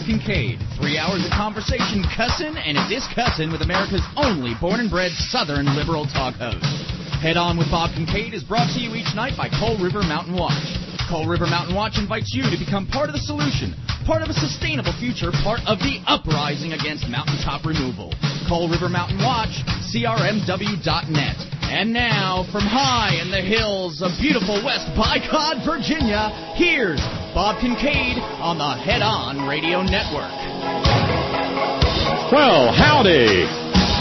Kincaid. 3 hours of conversation, cussin', and it is cussin' with America's only born and bred Southern liberal talk host. Head On with Bob Kincaid is brought to you each night by Coal River Mountain Watch. Coal River Mountain Watch invites you to become part of the solution, part of a sustainable future, part of the uprising against mountaintop removal. Coal River Mountain Watch, crmw.net. And now, from high in the hills of beautiful West Bicod, Virginia, here's Bob Kincaid on the Head On Radio Network. Well, howdy.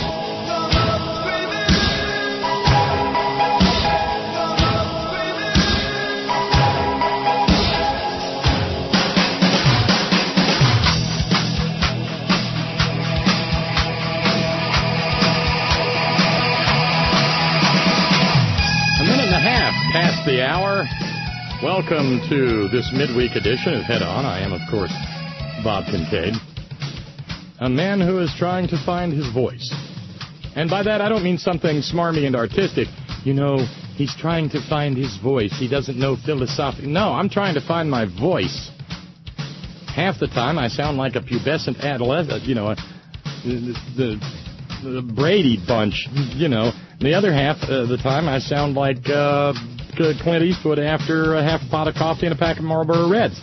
Past the hour. Welcome to this midweek edition of Head On. I am, of course, Bob Kincaid, a man who is trying to find his voice. And by that, I don't mean something smarmy and artistic. You know, he's trying to find his voice. He doesn't know philosophical. No, I'm trying to find my voice. Half the time, I sound like a pubescent adolescent, the Brady Bunch, The other half of the time, I sound like Clint Eastwood after a half a pot of coffee and a pack of Marlboro Reds.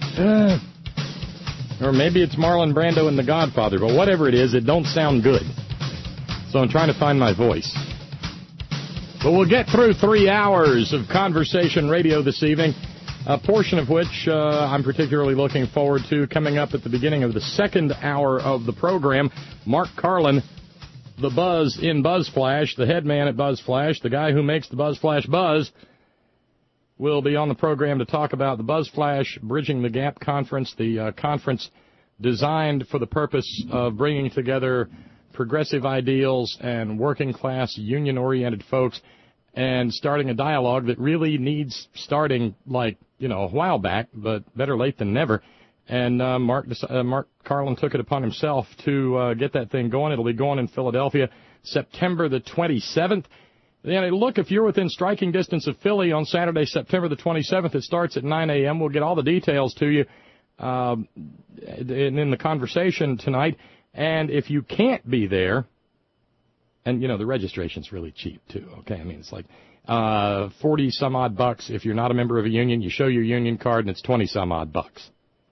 Or maybe it's Marlon Brando in The Godfather, but whatever it is, it don't sound good. So I'm trying to find my voice. But we'll get through 3 hours of conversation radio this evening, a portion of which I'm particularly looking forward to coming up at the beginning of the second hour of the program. Mark Carlin, the buzz in BuzzFlash, the head man at BuzzFlash, the guy who makes the BuzzFlash buzz, will be on the program to talk about the BuzzFlash Bridging the Gap Conference, the conference designed for the purpose of bringing together progressive ideals and working-class, union-oriented folks and starting a dialogue that really needs starting, a while back, but better late than never. And Mark Carlin took it upon himself to get that thing going. It'll be going in Philadelphia September the 27th. And look, if you're within striking distance of Philly on Saturday, September the 27th, it starts at 9 a.m. We'll get all the details to you in the conversation tonight. And if you can't be there, and, the registration's really cheap, too, okay? I mean, it's like 40-some-odd bucks. If you're not a member of a union, you show your union card, and it's 20-some-odd bucks.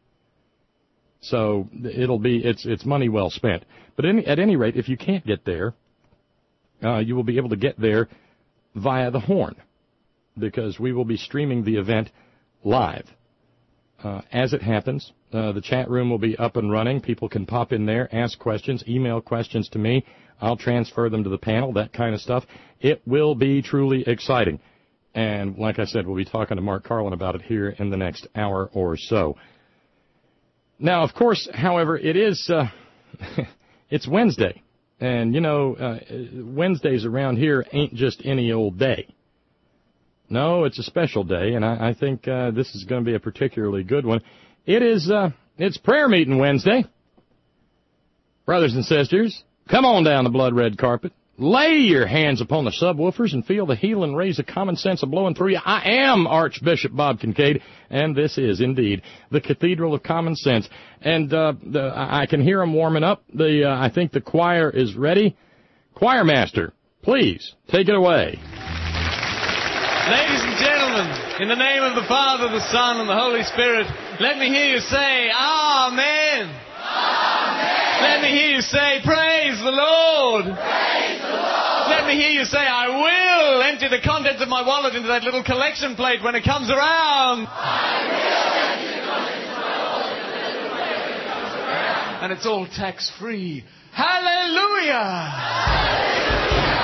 So it's money well spent. But at any rate, if you can't get there, you will be able to get there via the Horn, because we will be streaming the event live. As it happens, the chat room will be up and running. People can pop in there, ask questions, email questions to me. I'll transfer them to the panel, that kind of stuff. It will be truly exciting. And like I said, we'll be talking to Mark Carlin about it here in the next hour or so. Now, of course, however, it is, it's Wednesday. And, Wednesdays around here ain't just any old day. No, it's a special day, and I think this is going to be a particularly good one. It's prayer meeting Wednesday. Brothers and sisters, come on down the blood red carpet. Lay your hands upon the subwoofers and feel the healing rays of common sense a blowing through you. I am Archbishop Bob Kincaid, and this is indeed the Cathedral of Common Sense. And I can hear them warming up. I think the choir is ready. Choir master, please take it away. Ladies and gentlemen, in the name of the Father, the Son, and the Holy Spirit, let me hear you say, Amen. Amen. Let me hear you say, Praise the Lord. Praise the Lord. Let me hear you say, I will empty the contents of my wallet into that little collection plate when it comes around. I will empty the contents of my wallet into that little plate when it comes around. And it's all tax-free. Hallelujah. Hallelujah.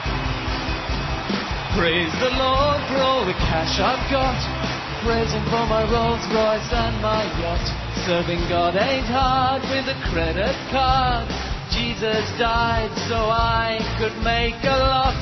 Praise the Lord for all the cash I've got. Praise Him for my Rolls Royce and my yacht. Serving God ain't hard with a credit card. Jesus died so I could make a lot.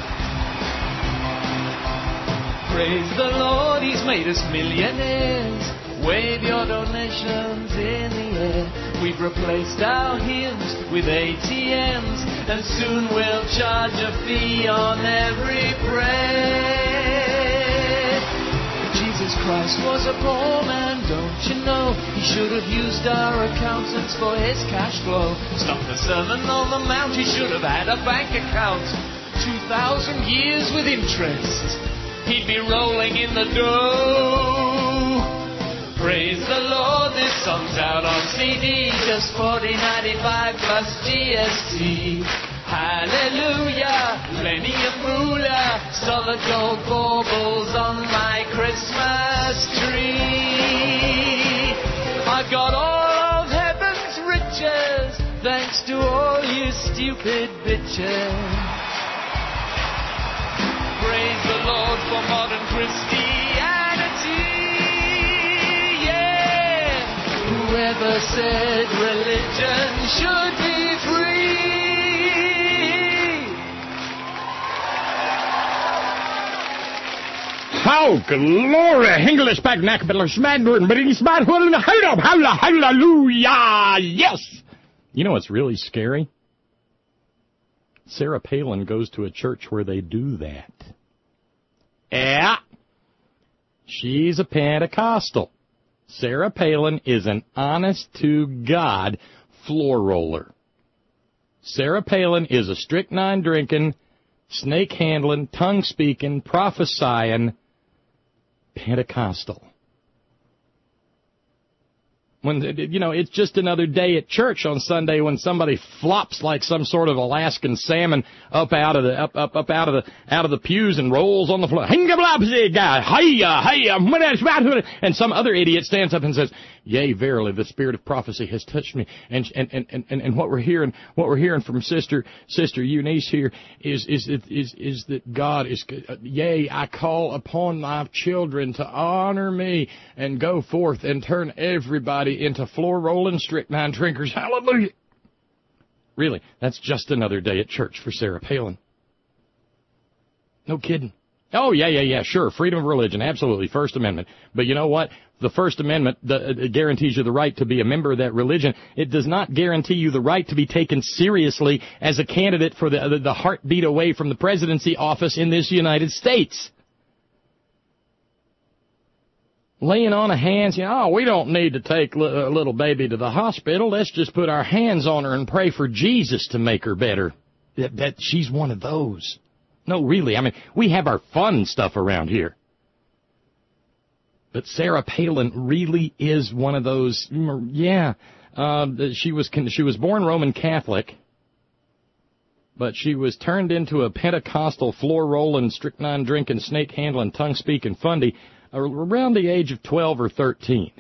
Praise the Lord, He's made us millionaires. Wave your donations in the air. We've replaced our hymns with ATMs, and soon we'll charge a fee on every prayer. Jesus Christ was a poor man, don't you know? He should have used our accountants for his cash flow. Stop the Sermon on the Mount, he should have had a bank account. 2,000 years with interest, he'd be rolling in the dough. Praise the Lord, this song's out on CD, just $40.95 plus GST. Hallelujah, plenty of moolah, solid gold baubles on my Christmas tree. I got all of heaven's riches, thanks to all you stupid bitches. Praise the Lord for modern Christianity, yeah. Whoever said religion should be free? How glory, English back neck, hallelujah, yes. You know what's really scary? Sarah Palin goes to a church where they do that. Yeah. She's a Pentecostal. Sarah Palin is an honest-to-God floor roller. Sarah Palin is a strychnine drinking, snake handling, tongue speaking, prophesying Pentecostal. When, you know, it's just another day at church on Sunday when somebody flops like some sort of Alaskan salmon up out of the pews and rolls on the floor. And some other idiot stands up and says, "Yea, verily, the spirit of prophecy has touched me." And what we're hearing from Sister Eunice here is that God is, yea, I call upon my children to honor me and go forth and turn everybody into floor-rolling strychnine drinkers. Hallelujah. Really, that's just another day at church for Sarah Palin. No kidding. Oh, yeah, sure, freedom of religion, absolutely, First Amendment. But you know what? The First Amendment guarantees you the right to be a member of that religion. It does not guarantee you the right to be taken seriously as a candidate for the heartbeat away from the presidency office in this United States. Laying on of hands, we don't need to take a little baby to the hospital. Let's just put our hands on her and pray for Jesus to make her better. That she's one of those. No, really, I mean, we have our fun stuff around here. But Sarah Palin really is one of those, she was born Roman Catholic, but she was turned into a Pentecostal floor-rolling, strychnine-drinking, snake-handling, tongue-speaking fundy around the age of 12 or 13.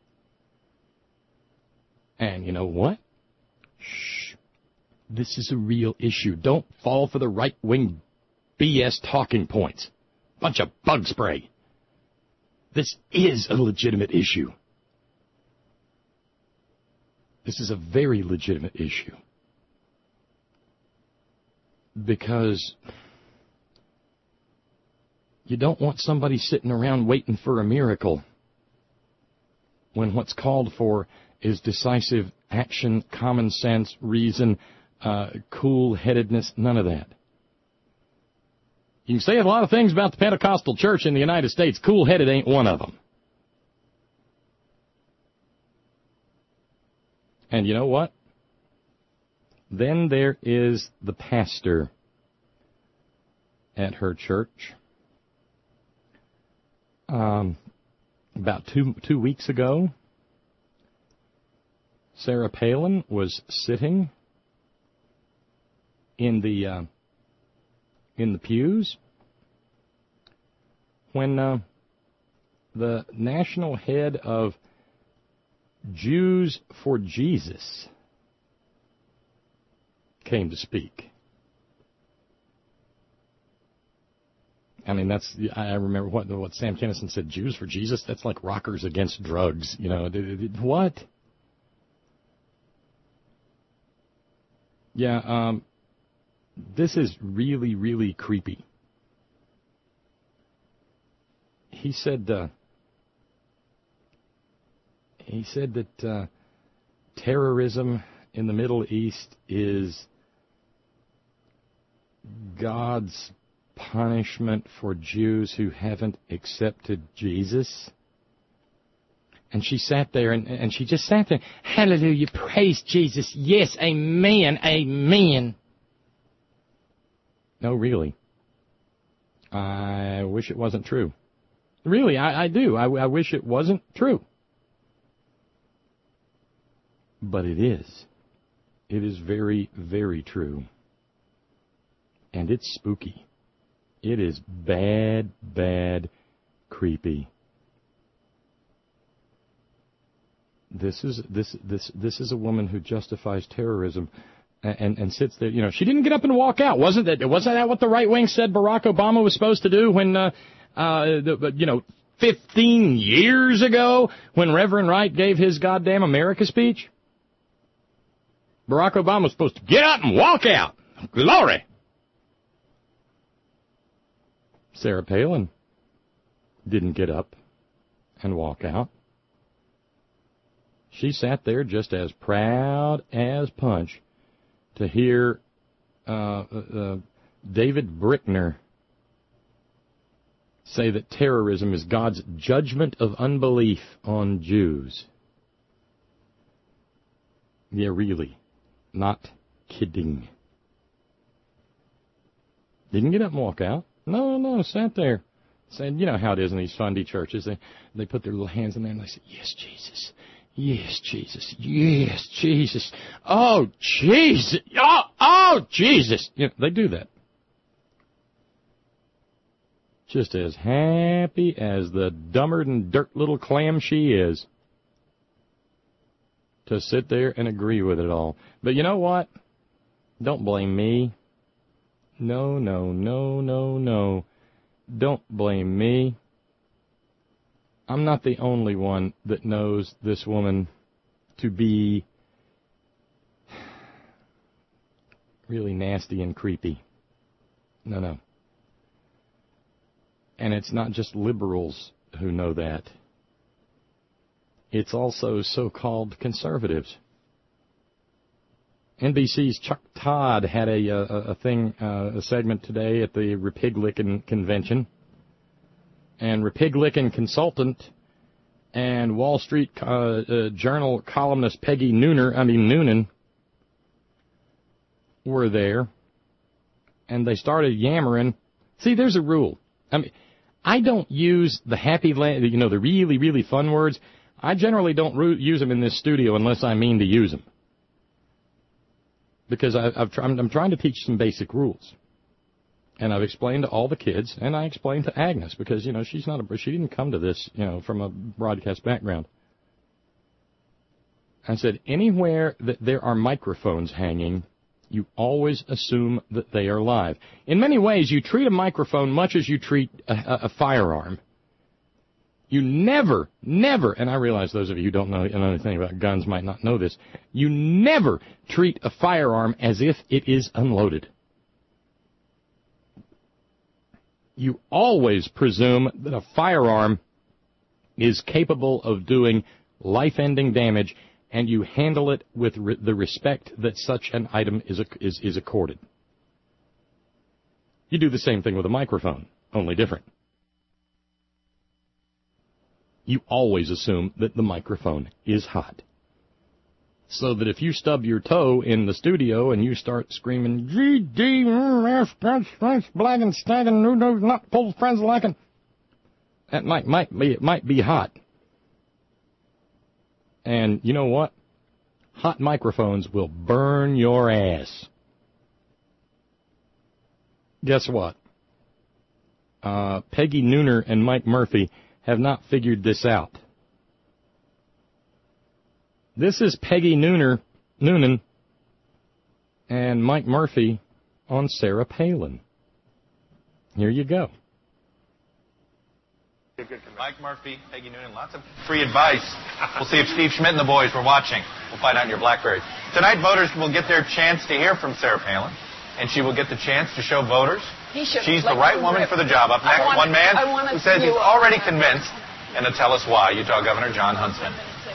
And you know what? Shh. This is a real issue. Don't fall for the right-wing BS talking points. Bunch of bug spray. This is a legitimate issue. This is a very legitimate issue. Because you don't want somebody sitting around waiting for a miracle when what's called for is decisive action, common sense, reason, cool-headedness, none of that. You can say a lot of things about the Pentecostal church in the United States. Cool-headed ain't one of them. And you know what? Then there is the pastor at her church. About two weeks ago, Sarah Palin was sitting in the pews when the national head of Jews for Jesus came to speak. I mean, I remember what Sam Kinison said, Jews for Jesus? That's like rockers against drugs, What? Yeah, this is really, really creepy. He said that terrorism in the Middle East is God's punishment for Jews who haven't accepted Jesus. And she sat there, and she just sat there. Hallelujah, praise Jesus. Yes, amen, amen. No, really. I wish it wasn't true. Really, I do. I wish it wasn't true. But it is. It is very, very true. And it's spooky. It is bad, bad, creepy. This is a woman who justifies terrorism and sits there. You know, she didn't get up and walk out. Wasn't that what the right wing said Barack Obama was supposed to do when 15 years ago when Reverend Wright gave his goddamn America speech? Barack Obama was supposed to get up and walk out. Glory. Sarah Palin didn't get up and walk out. She sat there just as proud as punch to hear David Brickner say that terrorism is God's judgment of unbelief on Jews. Yeah, really. Not kidding. Didn't get up and walk out. No, sat there. Said, you know how it is in these fundy churches. They put their little hands in there and they say, yes, Jesus. Yes, Jesus. Yes, Jesus. Oh, Jesus. Oh, Jesus. You know, they do that. Just as happy as the dumber than dirt little clam she is to sit there and agree with it all. But you know what? Don't blame me. No. Don't blame me. I'm not the only one that knows this woman to be really nasty and creepy. No. And it's not just liberals who know that. It's also so-called conservatives. NBC's Chuck Todd had a segment today at the Republican convention. And Republican consultant and Wall Street Journal columnist Peggy Noonan were there. And they started yammering. See, there's a rule. I mean, I don't use the happy, the really, really fun words. I generally don't use them in this studio unless I mean to use them. Because I'm trying to teach some basic rules. And I've explained to all the kids, and I explained to Agnes, because, she didn't come to this, from a broadcast background. I said, anywhere that there are microphones hanging, you always assume that they are live. In many ways, you treat a microphone much as you treat a firearm. You never, and I realize those of you who don't know anything about guns might not know this, you never treat a firearm as if it is unloaded. You always presume that a firearm is capable of doing life-ending damage, and you handle it with the respect that such an item is accorded. You do the same thing with a microphone, only different. You always assume that the microphone is hot. So that if you stub your toe in the studio and you start screaming, G-D-F, black and stagging, not pull friends lacking, that might be hot. And you know what? Hot microphones will burn your ass. Guess what? Peggy Noonan and Mike Murphy have not figured this out. This is Peggy Noonan and Mike Murphy on Sarah Palin. Here you go. Mike Murphy, Peggy Noonan, lots of free advice. We'll see if Steve Schmidt and the boys were watching. We'll find out on your BlackBerry. Tonight, voters will get their chance to hear from Sarah Palin, and she will get the chance to show voters she's the right woman for the job. Up next, one man who says he's already convinced, and to tell us why, Utah Governor Jon Huntsman.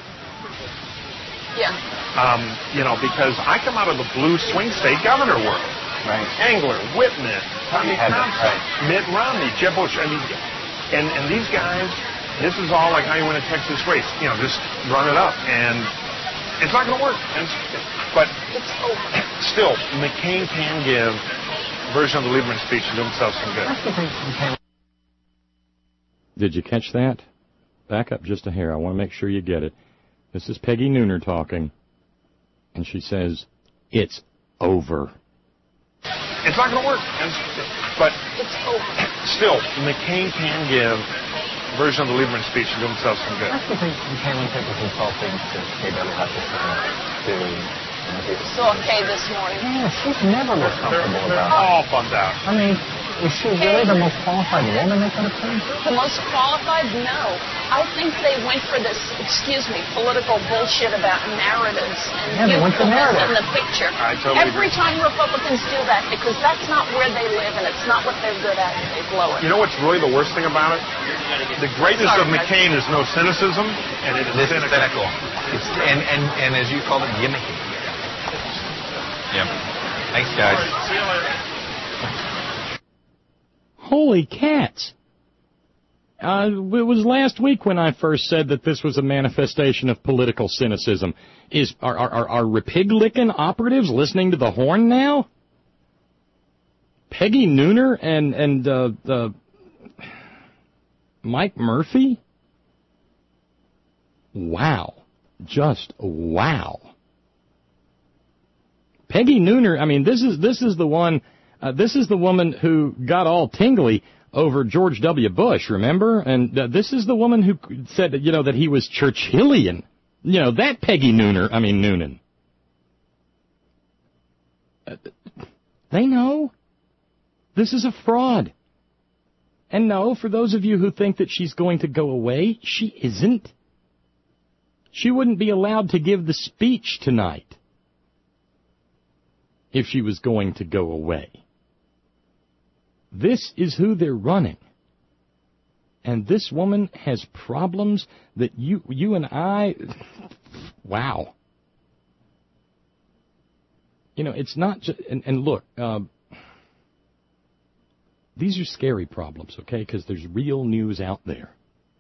Yeah. Because I come out of the blue swing state governor world. Right. Engler, Whitman, Tommy Thompson, Mitt Romney, Jeb Bush. And these guys this is all like how you win a Texas race. You know, just run it up. And it's not going to work. But still, McCain can give a version of the Lieberman speech and do himself some good. Did you catch that? Back up just a hair. I want to make sure you get it. This is Peggy Nooner talking. And she says, it's over. It's not going to work. But still, McCain can give a version of the Lieberman speech and do himself some good. I actually think McCain took his insulting to KW Hutchinson Saw Kay this morning. Yeah, she's never more comfortable They're about all bummed out. I mean, is she really the most qualified woman they could have picked? The most qualified? No. I think they went for this, political bullshit about narratives and youthfulness in the picture. Every time Republicans do that, because that's not where they live and it's not what they're good at, they blow it. You know what's really the worst thing about it? The greatness of McCain is no cynicism, and it is cynical. It's, and as you called it, gimmicky. Yep. Thanks, guys. See you later. Holy cats. It was last week when I first said that this was a manifestation of political cynicism. Are Repig-licking operatives listening to the horn now? Peggy Nooner and Mike Murphy? Wow. Just wow. Peggy Nooner, I mean, this is the one, this is the woman who got all tingly over George W. Bush, remember? And this is the woman who said, that he was Churchillian. That Peggy Noonan. They know. This is a fraud. And no, for those of you who think that she's going to go away, she isn't. She wouldn't be allowed to give the speech tonight if she was going to go away. This is who they're running. And this woman has problems that you and I, wow. It's not just, and look, these are scary problems, okay, because there's real news out there.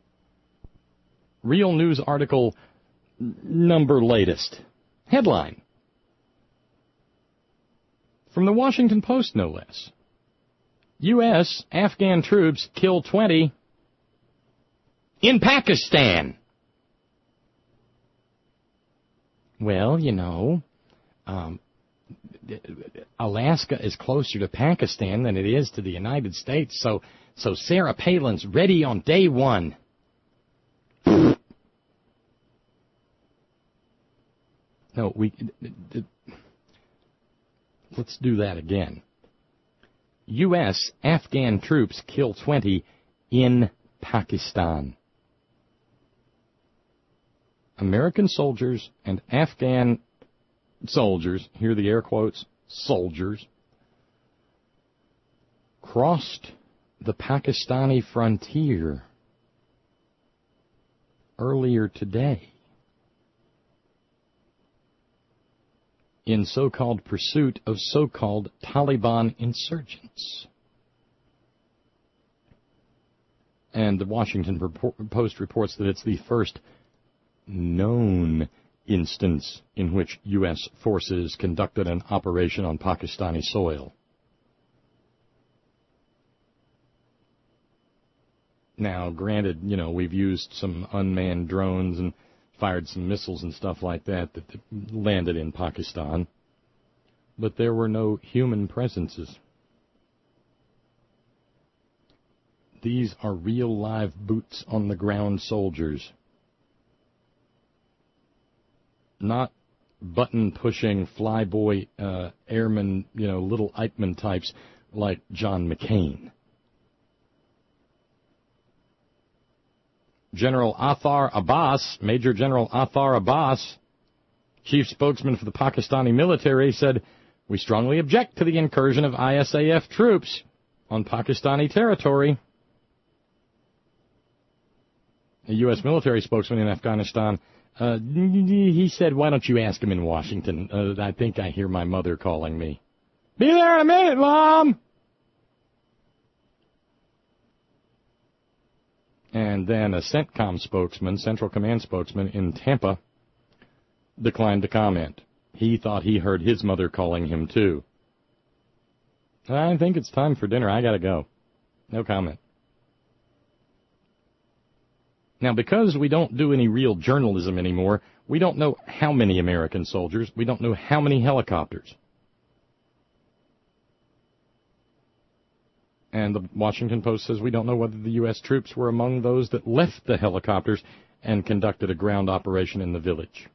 Real news article number latest. Headline. From the Washington Post, no less. U.S. Afghan troops kill 20 in Pakistan. Well, Alaska is closer to Pakistan than it is to the United States, so Sarah Palin's ready on day one. No, let's do that again. U.S. Afghan troops kill 20 in Pakistan. American soldiers and Afghan soldiers, hear the air quotes, soldiers, crossed the Pakistani frontier earlier today in so-called pursuit of so-called Taliban insurgents. And the Washington Post reports that it's the first known instance in which U.S. forces conducted an operation on Pakistani soil. Now, granted, we've used some unmanned drones and fired some missiles and stuff like that landed in Pakistan, but there were no human presences. These are real live boots on the ground soldiers, not button-pushing flyboy airmen, little Eichmann types like John McCain. General Athar Abbas, Major General Athar Abbas, chief spokesman for the Pakistani military, said, "We strongly object to the incursion of ISAF troops on Pakistani territory." A U.S. military spokesman in Afghanistan, he said, "Why don't you ask him in Washington? I think I hear my mother calling me." "Be there in a minute, Mom!" And then a CENTCOM spokesman, Central Command spokesman in Tampa, declined to comment. He thought he heard his mother calling him, too. I think it's time for dinner. I got to go. No comment. Now, because we don't do any real journalism anymore, we don't know how many American soldiers. We don't know how many helicopters. And the Washington Post says we don't know whether the U.S. troops were among those that left the helicopters and conducted a ground operation in the village.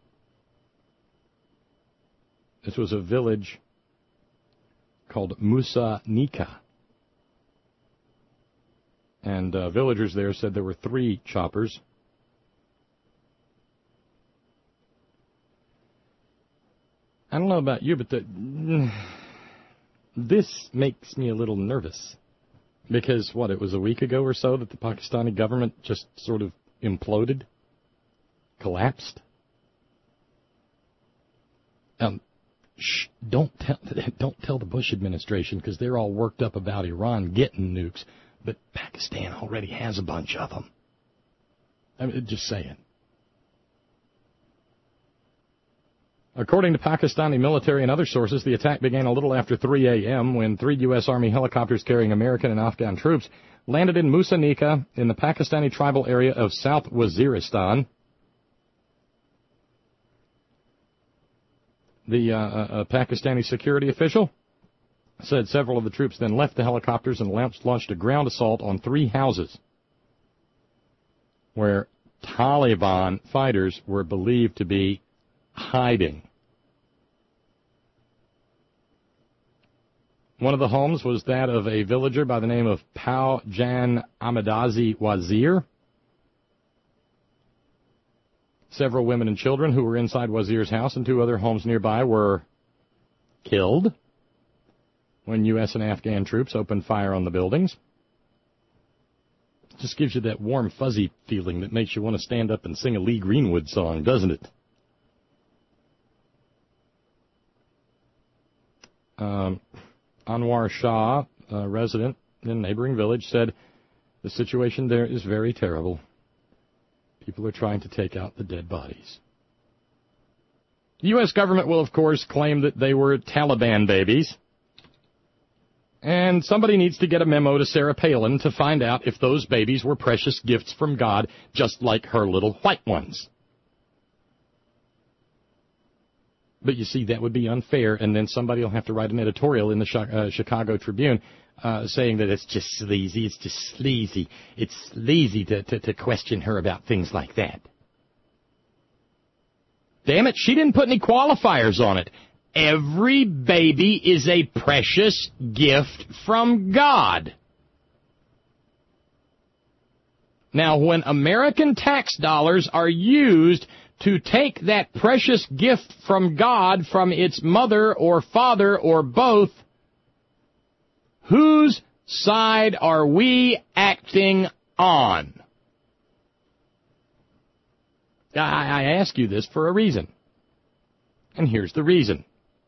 This was a village called Musa Nika. And villagers there said there were 3 choppers. I don't know about you, but this makes me a little nervous. Because, it was a week ago or so that the Pakistani government just sort of imploded, collapsed. Don't tell the Bush administration, because they're all worked up about Iran getting nukes. But Pakistan already has a bunch of them. I mean, just saying. According to Pakistani military and other sources, the attack began a little after 3 a.m. when 3 U.S. Army helicopters carrying American and Afghan troops landed in Musa Nika in the Pakistani tribal area of South Waziristan. The Pakistani security official said several of the troops then left the helicopters and launched a ground assault on 3 houses where Taliban fighters were believed to be hiding. One of the homes was that of a villager by the name of Pau Jan Ahmadazi Wazir. Several women and children who were inside Wazir's house and 2 other homes nearby were killed when U.S. and Afghan troops opened fire on the buildings. It just gives you that warm, fuzzy feeling that makes you want to stand up and sing a Lee Greenwood song, doesn't it? Anwar Shah, a resident in a neighboring village, said the situation there is very terrible. People are trying to take out the dead bodies. The U.S. government will, of course, claim that they were Taliban babies. And somebody needs to get a memo to Sarah Palin to find out if those babies were precious gifts from God, just like her little white ones. But you see, that would be unfair, and then somebody will have to write an editorial in the Chicago Tribune saying that it's just sleazy, it's just sleazy. It's sleazy to question her about things like that. Damn it, she didn't put any qualifiers on it. Every baby is a precious gift from God. Now, when American tax dollars are used to take that precious gift from God from its mother or father or both, whose side are we acting on? I ask you this for a reason. And here's the reason.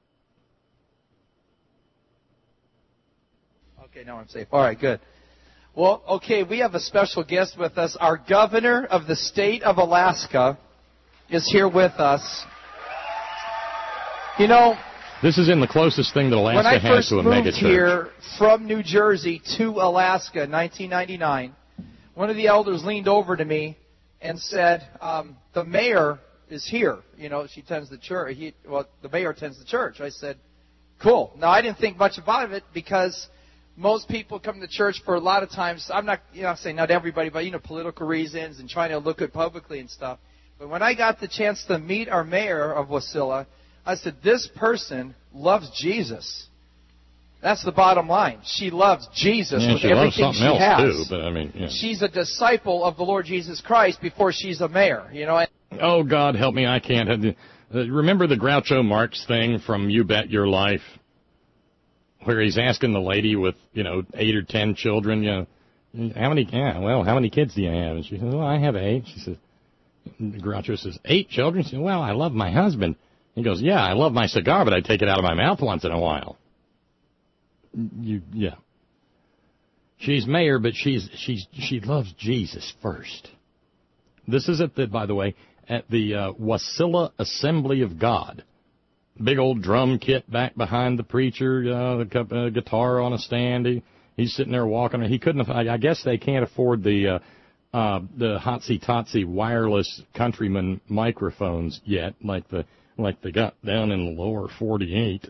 Okay, now I'm safe. All right, good. Well, okay, we have a special guest with us. Our governor of the state of Alaska is here with us. You know, this is in the closest thing that Alaska has to a megachurch. When I first moved here from New Jersey to Alaska in 1999, one of the elders leaned over to me and said, the mayor is here. You know, she tends the church. The mayor attends the church. I said, cool. Now, I didn't think much about it because most people come to church for a lot of times. I'm not saying not everybody, but, political reasons and trying to look good publicly and stuff. But when I got the chance to meet our mayor of Wasilla, I said, this person loves Jesus. That's the bottom line. She loves Jesus with everything she has. Too, but She's a disciple of the Lord Jesus Christ before she's a mayor. Oh, God help me, I can't. Remember the Groucho Marx thing from You Bet Your Life, where he's asking the lady with 8 or 10 children, how many kids do you have? And she says, well, I have 8. She says, Groucho says, 8 children? She says, well, I love my husband. He goes, yeah, I love my cigar, but I take it out of my mouth once in a while. Yeah. She's mayor, but she loves Jesus first. This is by the way, at the Wasilla Assembly of God. Big old drum kit back behind the preacher, the guitar on a stand. He's sitting there walking. He couldn't. I guess they can't afford the hotsy-totsy wireless Countryman microphones yet, like they got down in the lower 48.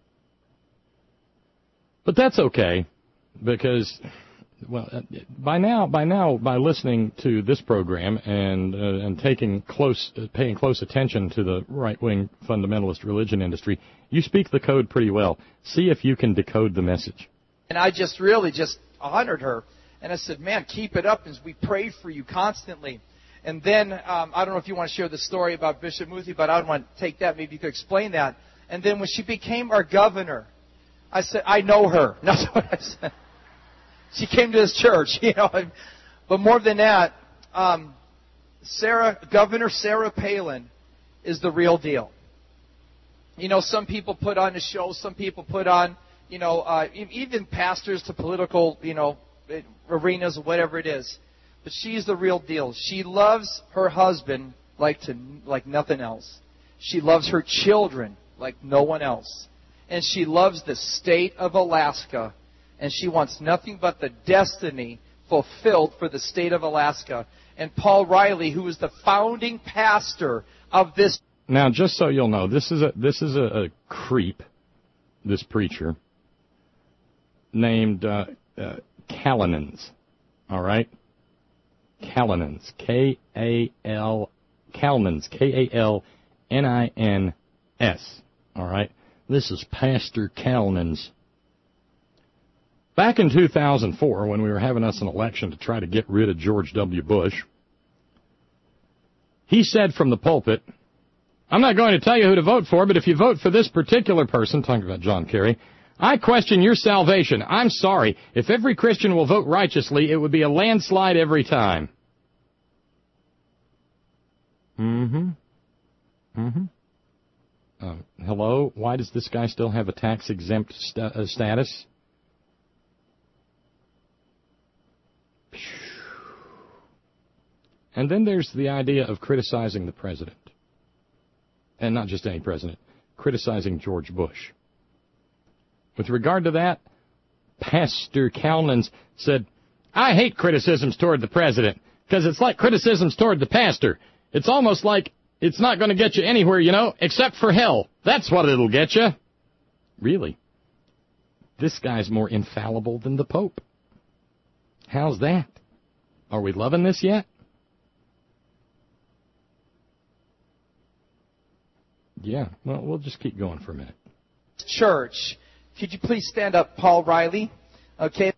But that's okay, because, well, by listening to this program and paying close attention to the right-wing fundamentalist religion industry, you speak the code pretty well. See if you can decode the message. And I just really honored her. And I said, man, keep it up, as we prayed for you constantly. And then, I don't know if you want to share the story about Bishop Muthi, but I don't want to take that. Maybe you could explain that. And then when she became our governor, I said, I know her. That's what I said. She came to this church, you know. But more than that, Governor Sarah Palin is the real deal. You know, some people put on a show. Some people put on, you know, even pastors to political, you know, arenas or whatever it is. But she's the real deal. She loves her husband like nothing else. She loves her children like no one else. And she loves the state of Alaska. And she wants nothing but the destiny fulfilled for the state of Alaska. And Paul Riley, who is the founding pastor of this. Now, just so you'll know, this is a creep, this preacher, named Kalanians, all right? Kalanians, Kalanians, Kalnins, all right? This is Pastor Kalanians. Back in 2004, when we were having us an election to try to get rid of George W. Bush, he said from the pulpit, I'm not going to tell you who to vote for, but if you vote for this particular person, talking about John Kerry, I question your salvation. I'm sorry. If every Christian will vote righteously, it would be a landslide every time. Hello? Why does this guy still have a tax-exempt status? And then there's the idea of criticizing the president. And not just any president. Criticizing George Bush. With regard to that, Pastor Kalnins said, I hate criticisms toward the president, because it's like criticisms toward the pastor. It's almost like it's not going to get you anywhere, you know, except for hell. That's what it'll get you. Really? This guy's more infallible than the Pope. How's that? Are we loving this yet? Yeah, well, we'll just keep going for a minute. Church. Could you please stand up, Paul Riley? Okay.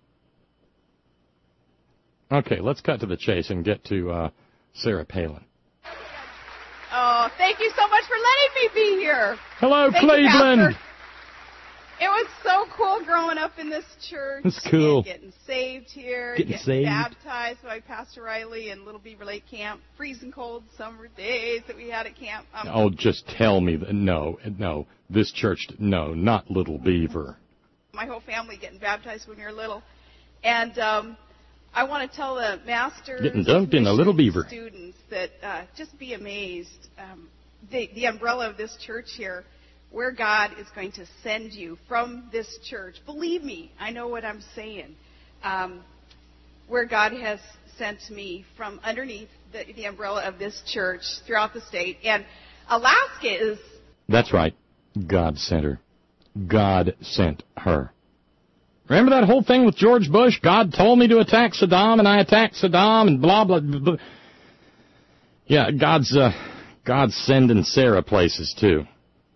Okay, let's cut to the chase and get to Sarah Palin. Oh, thank you so much for letting me be here. Hello, thank Cleveland. It was so cool growing up in this church. It's cool. And getting saved here. Getting baptized by Pastor Riley in Little Beaver Lake Camp. Freezing cold summer days that we had at camp. Oh, just tell me that. No. This church, no, not Little Beaver. My whole family getting baptized when we were little. And I want to tell the masters getting dunked in a Little Beaver students that just be amazed. The umbrella of this church here, where God is going to send you from this church. Believe me, I know what I'm saying. Where God has sent me from underneath the umbrella of this church throughout the state. And Alaska is... That's right. God sent her. God sent her. Remember that whole thing with George Bush? God told me to attack Saddam, and I attacked Saddam, and blah, blah, blah. Yeah, God's sending Sarah places, too.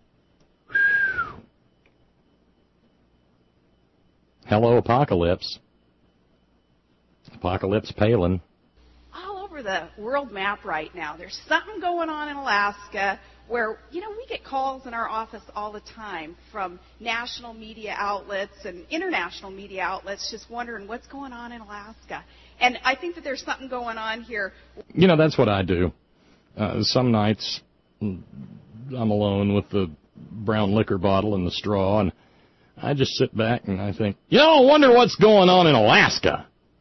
Hello, Apocalypse. Apocalypse Palin. All over the world map right now. There's something going on in Alaska where, you know, we get calls in our office all the time from national media outlets and international media outlets just wondering what's going on in Alaska. And I think that there's something going on here. You know, that's what I do. Some nights I'm alone with the brown liquor bottle and the straw, and I just sit back and I think, I wonder what's going on in Alaska.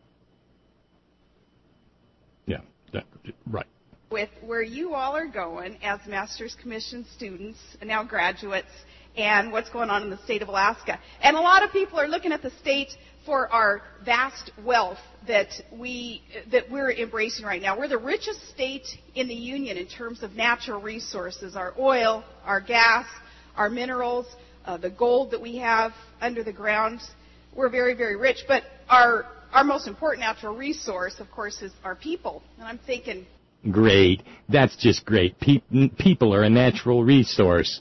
Yeah, right. With where you all are going as Master's Commission students, and now graduates, and what's going on in the state of Alaska. And a lot of people are looking at the state for our vast wealth that we're embracing right now. We're the richest state in the union in terms of natural resources, our oil, our gas, our minerals, the gold that we have under the ground. We're very, very rich. But our most important natural resource, of course, is our people. And I'm thinking... Great. That's just great. People are a natural resource.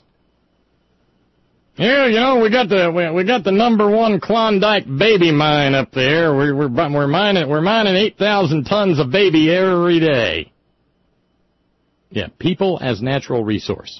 Yeah, we got the number one Klondike baby mine up there. We're mining 8,000 tons of baby every day. Yeah, people as natural resource.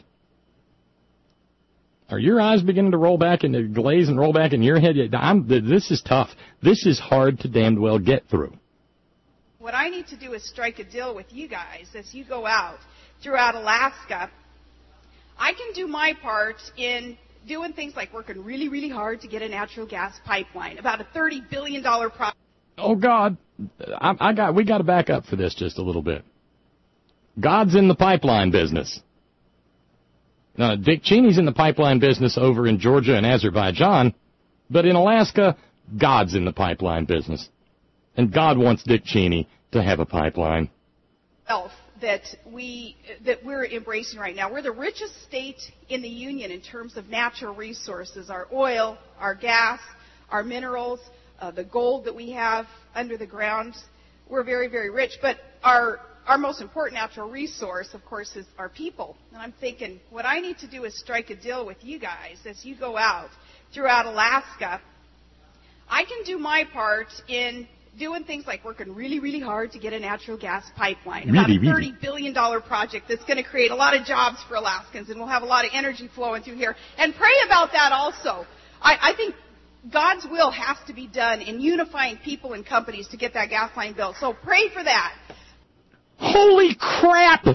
Are your eyes beginning to roll back and glaze and roll back in your head? This is tough. This is hard to damned well get through. What I need to do is strike a deal with you guys as you go out throughout Alaska. I can do my part in doing things like working really, really hard to get a natural gas pipeline, about a $30 billion project. Oh, God. We got to back up for this just a little bit. God's in the pipeline business. Now, Dick Cheney's in the pipeline business over in Georgia and Azerbaijan, but in Alaska, God's in the pipeline business. And God wants Dick Cheney to have a pipeline. Wealth that we're embracing right now. We're the richest state in the union in terms of natural resources, our oil, our gas, our minerals, the gold that we have under the ground. We're very, very rich. But our most important natural resource, of course, is our people. And I'm thinking, what I need to do is strike a deal with you guys as you go out throughout Alaska. I can do my part in doing things like working really, really hard to get a natural gas pipeline, about a $30 billion project that's going to create a lot of jobs for Alaskans, and we'll have a lot of energy flowing through here. And pray about that also. I think God's will has to be done in unifying people and companies to get that gas line built. So pray for that. Holy crap!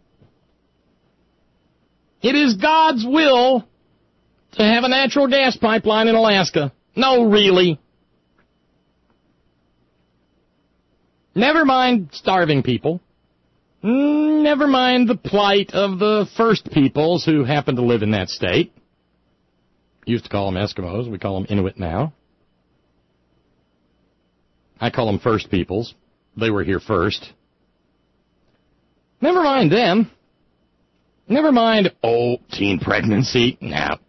It is God's will to have a natural gas pipeline in Alaska. No, really. Never mind starving people. Never mind the plight of the first peoples who happen to live in that state. Used to call them Eskimos. We call them Inuit now. I call them first peoples. They were here first. Never mind them. Never mind, teen pregnancy. No.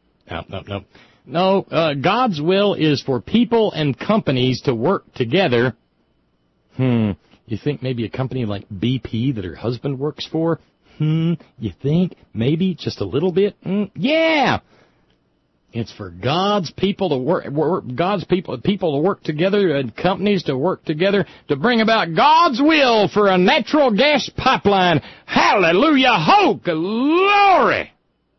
God's will is for people and companies to work together. You think maybe a company like BP that her husband works for? You think? Maybe just a little bit? Yeah! It's for God's people to work God's people to work together and companies to work together to bring about God's will for a natural gas pipeline. Hallelujah! Ho! Glory!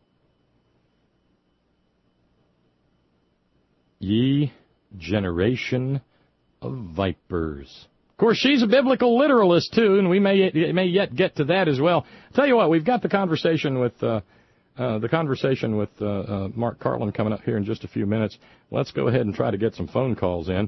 Ye generation of vipers. Of course, she's a biblical literalist, too, and we may yet get to that as well. Tell you what, we've got the conversation with Mark Carlin coming up here in just a few minutes. Let's go ahead and try to get some phone calls in.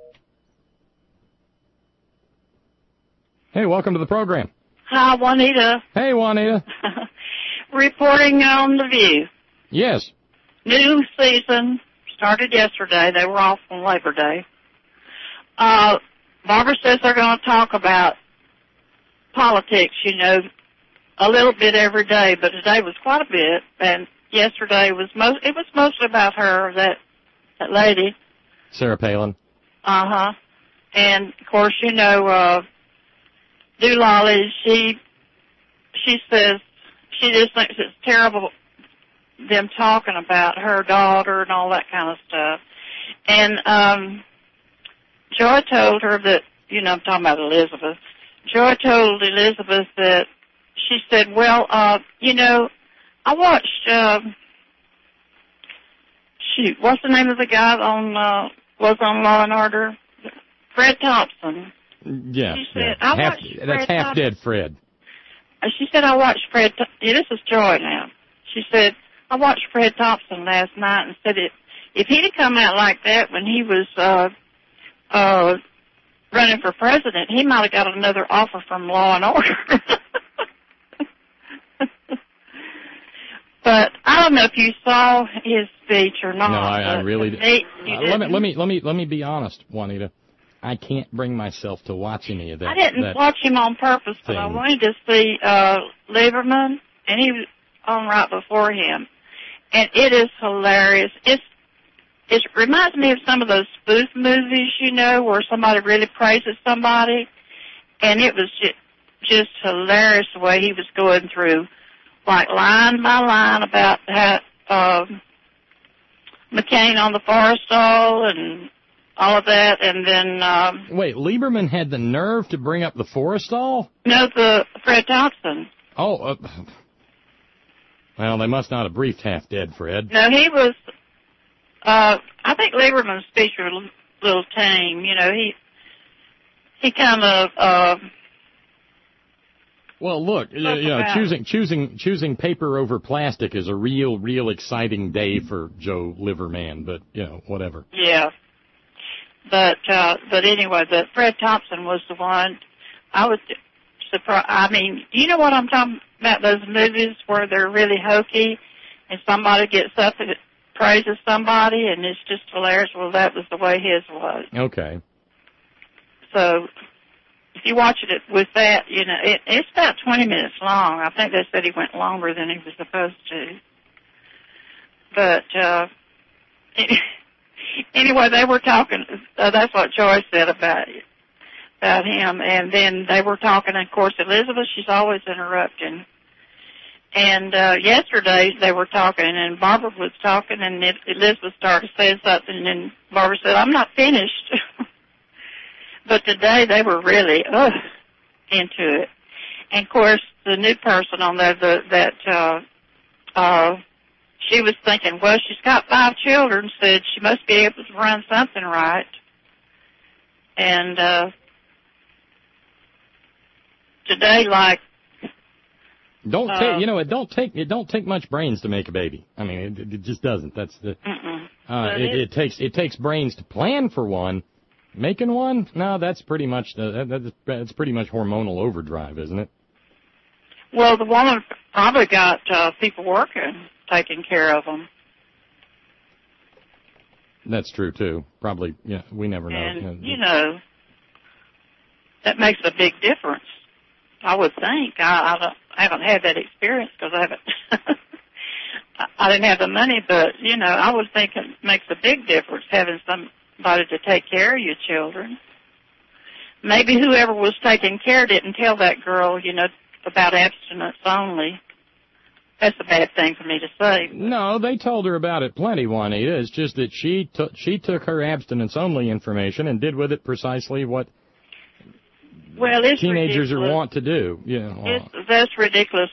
Hey, welcome to the program. Hi, Juanita. Hey, Juanita. Reporting on The View. Yes. New season started yesterday. They were off on Labor Day. Barbara says they're going to talk about politics, a little bit every day, but today was quite a bit, and yesterday was mostly about her, that lady. Sarah Palin. Uh-huh. And, of course, Doolally, she says she just thinks it's terrible them talking about her daughter and all that kind of stuff. And Joy told her that, I'm talking about Elizabeth. Joy told Elizabeth that she said, well, I watched, what's the name of the guy was on Law and Order? Fred Thompson. Yeah. She said, that's half-dead Fred. She said, I watched this is Joy now. She said, I watched Fred Thompson last night and said if he'd have come out like that when he was running for president, he might have got another offer from Law and Order. But I don't know if you saw his speech or not. No, I really did. Let me be honest, Juanita. I can't bring myself to watch any of that. I didn't watch him on purpose, but I wanted to see Lieberman, and he was on right before him. And it is hilarious. It reminds me of some of those spoof movies, you know, where somebody really praises somebody. And it was just hilarious the way he was going through, like line by line about how McCain on the Forrestal and all of that. And then... Wait, Lieberman had the nerve to bring up the Forrestal? No, the Fred Thompson. Oh, well, they must not have briefed half-dead, Fred. No, he was... I think Lieberman's speech was a little tame. You know, he kind of... well, look, you know, choosing paper over plastic is a real exciting day for Joe Lieberman, but, you know, whatever. Yeah. But anyway, but Fred Thompson was the one. I was surprised. I mean, you know what I'm talking about, those movies where they're really hokey and somebody gets up and praises somebody and it's just hilarious? Well, that was the way his was. Okay. So if you watch it with that, you know, it's about 20 minutes long. I think they said he went longer than he was supposed to. But anyway, they were talking. That's what Joyce said about him. And then they were talking, and of course, Elizabeth, she's always interrupting. And yesterday they were talking, and Barbara was talking, and Elizabeth started saying something, and Barbara said, "I'm not finished." But today they were really into it. And of course, the new person on there she was thinking, well, she's got 5 children, said she must be able to run something right. And today, like, it don't take much brains to make a baby. I mean, it just doesn't. That's the. It takes brains to plan for one. Making one? No, that's pretty much that's pretty much hormonal overdrive, isn't it? Well, the woman probably got people working, taking care of them. That's true too. Probably, yeah. We never know. And you know, that makes a big difference. I would think. I haven't had that experience because I didn't have the money, but you know, I would think it makes a big difference having somebody to take care of your children. Maybe whoever was taking care didn't tell that girl, you know, about abstinence only. That's a bad thing for me to say. No, they told her about it plenty, Juanita. It's just that she took her abstinence only information and did with it precisely what teenagers are wont to do. You know, that's ridiculous.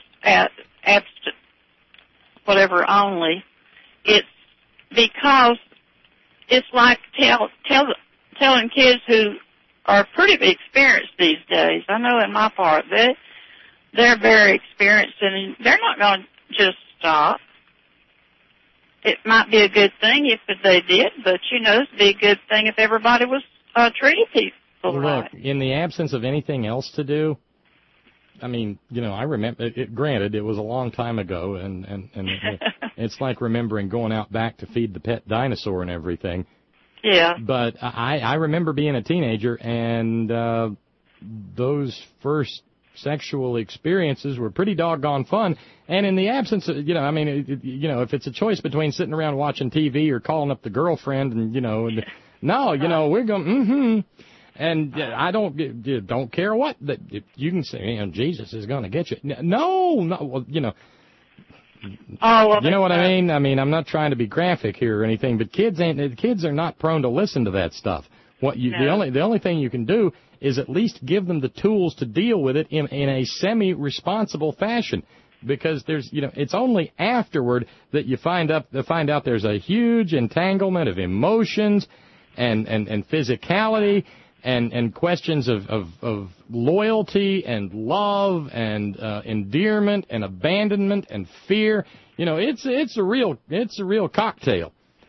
Whatever only. It's because it's like telling kids who are pretty experienced these days. I know in my part they're very experienced and they're not going to just stop. It might be a good thing if they did, but you know, it'd be a good thing if everybody was treating people right. Look, in the absence of anything else to do, I mean, you know, I remember. Granted, it was a long time ago, and it's like remembering going out back to feed the pet dinosaur and everything. Yeah. But I remember being a teenager, and those first sexual experiences were pretty doggone fun. And in the absence of, you know, I mean, you know, if it's a choice between sitting around watching TV or calling up the girlfriend, and you know, no, you know, we're going, And I don't care what that you can say. You know, Jesus is going to get you. No, well, you know. Oh, well, you know what I mean? I mean, I'm not trying to be graphic here or anything, but kids are not prone to listen to that stuff. The only thing you can do is at least give them the tools to deal with it in a semi-responsible fashion. Because there's, you know, it's only afterward that you find out there's a huge entanglement of emotions and physicality and questions of loyalty and love and endearment and abandonment and fear. You know, it's a real cocktail.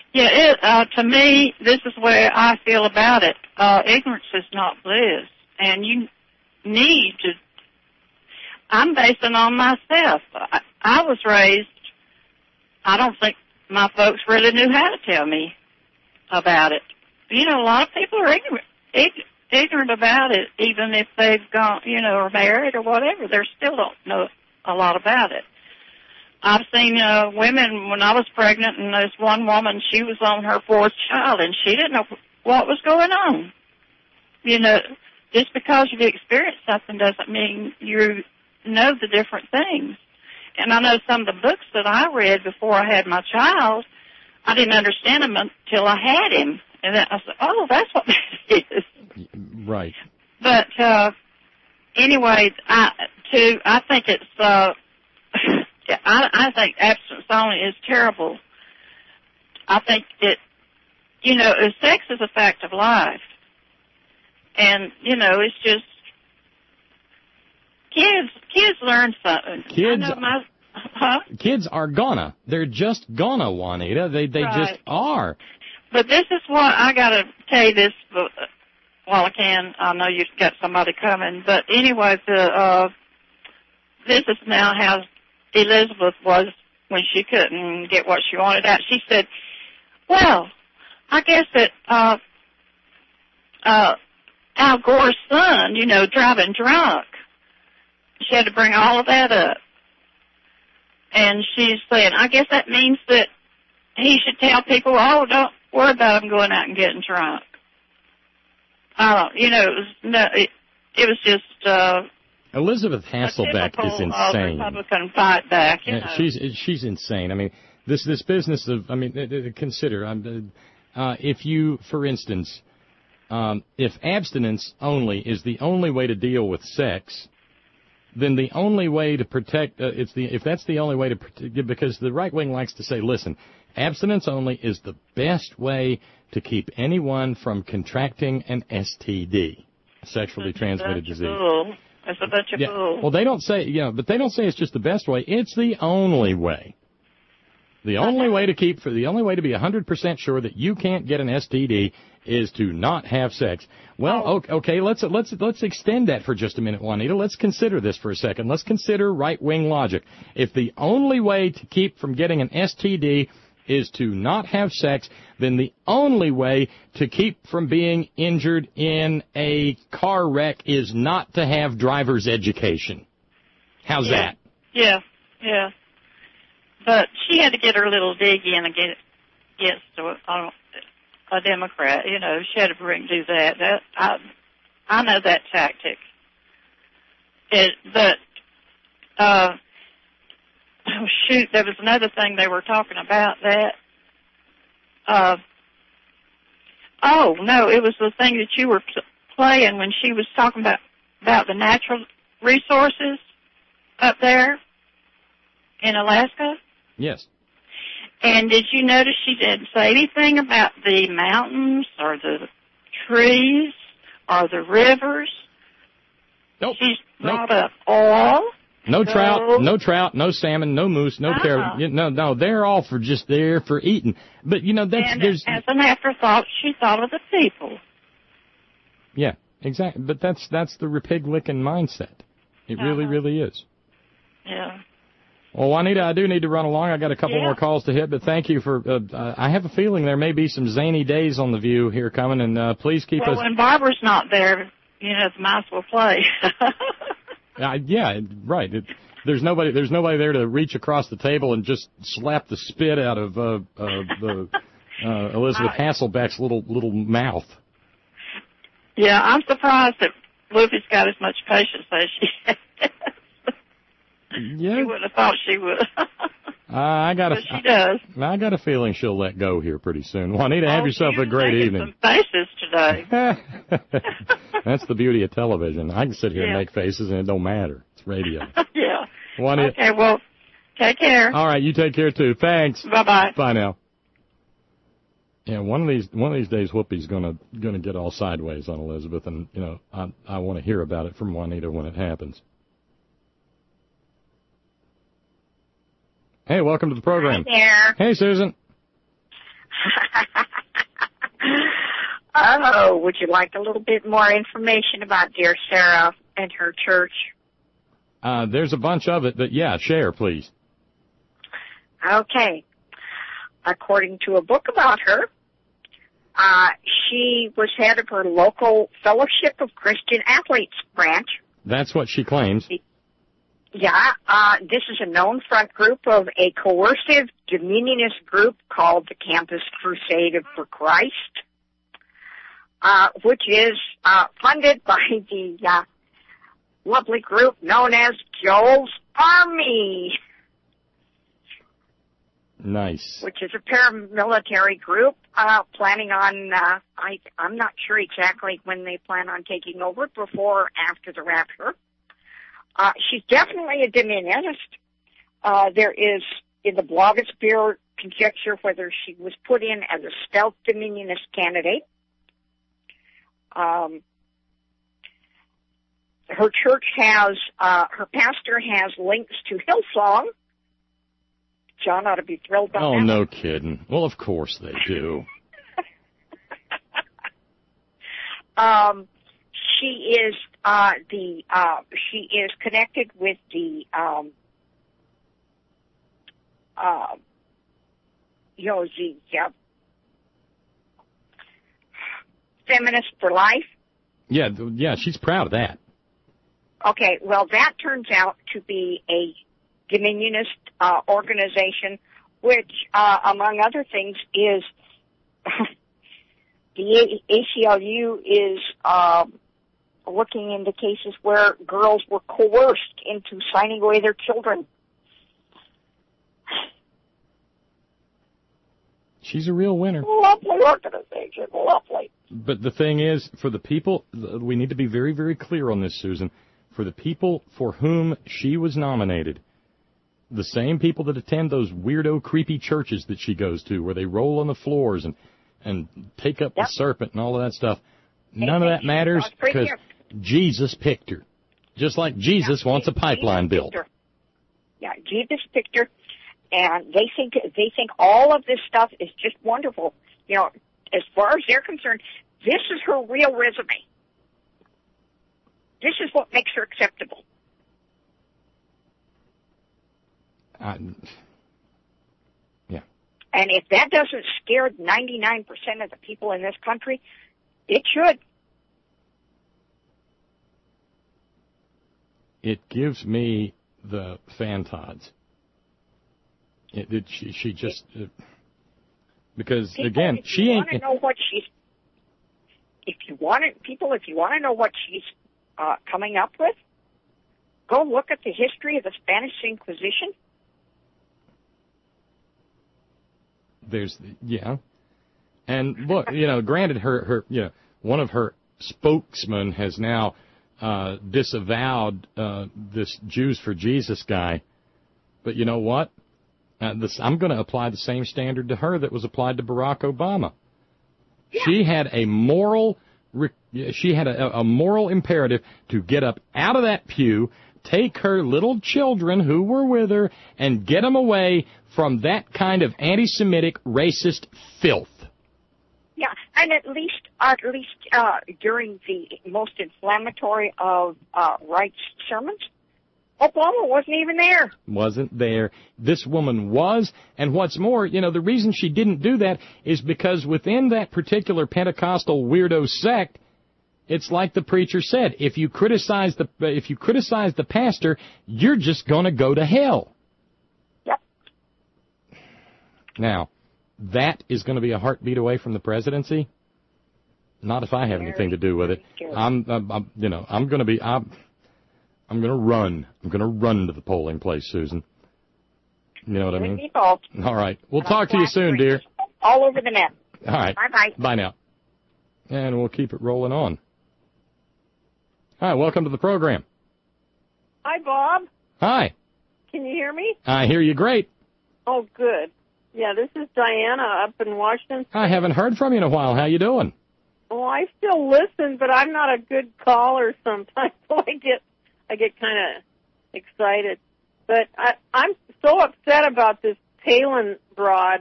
Yeah, to me, this is where I feel about it. Ignorance is not bliss, and you need to. I'm basing on myself. I was raised. I don't think my folks really knew how to tell me about it. You know, a lot of people are ignorant about it, even if they've gone, or married or whatever. They still don't know a lot about it. I've seen women when I was pregnant, and there's one woman, she was on her 4th child, and she didn't know what was going on. Just because you've experienced something doesn't mean you know the different things. And I know some of the books that I read before I had my child, I didn't understand them until I had him. And then I said, oh, that's what that is. Right. But anyway, I think it's... I think abstinence only is terrible. I think sex is a fact of life. And, it's just, kids learn something. Kids are gonna. They're just gonna, Juanita. They right. just are. But this is what, I gotta tell you this while I can. I know you've got somebody coming. But anyway, this is now how Elizabeth was when she couldn't get what she wanted out. She said, well, I guess that Al Gore's son, driving drunk. She had to bring all of that up. And she's saying, I guess that means that he should tell people, oh, don't worry about him going out and getting drunk. It was just... Elizabeth Hasselbeck is insane. Republican fight back, She's insane. I mean, this business of, consider, if you, for instance, if abstinence only is the only way to deal with sex, then the only way to protect, if that's the only way to protect, because the right wing likes to say, listen, abstinence only is the best way to keep anyone from contracting an STD, sexually transmitted disease. That's a bunch of bull. Well, they don't say, but they don't say it's just the best way. It's the only way. The only way to be 100% sure that you can't get an STD is to not have sex. Well, okay, let's extend that for just a minute, Juanita. Let's consider this for a second. Let's consider right-wing logic. If the only way to keep from getting an STD is to not have sex, then the only way to keep from being injured in a car wreck is not to have driver's education. How's that? Yeah. But she had to get her little dig in against a Democrat. She had to do that. I know that tactic. There was another thing they were talking about that. It was the thing that you were playing when she was talking about the natural resources up there in Alaska. Yes. And did you notice she didn't say anything about the mountains or the trees or the rivers? Nope. She brought up oil. No trout, no salmon, no moose, no carrot. No, they're all there for eating. But there's as an afterthought, she thought of the people. Yeah, exactly. But that's the Repig-licking mindset. It really is. Yeah. Well, Juanita, I do need to run along. I got a couple more calls to hit, but thank you for. I have a feeling there may be some zany days on the View here coming, and please keep us. Well, when Barbara's not there, the mice will play. Yeah, right. There's nobody there to reach across the table and just slap the spit out of Elizabeth Hasselbeck's little mouth. Yeah, I'm surprised that Luffy's got as much patience as she has. Yeah. You wouldn't have thought she would. But she does. I got a feeling she'll let go here pretty soon. Juanita, have yourself a great evening. Some faces today. That's the beauty of television. I can sit here and make faces, and it don't matter. It's radio. Yeah. Juanita. Okay, well, take care. All right, you take care, too. Thanks. Bye-bye. Bye now. Yeah, one of these days, Whoopi's gonna get all sideways on Elizabeth, and I want to hear about it from Juanita when it happens. Hey, welcome to the program. Hi there. Hey, Susan. Oh, would you like a little bit more information about dear Sarah and her church? There's a bunch of it, but yeah, share, please. Okay. According to a book about her, she was head of her local Fellowship of Christian Athletes branch. That's what she claims. Yeah, this is a known front group of a coercive dominionist group called the Campus Crusade for Christ, which is funded by the lovely group known as Joel's Army. Nice. Which is a paramilitary group planning on, I'm not sure exactly when they plan on taking over, before or after the rapture. She's definitely a dominionist. There is, in the blogosphere, conjecture whether she was put in as a stealth dominionist candidate. Her church has, her pastor has links to Hillsong. John ought to be thrilled about that. Oh, no kidding. Well, of course they do. She is she is connected with the Feminist for Life. Yeah, she's proud of that. Okay, well, that turns out to be a dominionist organization, which, among other things, is the ACLU is looking into cases where girls were coerced into signing away their children. She's a real winner. Lovely organization, lovely. But the thing is, for the people, we need to be very, very clear on this, Susan. For the people for whom she was nominated, the same people that attend those weirdo, creepy churches that she goes to, where they roll on the floors and take up the serpent and all of that stuff, none of that matters because Jesus picked her. Just like Jesus wants a pipeline built. Yeah, Jesus picked her, and they think all of this stuff is just wonderful. You know, as far as they're concerned, this is her real resume. This is what makes her acceptable. Yeah. And if that doesn't scare 99% of the people in this country, it should. It gives me the fantods. She just because people, again, she ain't. Know what she's. If you want to know what she's coming up with, go look at the history of the Spanish Inquisition. And look, granted, her one of her spokesmen has now disavowed this Jews for Jesus guy, but you know what? I'm going to apply the same standard to her that was applied to Barack Obama. Yeah. She had a moral imperative to get up out of that pew, take her little children who were with her, and get them away from that kind of anti-Semitic, racist filth. Yeah, and at least during the most inflammatory of Wright's sermons, Obama wasn't even there. Wasn't there. This woman was, and what's more, the reason she didn't do that is because within that particular Pentecostal weirdo sect, it's like the preacher said, if you criticize the pastor, you're just going to go to hell. Yep. Now, that is going to be a heartbeat away from the presidency. Not if I have anything to do with it. I'm going to run. I'm going to run to the polling place, Susan. You know what I mean? All right. We'll talk to you soon, dear. All over the net. All right. Bye-bye. Bye now. And we'll keep it rolling on. Hi, welcome to the program. Hi, Bob. Hi. Can you hear me? I hear you great. Oh, good. Yeah, this is Diana up in Washington. I haven't heard from you in a while. How you doing? Oh, I still listen, but I'm not a good caller sometimes, so I get kind of excited. But I'm so upset about this Palin broad.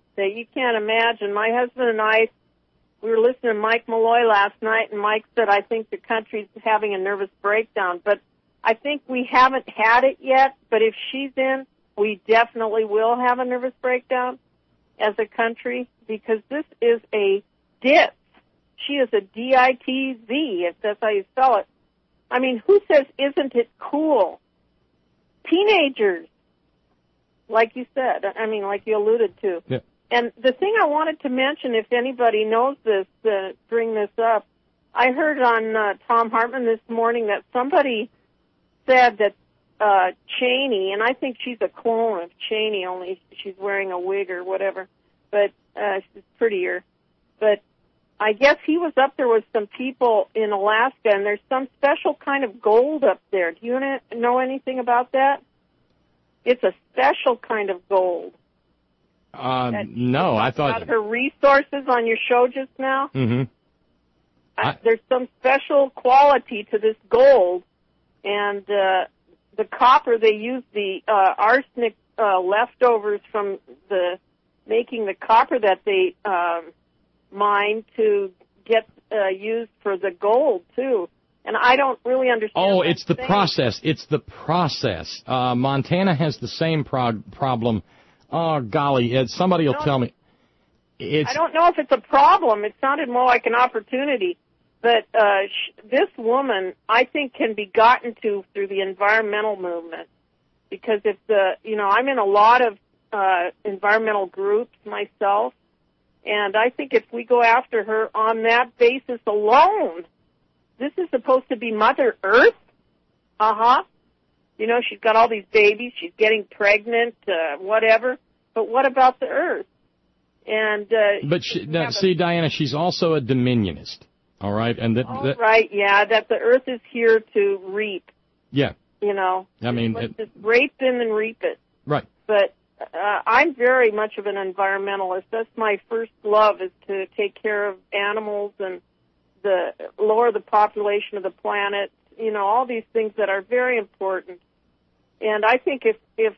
that you can't imagine. My husband and I, we were listening to Mike Malloy last night, and Mike said, I think the country's having a nervous breakdown. But I think we haven't had it yet, but if she's in, we definitely will have a nervous breakdown as a country, because this is a DITZ. She is a DITZ, if that's how you spell it. I mean, who says, isn't it cool? Teenagers, like you said, I mean, like you alluded to. Yeah. And the thing I wanted to mention, if anybody knows this, bring this up, I heard on Tom Hartman this morning that somebody said that Cheney, and I think she's a clone of Cheney, only she's wearing a wig or whatever, but she's prettier. But I guess he was up there with some people in Alaska, and there's some special kind of gold up there. Do you know anything about that? It's a special kind of gold. No, I thought... About her resources on your show just now? Mm-hmm. There's some special quality to this gold, and the copper, they use the arsenic leftovers from making the copper that they mine to get used for the gold, too. And I don't really understand. Oh, it's the process. It's the process. Montana has the same problem. Oh, golly, somebody will tell me. I don't know if it's a problem. It sounded more like an opportunity. But this woman, I think, can be gotten to through the environmental movement. Because I'm in a lot of environmental groups myself, and I think if we go after her on that basis alone, this is supposed to be Mother Earth? You know, she's got all these babies, she's getting pregnant, whatever. But what about the Earth? And see, Diana, she's also a dominionist. All right, and that the Earth is here to reap. Yeah. You know, I mean, let's just rape them and reap it. Right. But I'm very much of an environmentalist. That's my first love, is to take care of animals and lower the population of the planet. You know, all these things that are very important. And I think if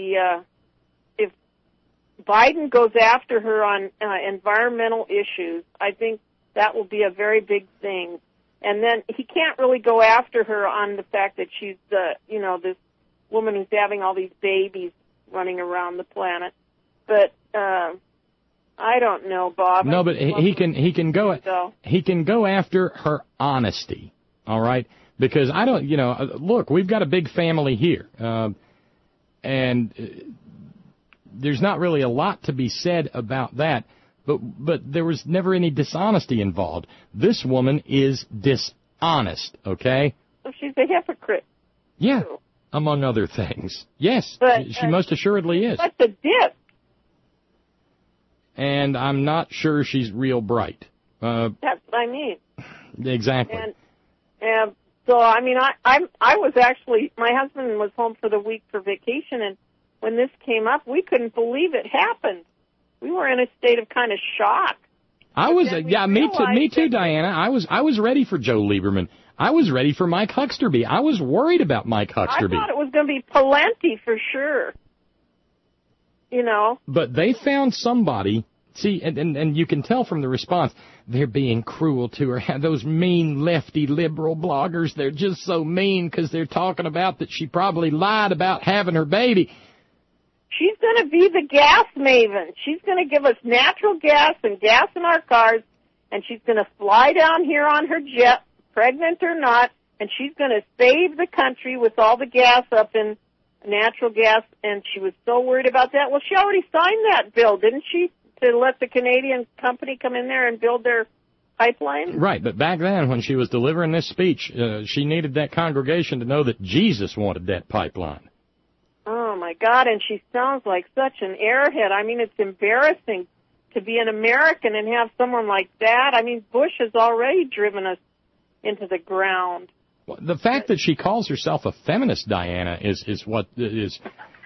Biden goes after her on environmental issues, I think that will be a very big thing. And then he can't really go after her on the fact that she's this woman who's having all these babies running around the planet. But I don't know, Bob. No, but he can go after her honesty. All right, because I don't. Look, we've got a big family here, and there's not really a lot to be said about that. But there was never any dishonesty involved. This woman is dishonest, okay? So she's a hypocrite. Yeah, among other things. Yes, but, she most assuredly is. What's a dip? And I'm not sure she's real bright. That's what I mean. Exactly. And so, I mean, I was actually, my husband was home for the week for vacation, and when this came up, we couldn't believe it happened. We were in a state of kind of shock. I was, me too, Diana. I was ready for Joe Lieberman. I was ready for Mike Hucksterby. I was worried about Mike Hucksterby. I thought it was going to be Pawlenty for sure. You know. But they found somebody. See, and you can tell from the response, they're being cruel to her. Those mean lefty liberal bloggers, they're just so mean because they're talking about that she probably lied about having her baby. She's going to be the gas maven. She's going to give us natural gas and gas in our cars, and she's going to fly down here on her jet, pregnant or not, and she's going to save the country with all the gas up in natural gas, and she was so worried about that. Well, she already signed that bill, didn't she, to let the Canadian company come in there and build their pipeline? Right, but back then when she was delivering this speech, she needed that congregation to know that Jesus wanted that pipeline. Oh, my God, and she sounds like such an airhead. I mean, it's embarrassing to be an American and have someone like that. I mean, Bush has already driven us into the ground. Well, the fact that she calls herself a feminist, Diana, is what is...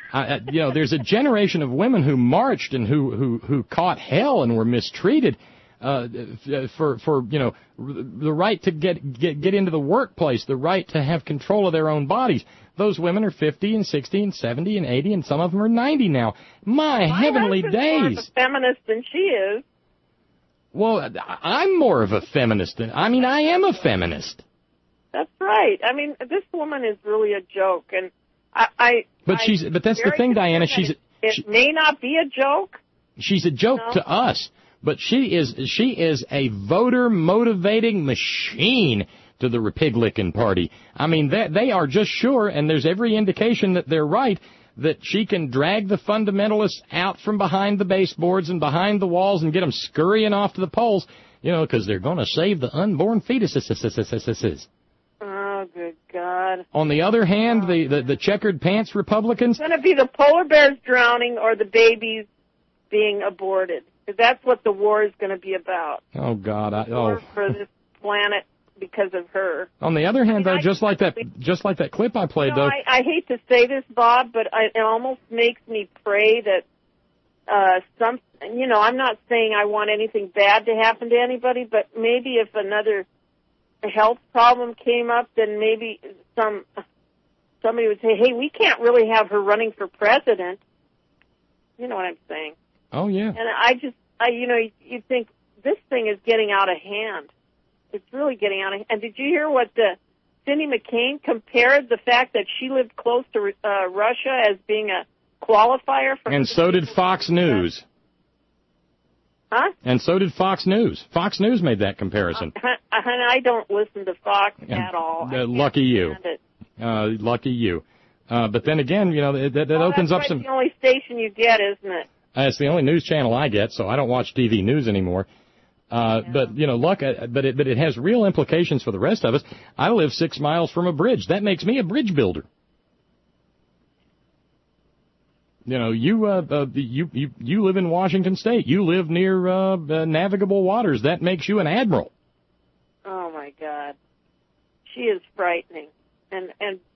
there's a generation of women who marched and who caught hell and were mistreated. for the right to get into the workplace, the right to have control of their own bodies. Those women are 50 and 60 and 70 and 80, and some of them are 90 now. My heavenly days! More of a feminist than she is. Well, I'm more of a feminist. I am a feminist. That's right. I mean, this woman is really a joke, and But that's the thing, Diana. It may not be a joke. She's a joke to us, but she is a voter motivating machine to the Republican Party. I mean, they are just sure, and there's every indication that they're right, that she can drag the fundamentalists out from behind the baseboards and behind the walls and get them scurrying off to the polls, because they're going to save the unborn fetuses. Oh, good God. On the other hand, the checkered pants Republicans... It's going to be the polar bears drowning or the babies being aborted. That's what the war is going to be about. Oh, God. War for this planet because of her. On the other hand, just like that clip I played, though... I hate to say this, Bob, but it almost makes me pray that I'm not saying I want anything bad to happen to anybody, but maybe if another health problem came up, then maybe somebody would say, hey, we can't really have her running for president. You know what I'm saying? Oh, yeah. And you think this thing is getting out of hand. It's really getting out of hand. And did you hear what Cindy McCain compared the fact that she lived close to Russia as being a qualifier for... And so did Fox News. Huh? And so did Fox News. Fox News made that comparison. I don't listen to Fox at all. Lucky you. Lucky you. But then again, that opens up some... That's the only station you get, isn't it? It's the only news channel I get, so I don't watch TV news anymore. But it has real implications for the rest of us. I live 6 miles from a bridge. That makes me a bridge builder. You live in Washington State. You live near navigable waters. That makes you an admiral. Oh my God, she is frightening, and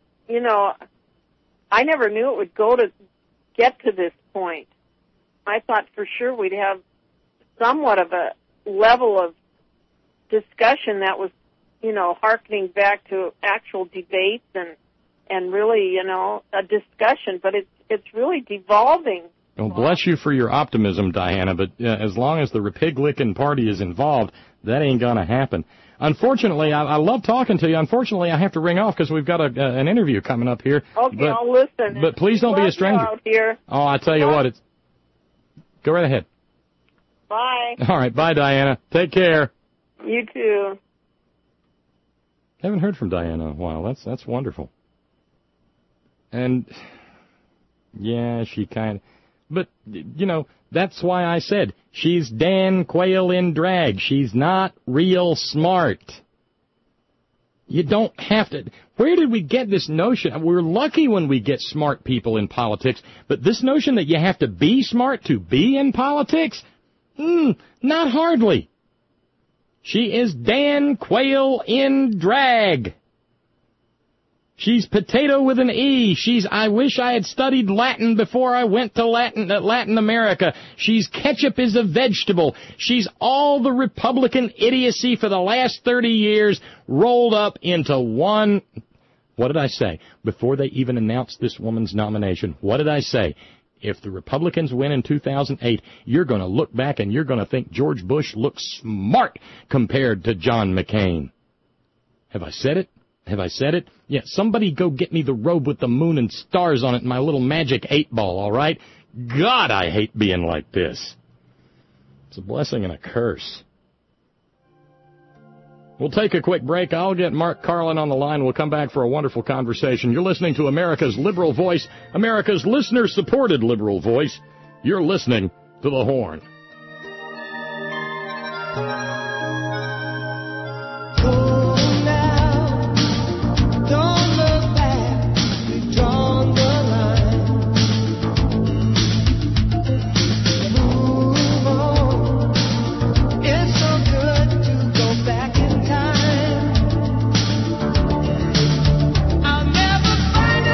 I never knew it would get to this point. I thought for sure we'd have somewhat of a level of discussion that was, hearkening back to actual debates and really, a discussion, but it's really devolving. Well, bless you for your optimism, Diana, but as long as the Republican Party is involved, that ain't going to happen. Unfortunately, I love talking to you. Unfortunately, I have to ring off because we've got an interview coming up here. Okay, I'll listen. But please don't be a stranger. Out here. Oh, I tell you what, go right ahead. Bye. All right, bye, Diana. Take care. You too. Haven't heard from Diana in a while. That's wonderful. And yeah, she kind of... But, that's why I said she's Dan Quayle in drag. She's not real smart. You don't have to... Where did we get this notion? We're lucky when we get smart people in politics, but this notion that you have to be smart to be in politics? Not hardly. She is Dan Quayle in drag. She's potato with an E. She's I wish I had studied Latin before I went to Latin America. She's ketchup is a vegetable. She's all the Republican idiocy for the last 30 years rolled up into one. What did I say? Before they even announced this woman's nomination, what did I say? If the Republicans win in 2008, you're going to look back and you're going to think George Bush looks smart compared to John McCain. Have I said it? Have I said it? Yeah, somebody go get me the robe with the moon and stars on it and my little magic 8-ball, all right? God, I hate being like this. It's a blessing and a curse. We'll take a quick break. I'll get Mark Carlin on the line. We'll come back for a wonderful conversation. You're listening to America's Liberal Voice, America's listener-supported Liberal Voice. You're listening to The Horn.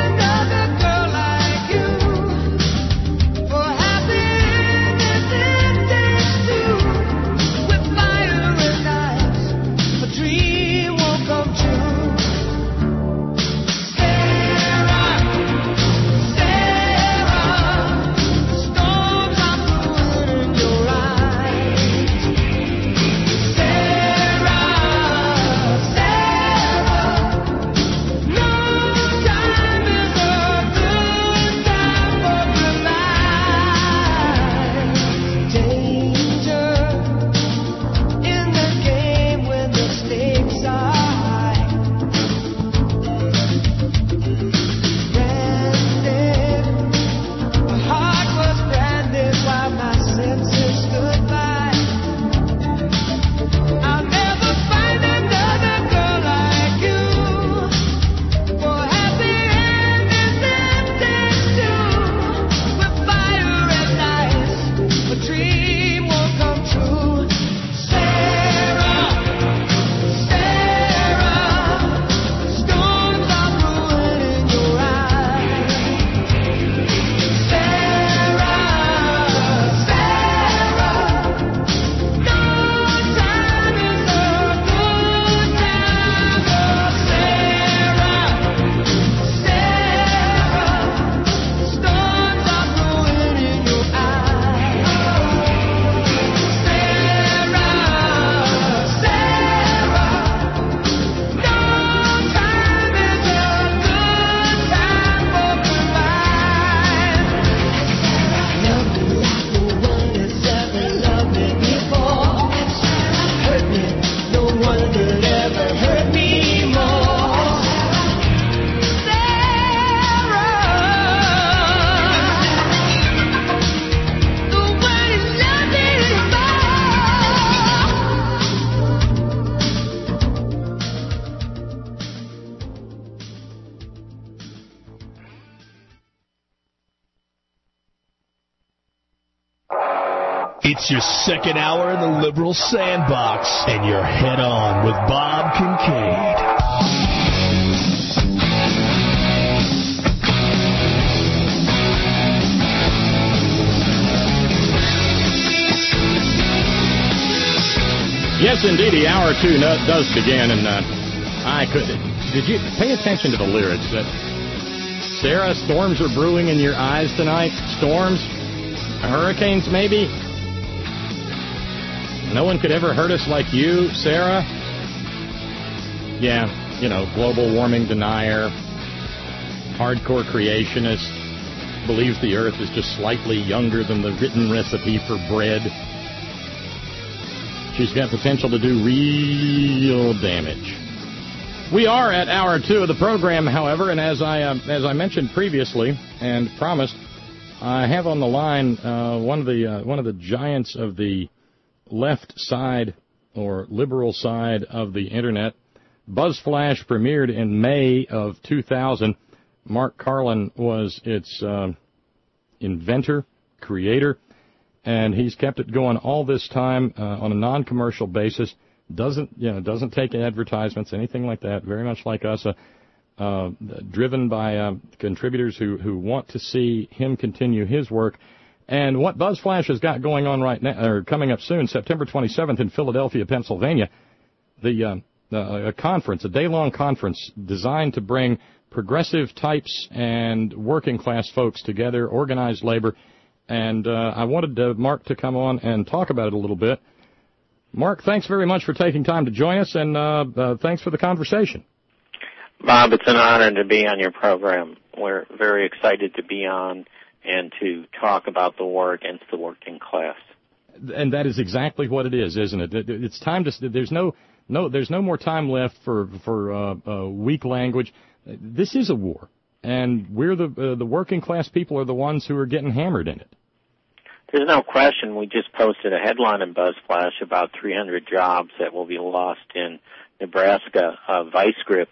For happiness in It's your second hour in the liberal sandbox, and you're head on with Bob Kincaid. Yes, indeed, hour 2 does begin, and did you pay attention to the lyrics? That Sarah, storms are brewing in your eyes tonight. Storms, hurricanes, maybe. No one could ever hurt us like you, Sarah. Yeah, global warming denier, hardcore creationist, believes the Earth is just slightly younger than the written recipe for bread. She's got potential to do real damage. We are at hour 2 of the program, however, and as I mentioned previously and promised, I have on the line one of the giants of the left side or liberal side of the internet. BuzzFlash premiered in May of 2000. Mark Carlin was its inventor, creator. And he's kept it going all this time on a non-commercial basis. Doesn't take advertisements, anything like that. Very much like us, driven by contributors who want to see him continue his work. And what BuzzFlash has got going on right now, or coming up soon, September 27th in Philadelphia, Pennsylvania, a conference, a day-long conference designed to bring progressive types and working-class folks together, organized labor. And I wanted Mark to come on and talk about it a little bit. Mark, thanks very much for taking time to join us, and thanks for the conversation. Bob, it's an honor to be on your program. We're very excited to be on and to talk about the war against the working class. And that is exactly what it is, isn't it? It's time to. There's no more time left for weak language. This is a war, and we're the working class people are the ones who are getting hammered in it. There's no question. We just posted a headline in BuzzFlash about 300 jobs that will be lost in Nebraska. Vice Grip,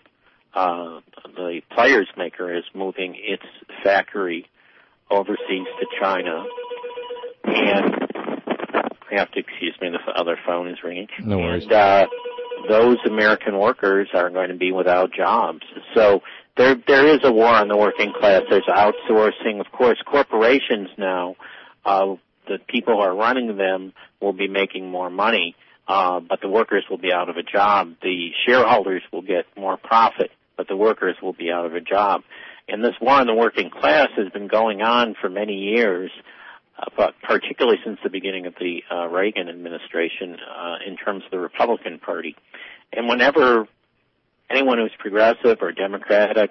the players maker, is moving its factory overseas to China. And you have to excuse me, the other phone is ringing. No worries. And those American workers are going to be without jobs. So there is a war on the working class. There's outsourcing. Of course, corporations now, the people who are running them will be making more money, but the workers will be out of a job. The shareholders will get more profit, but the workers will be out of a job. And this war on the working class has been going on for many years, but particularly since the beginning of the Reagan administration in terms of the Republican Party. And whenever anyone who's progressive or Democratic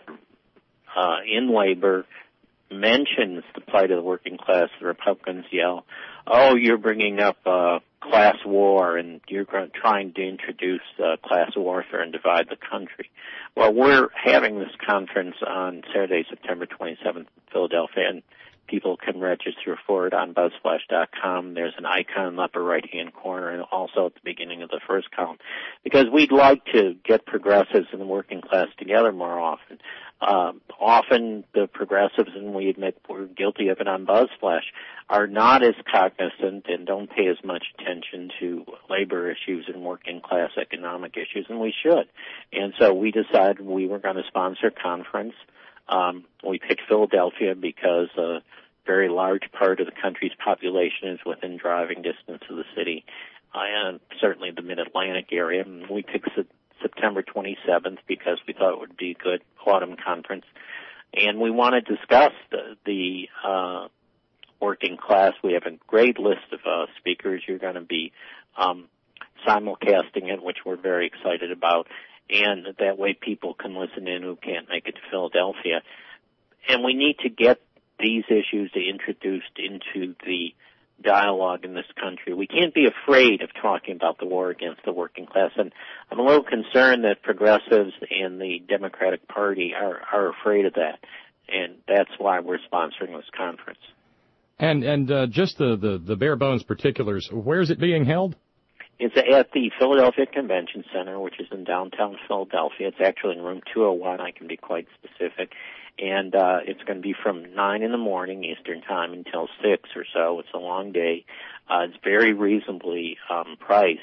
in labor mentions the plight of the working class, the Republicans yell, "Oh, you're bringing up class war and you're trying to introduce class warfare and divide the country." Well, we're having this conference on Saturday, September 27th in Philadelphia, and people can register for it on BuzzFlash.com. There's an icon in the upper right-hand corner and also at the beginning of the first column, because we'd like to get progressives and the working class together more often. Often the progressives, and we admit we're guilty of it on BuzzFlash, are not as cognizant and don't pay as much attention to labor issues and working class economic issues, and we should. And so we decided we were going to sponsor a conference. We picked Philadelphia because a very large part of the country's population is within driving distance of the city, and certainly the Mid-Atlantic area. And we picked September 27th because we thought it would be a good autumn conference. And we want to discuss the working class. We have a great list of speakers. You're going to be simulcasting it, which we're very excited about. And that way people can listen in who can't make it to Philadelphia. And we need to get these issues introduced into the dialogue in this country. We can't be afraid of talking about the war against the working class. And I'm a little concerned that progressives and the Democratic Party are afraid of that. And that's why we're sponsoring this conference. And just the bare bones particulars, where is it being held? It's at the Philadelphia Convention Center, which is in downtown Philadelphia. It's actually in room 201. I can be quite specific. and it's going to be from 9 in the morning Eastern Time until 6 or so. It's a long day. It's very reasonably priced.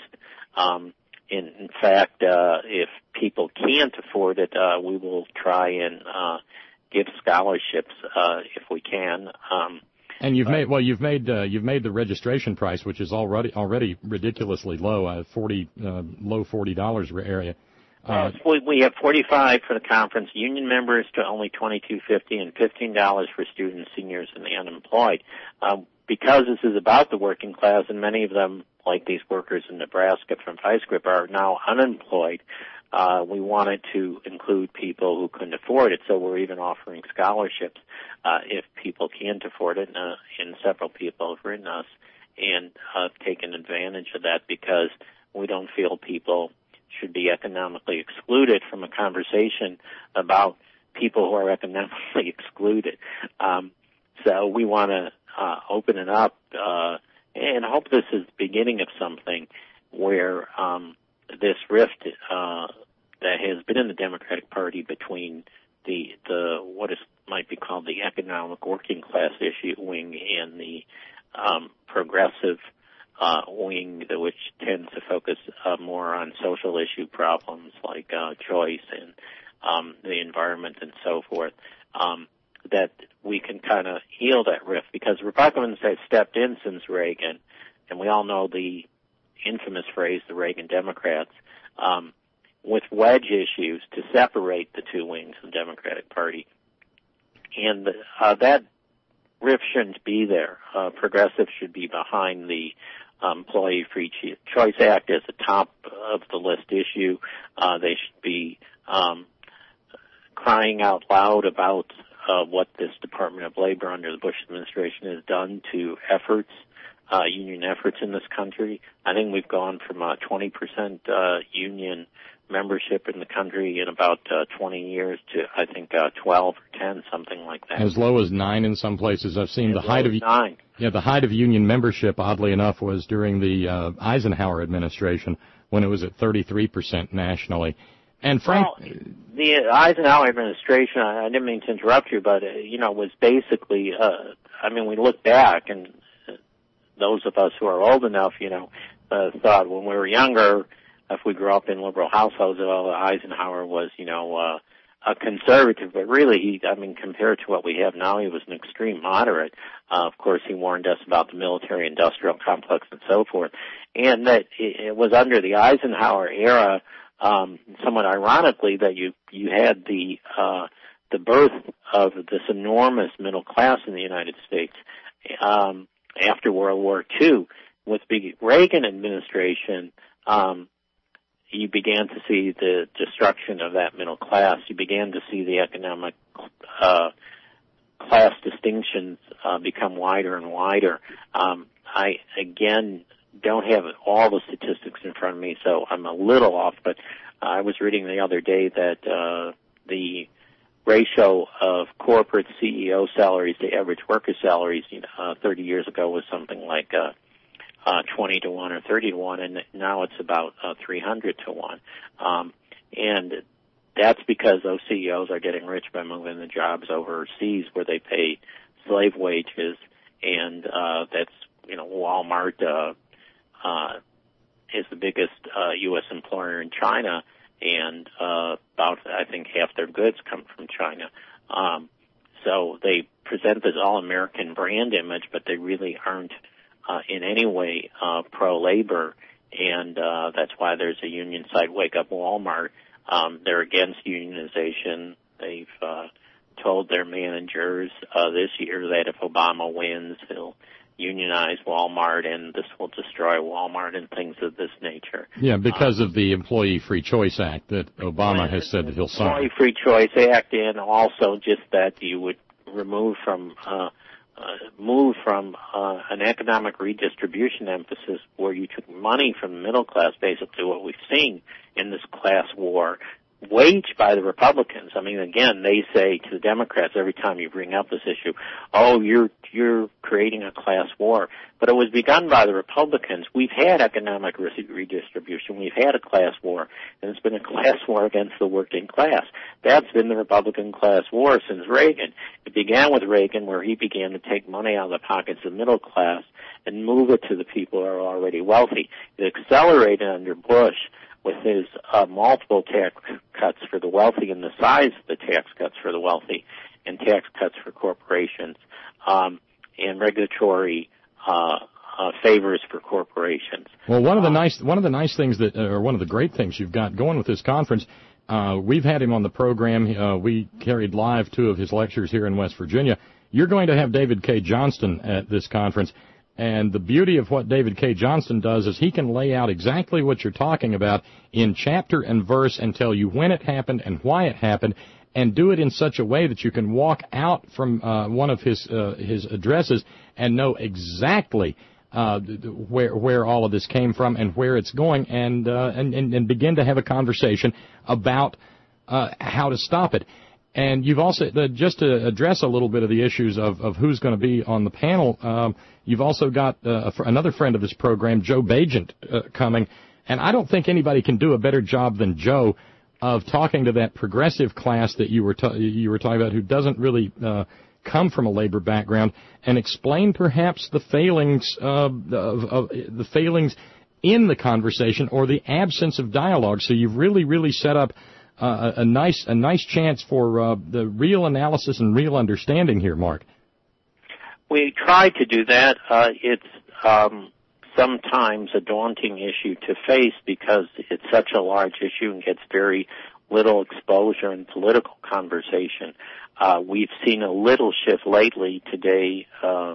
In fact, if people can't afford it, we will try and give scholarships if we can. And you've made the registration price, which is already ridiculously low, low $40 area. We have $45 for the conference union members to only $22.50, and $15 for students, seniors, and the unemployed. Because this is about the working class, and many of them, like these workers in Nebraska from FISCRIP, are now unemployed, we wanted to include people who couldn't afford it, so we're even offering scholarships if people can't afford it, and several people have written us and taken advantage of that because we don't feel people should be economically excluded from a conversation about people who are economically excluded. So we want to open it up and hope this is the beginning of something where this rift that has been in the Democratic Party between the what might be called the economic working class issue wing and the progressive wing, which tends to focus more on social issue problems like choice and the environment and so forth, that we can kind of heal that rift, because Republicans have stepped in since Reagan, and we all know the infamous phrase, the Reagan Democrats, with wedge issues to separate the two wings of the Democratic Party. And that rift shouldn't be there. Progressives should be behind the Employee Free Choice Act as a top of the list issue. They should be crying out loud about what this Department of Labor under the Bush administration has done to efforts, union efforts in this country. I think we've gone from 20% union membership in the country in about 20 years to, I think, 12 or 10, something like that. As low as 9 in some places. I've seen the height of 9. Yeah, the height of union membership, oddly enough, was during the Eisenhower administration when it was at 33% nationally. And the Eisenhower administration, I didn't mean to interrupt you, but was basically, we look back, and those of us who are old enough, thought when we were younger, if we grew up in liberal households, Eisenhower was, a conservative, but really, compared to what we have now, he was an extreme moderate. Of course, he warned us about the military-industrial complex and so forth, and that it was under the Eisenhower era, somewhat ironically, that you had the birth of this enormous middle class in the United States after World War II. With the Reagan administration, you began to see the destruction of that middle class. You began to see the economic class distinctions become wider and wider. I, again, don't have all the statistics in front of me, so I'm a little off, but I was reading the other day that the ratio of corporate CEO salaries to average worker salaries 30 years ago was something like 20 to 1 or 30 to 1, and now it's about 300 to 1. And that's because those CEOs are getting rich by moving the jobs overseas where they pay slave wages, and that's, Walmart is the biggest U.S. employer in China, and about, I think, half their goods come from China. So they present this all-American brand image, but they really aren't in any way pro-labor, and that's why there's a union side. Wake Up Walmart. They're against unionization. They've told their managers this year that if Obama wins, he'll unionize Walmart, and this will destroy Walmart and things of this nature. Yeah, because of the Employee Free Choice Act that Obama has said that he'll sign. Employee Free Choice Act, and also just that you would remove from an economic redistribution emphasis where you took money from the middle class, basically what we've seen in this class war, waged by the Republicans. I mean, again, they say to the Democrats every time you bring up this issue, oh, you're creating a class war. But it was begun by the Republicans. We've had economic redistribution. We've had a class war, and it's been a class war against the working class. That's been the Republican class war since Reagan. It began with Reagan, where he began to take money out of the pockets of the middle class and move it to the people who are already wealthy. It accelerated under Bush with his multiple tax cuts for the wealthy and the size of the tax cuts for the wealthy and tax cuts for corporations and regulatory favors for corporations. Well, one of the nice things that, or one of the great things you've got going with this conference, we've had him on the program. We carried live 2 of his lectures here in West Virginia. You're going to have David K. Johnston at this conference. And the beauty of what David K. Johnston does is he can lay out exactly what you're talking about in chapter and verse and tell you when it happened and why it happened, and do it in such a way that you can walk out from one of his addresses and know exactly where all of this came from and where it's going, and begin to have a conversation about how to stop it. And you've also, just to address a little bit of the issues of who's going to be on the panel, you've also got another friend of this program, Joe Bagent, coming. And I don't think anybody can do a better job than Joe of talking to that progressive class that you were talking about, who doesn't really come from a labor background, and explain perhaps the failings of the failings in the conversation or the absence of dialogue. So you've really set up a nice chance for the real analysis and real understanding here, Mark. We try to do that. It's sometimes a daunting issue to face because it's such a large issue and gets very little exposure in political conversation. We've seen a little shift lately. Today,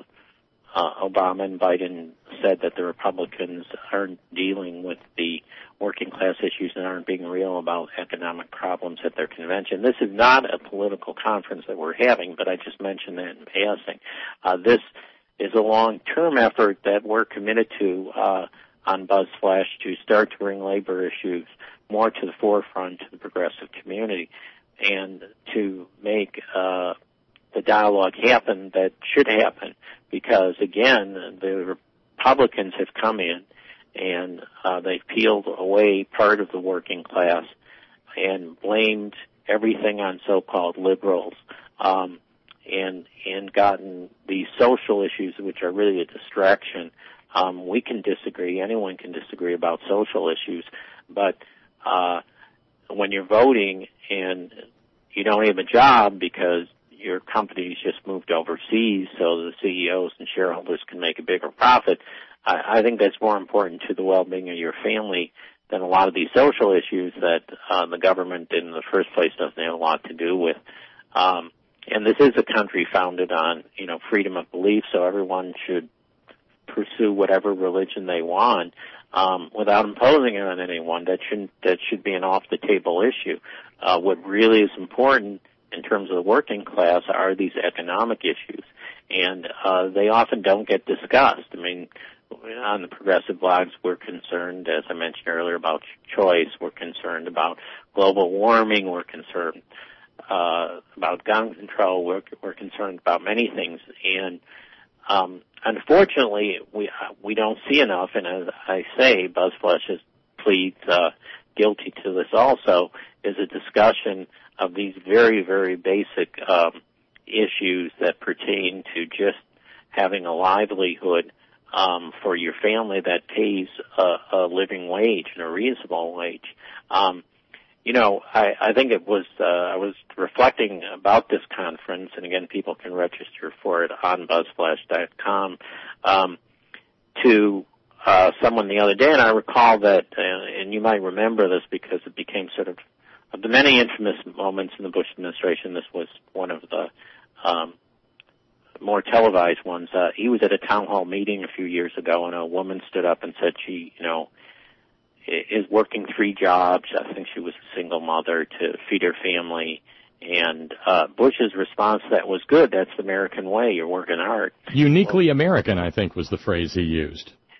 Obama and Biden said that the Republicans aren't dealing with the working class issues and aren't being real about economic problems at their convention. This is not a political conference that we're having, but I just mentioned that in passing. This is a long-term effort that we're committed to on BuzzFlash to start to bring labor issues more to the forefront to the progressive community and to make the dialogue happen that should happen, because, again, the Republicans have come in and they've peeled away part of the working class and blamed everything on so-called liberals, and gotten these social issues, which are really a distraction. We can disagree. Anyone can disagree about social issues, but when you're voting and you don't have a job because your company's just moved overseas so the CEOs and shareholders can make a bigger profit, I think that's more important to the well-being of your family than a lot of these social issues that the government in the first place doesn't have a lot to do with. And this is a country founded on, freedom of belief, so everyone should pursue whatever religion they want without imposing it on anyone. That should be an off-the-table issue. What really is important in terms of the working class are these economic issues, and they often don't get discussed. I mean, on the progressive blogs, we're concerned, as I mentioned earlier, about choice. We're concerned about global warming. We're concerned about gun control. We're concerned about many things, and unfortunately, we don't see enough. And as I say, BuzzFlash pleads guilty to this also, is a discussion of these very, very basic issues that pertain to just having a livelihood for your family that pays a living wage and a reasonable wage. I think it was, I was reflecting about this conference, and again, people can register for it on BuzzFlash.com, to someone the other day, and I recall that, and you might remember this because it became sort of the many infamous moments in the Bush administration, this was one of the more televised ones. He was at a town hall meeting a few years ago, and a woman stood up and said she, is working 3 jobs. I think she was a single mother to feed her family. And Bush's response to that was, good, that's the American way, you're working hard. Uniquely American, I think, was the phrase he used.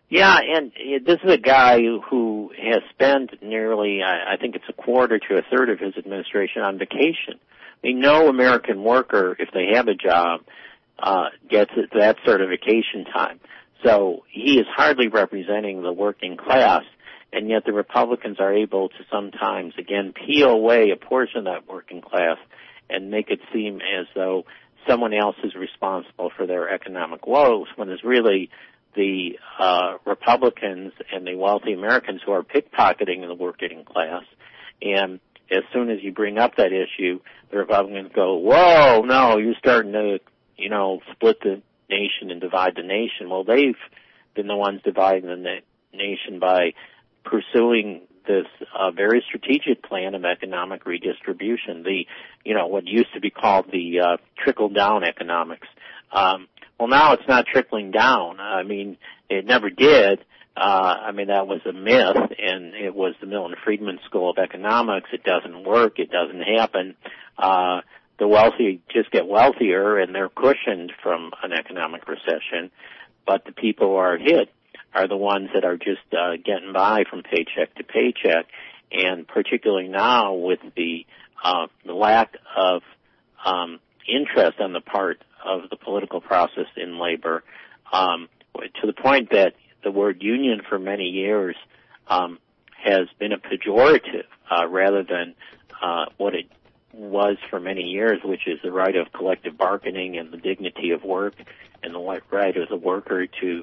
Yeah, and this is a guy who has spent nearly, I think it's a quarter to a third of his administration on vacation. I mean, no American worker, if they have a job, gets that sort of vacation time. So he is hardly representing the working class, and yet the Republicans are able to sometimes, again, peel away a portion of that working class and make it seem as though someone else is responsible for their economic woes, when it's really the Republicans and the wealthy Americans who are pickpocketing the working class. And as soon as you bring up that issue, the Republicans go, whoa, no, you're starting to, split the nation and divide the nation. Well, they've been the ones dividing the nation by pursuing this very strategic plan of economic redistribution, what used to be called the trickle-down economics. Well, now it's not trickling down. I mean, it never did. That was a myth, and it was the Milton Friedman School of Economics. It doesn't work. It doesn't happen. The wealthy just get wealthier, and they're cushioned from an economic recession. But the people who are hit are the ones that are just getting by from paycheck to paycheck. And particularly now with the lack of interest on the part of the political process in labor, to the point that the word union for many years has been a pejorative rather than what it was for many years, which is the right of collective bargaining and the dignity of work and the right of the worker to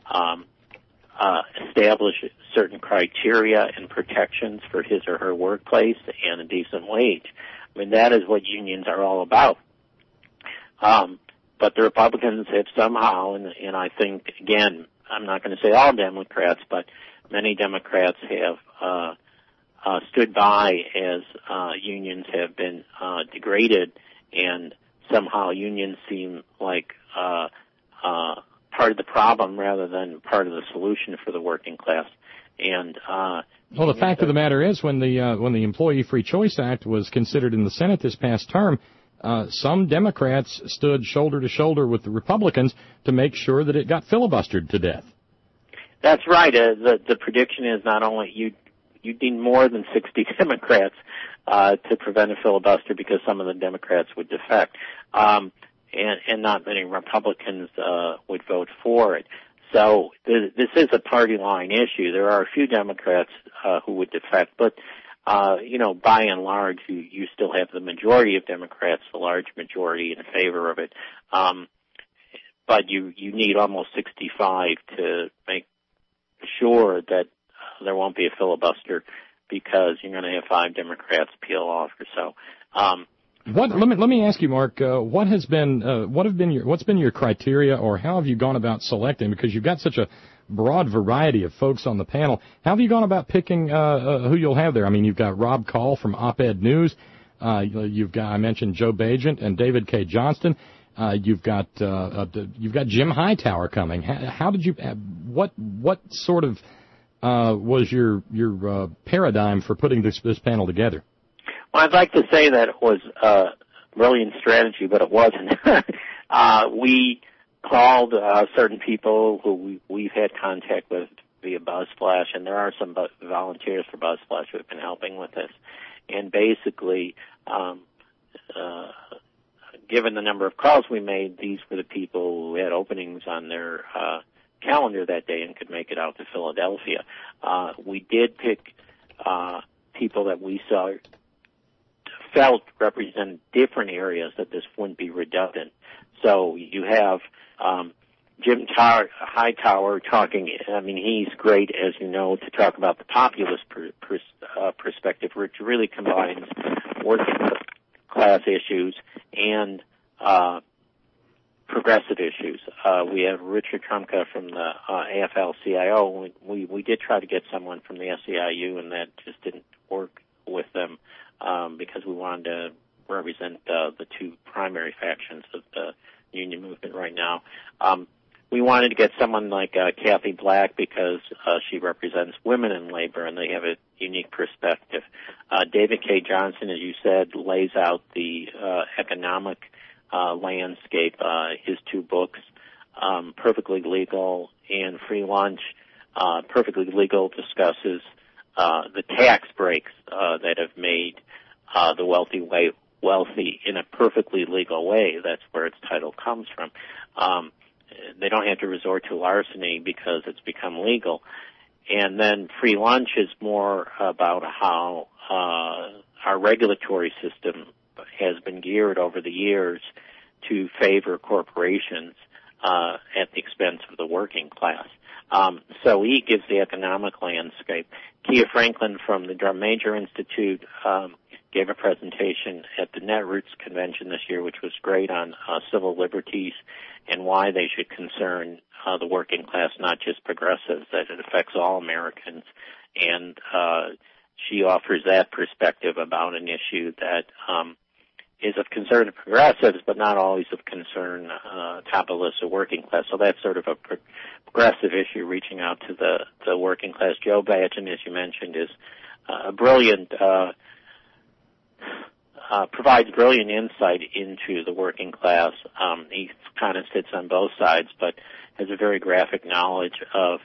establish certain criteria and protections for his or her workplace and a decent wage. I mean, that is what unions are all about. But the Republicans have somehow, and I think, again, I'm not going to say all Democrats, but many Democrats have stood by as unions have been degraded, and somehow unions seem like part of the problem rather than part of the solution for the working class. And well, the fact of the matter is, when the Employee Free Choice Act was considered in the Senate this past term, some Democrats stood shoulder to shoulder with the Republicans to make sure that it got filibustered to death. That's right. The prediction is not only you need more than 60 Democrats to prevent a filibuster, because some of the Democrats would defect, and not many Republicans would vote for it. So this is a party line issue. There are a few Democrats who would defect, but by and large, you still have the majority of Democrats, the large majority in favor of it. But you need almost 65 to make sure that there won't be a filibuster, because you're going to have 5 Democrats peel off or so. Let me ask you, Mark, what's been your criteria, or how have you gone about selecting? Because you've got such a broad variety of folks on the panel. How have you gone about picking who you'll have there? I mean, you've got Rob Call from Op-Ed News. I mentioned Joe Bagent and David K. Johnston. You've got Jim Hightower coming. How did you? What sort of was your paradigm for putting this panel together? Well, I'd like to say that it was a brilliant strategy, but it wasn't. We called certain people who we've had contact with via BuzzFlash, and there are some volunteers for BuzzFlash who have been helping with this. And basically, given the number of calls we made, these were the people who had openings on their calendar that day and could make it out to Philadelphia. We did pick people that we felt represented different areas, that this wouldn't be redundant. So you have Jim Hightower talking. I mean, he's great, as you know, to talk about the populist perspective, which really combines working class issues and progressive issues. We have Richard Trumka from the AFL-CIO. We did try to get someone from the SEIU, and that just didn't work with them because we wanted to represent the two primary factions of the union movement right now. We wanted to get someone like Kathy Black, because she represents women in labor, and they have a unique perspective. David K. Johnston, as you said, lays out the economic landscape. His 2 books, Perfectly Legal and Free Lunch, Perfectly Legal discusses the tax breaks that have made the wealthy in a perfectly legal way. That's where its title comes from. They don't have to resort to larceny because it's become legal. And then Free Lunch is more about how our regulatory system has been geared over the years to favor corporations at the expense of the working class. So he gives the economic landscape. Kia Franklin from the Drum Major Institute gave a presentation at the Netroots Convention this year, which was great, on civil liberties and why they should concern the working class, not just progressives, that it affects all Americans. And she offers that perspective about an issue that is of concern to progressives, but not always of concern top of the list of working class. So that's sort of a progressive issue reaching out to the working class. Joe Badgen, as you mentioned, is brilliant, provides brilliant insight into the working class. He kind of sits on both sides, but has a very graphic knowledge of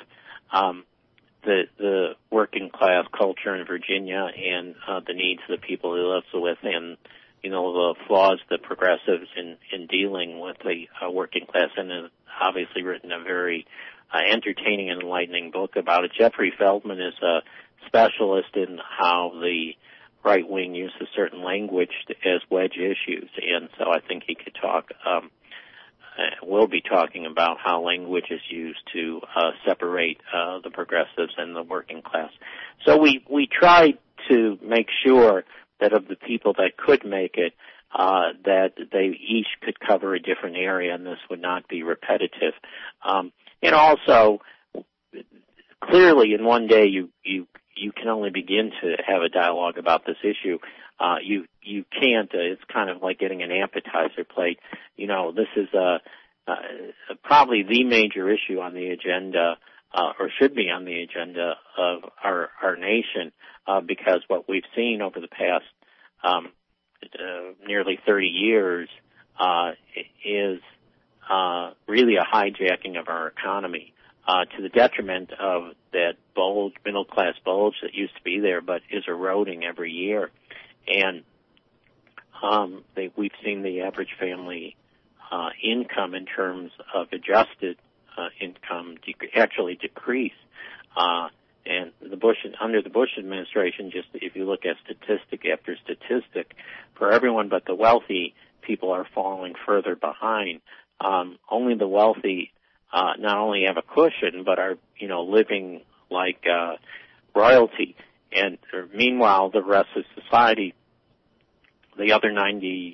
the working class culture in Virginia and the needs of the people he lives with, and the flaws of the progressives in dealing with the working class, and has obviously written a very entertaining and enlightening book about it. Jeffrey Feldman is a specialist in how the right wing uses certain language as wedge issues, and so I think he could talk. We'll be talking about how language is used to separate the progressives and the working class. So we tried to make sure that of the people that could make it, that they each could cover a different area, and this would not be repetitive. And also, clearly, in one day, you can only begin to have a dialogue about this issue. You can't. It's kind of like getting an appetizer plate. This is probably the major issue on the agenda, or should be on the agenda of our nation, because what we've seen over the past nearly 30 years is really a hijacking of our economy to the detriment of that bulge, middle-class bulge that used to be there but is eroding every year. And we've seen the average family income in terms of adjusted income actually decrease. And under the Bush administration, just if you look at statistic after statistic, for everyone but the wealthy, people are falling further behind. Only the wealthy not only have a cushion, but are living like royalty. And meanwhile, the rest of society, the other 98%,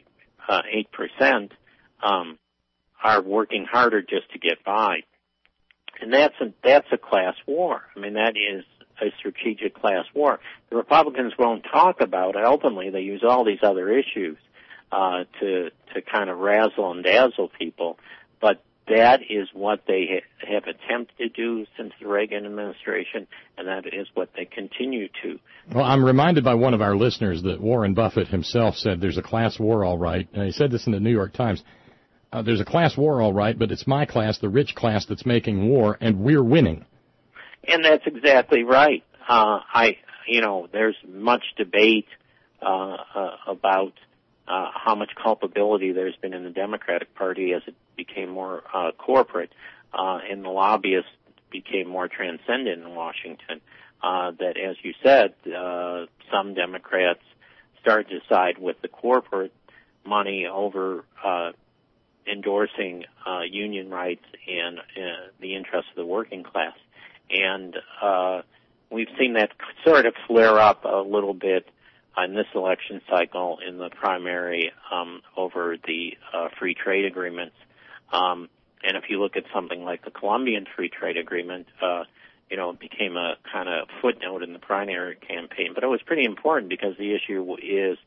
are working harder just to get by. And that's a class war. I mean, that is a strategic class war. The Republicans won't talk about it openly. They use all these other issues to kind of razzle and dazzle people. But that is what they have attempted to do since the Reagan administration, and that is what they continue to. Well, I'm reminded by one of our listeners that Warren Buffett himself said there's a class war, all right. And he said this in the New York Times. There's a class war, all right, but it's my class, the rich class, that's making war, and we're winning. And that's exactly right. There's much debate about how much culpability there's been in the Democratic Party as it became more corporate, and the lobbyists became more transcendent in Washington. That, as you said, some Democrats started to side with the corporate money over endorsing union rights and the interests of the working class. And we've seen that sort of flare up a little bit in this election cycle in the primary over the free trade agreements. And if you look at something like the Colombian Free Trade Agreement, it became a kind of footnote in the primary campaign. But it was pretty important because the issue is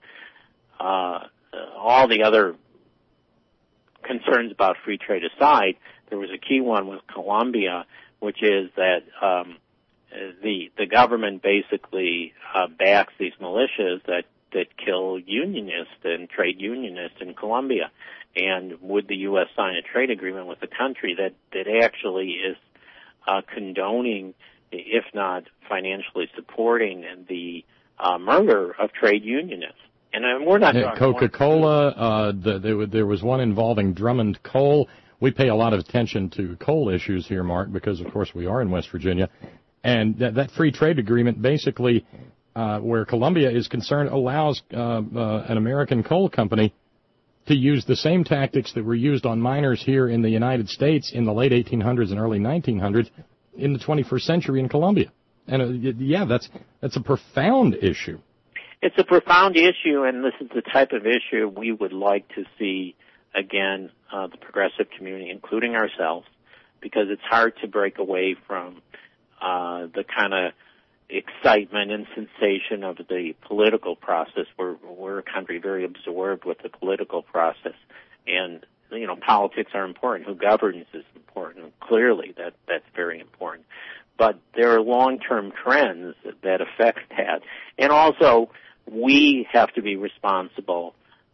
all the other concerns about free trade aside, there was a key one with Colombia, which is that the government basically backs these militias that kill unionists and trade unionists in Colombia. And would the U.S. sign a trade agreement with a country that actually is condoning if not financially supporting the murder of trade unionists. And we're not talking Coca-Cola. There was one involving Drummond Coal. We pay a lot of attention to coal issues here, Mark, because, of course, we are in West Virginia. And that free trade agreement basically, where Colombia is concerned, allows an American coal company to use the same tactics that were used on miners here in the United States in the late 1800s and early 1900s in the 21st century in Colombia. And, that's a profound issue. It's a profound issue, and this is the type of issue we would like to see, again, the progressive community, including ourselves, because it's hard to break away from the kind of excitement and sensation of the political process. We're a country very absorbed with the political process, and politics are important. Who governs is important. Clearly, that's very important. But there are long-term trends that affect that, and also we have to be responsible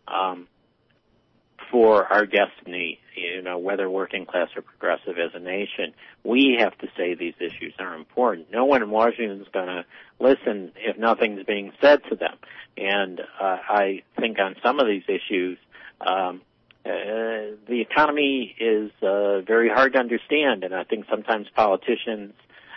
for our destiny, whether working class or progressive as a nation. We have to say these issues are important. No one in Washington is going to listen if nothing's being said to them. And I think on some of these issues, the economy is very hard to understand, and I think sometimes politicians,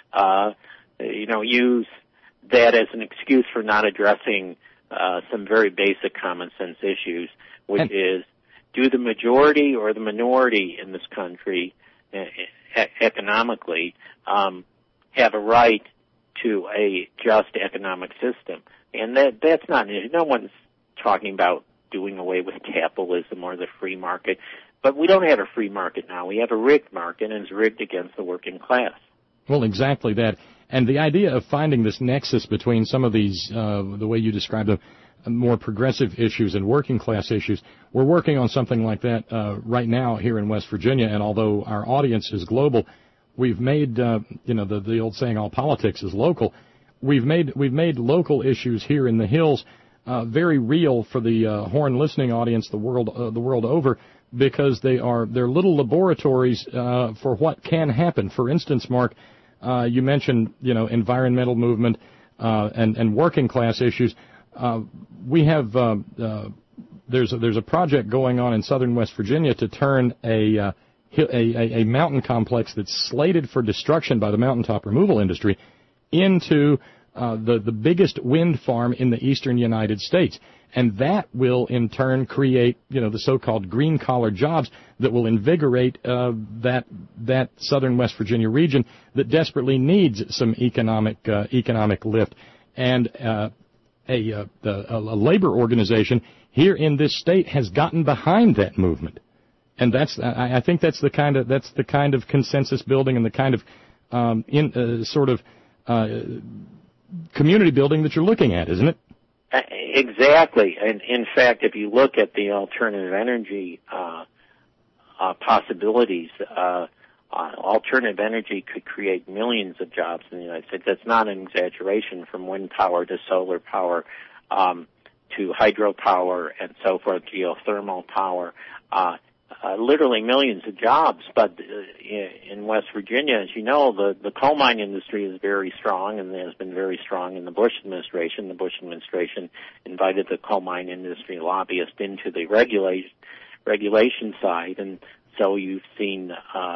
use that as an excuse for not addressing some very basic common sense issues, which is, do the majority or the minority in this country economically have a right to a just economic system? And that's not an issue. No one's talking about doing away with capitalism or the free market, but we don't have a free market now. We have a rigged market, and it's rigged against the working class. Well, exactly that. And the idea of finding this nexus between some of these, the way you described them, more progressive issues and working class issues, we're working on something like that right now here in West Virginia. And although our audience is global, we've made, the old saying, all politics is local. We've made local issues here in the hills very real for the Horn listening audience the world over, because they're little laboratories for what can happen. For instance, Mark, you mentioned, environmental movement and working class issues. We have there's a project going on in southern West Virginia to turn a mountain complex that's slated for destruction by the mountaintop removal industry into the biggest wind farm in the eastern United States. And that will, in turn, create, the so-called green-collar jobs that will invigorate that southern West Virginia region that desperately needs some economic lift. And a labor organization here in this state has gotten behind that movement. And I think that's the kind of consensus building and the kind of community building that you're looking at, isn't it? Exactly. And in fact, if you look at the alternative energy possibilities, alternative energy could create millions of jobs in the United States. That's not an exaggeration, from wind power to solar power to hydropower and so forth, geothermal power. Literally millions of jobs. But in West Virginia, as you know, the coal mine industry is very strong and has been very strong in the Bush administration. The Bush administration invited the coal mine industry lobbyists into the regulation side, and so you've seen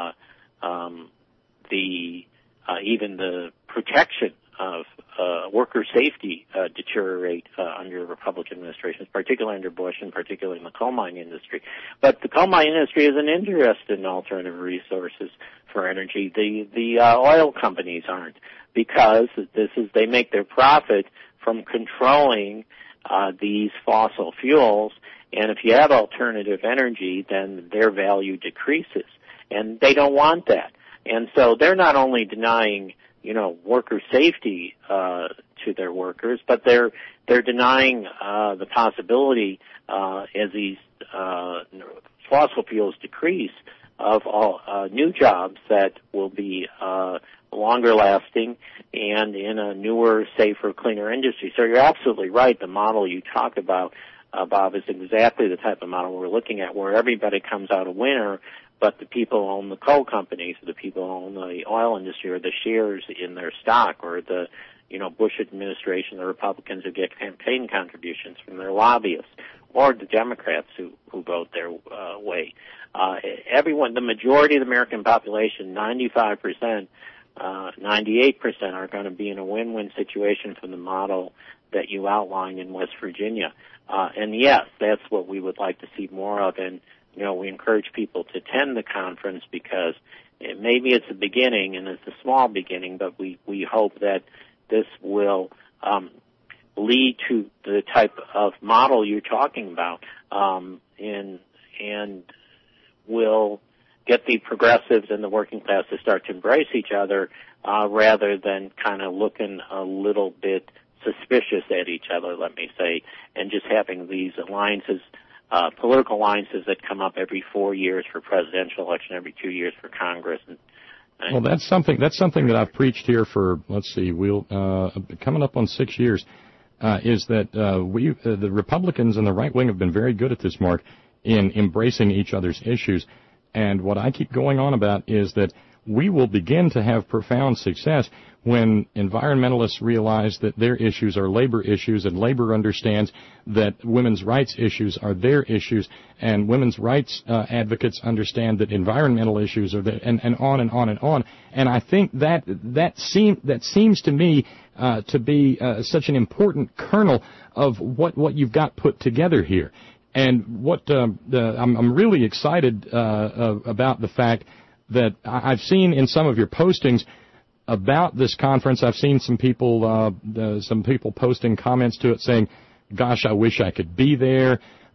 even the protection of worker safety deteriorate under Republican administrations, particularly under Bush and particularly in the coal mine industry. But the coal mine industry isn't interested in alternative resources for energy. The oil companies aren't, because they make their profit from controlling these fossil fuels, and if you have alternative energy, then their value decreases, and they don't want that. And so they're not only denying worker safety to their workers, but they're denying the possibility, as these fossil fuels decrease, of all new jobs that will be longer lasting and in a newer, safer, cleaner industry. So you're absolutely right. The model you talked about, Bob, is exactly the type of model we're looking at, where everybody comes out a winner, but the people who own the coal companies, or the people who own the oil industry, or the shares in their stock, or the Bush administration, the Republicans who get campaign contributions from their lobbyists, or the Democrats who vote their way. Everyone, the majority of the American population, 95%, 98% are going to be in a win-win situation from the model that you outlined in West Virginia. And yes, that's what we would like to see more of. And, we encourage people to attend the conference because maybe it's a beginning and it's a small beginning, but we hope that this will lead to the type of model you're talking about, and will get the progressives and the working class to start to embrace each other rather than kind of looking a little bit suspicious at each other, let me say, and just having these alliances, political alliances that come up every 4 years for presidential election, every 2 years for Congress. Well, that's something that I've preached here for, coming up on 6 years, is that the Republicans and the right wing have been very good at this, Mark, in embracing each other's issues. And what I keep going on about is that we will begin to have profound success when environmentalists realize that their issues are labor issues, and labor understands that women's rights issues are their issues, and women's rights advocates understand that environmental issues are and on and on and on. And I think that seems to me to be such an important kernel of what you've got put together here. And what I'm really excited about the fact that I've seen in some of your postings about this conference. I've seen some people posting comments to it saying, "Gosh, I wish I could be there."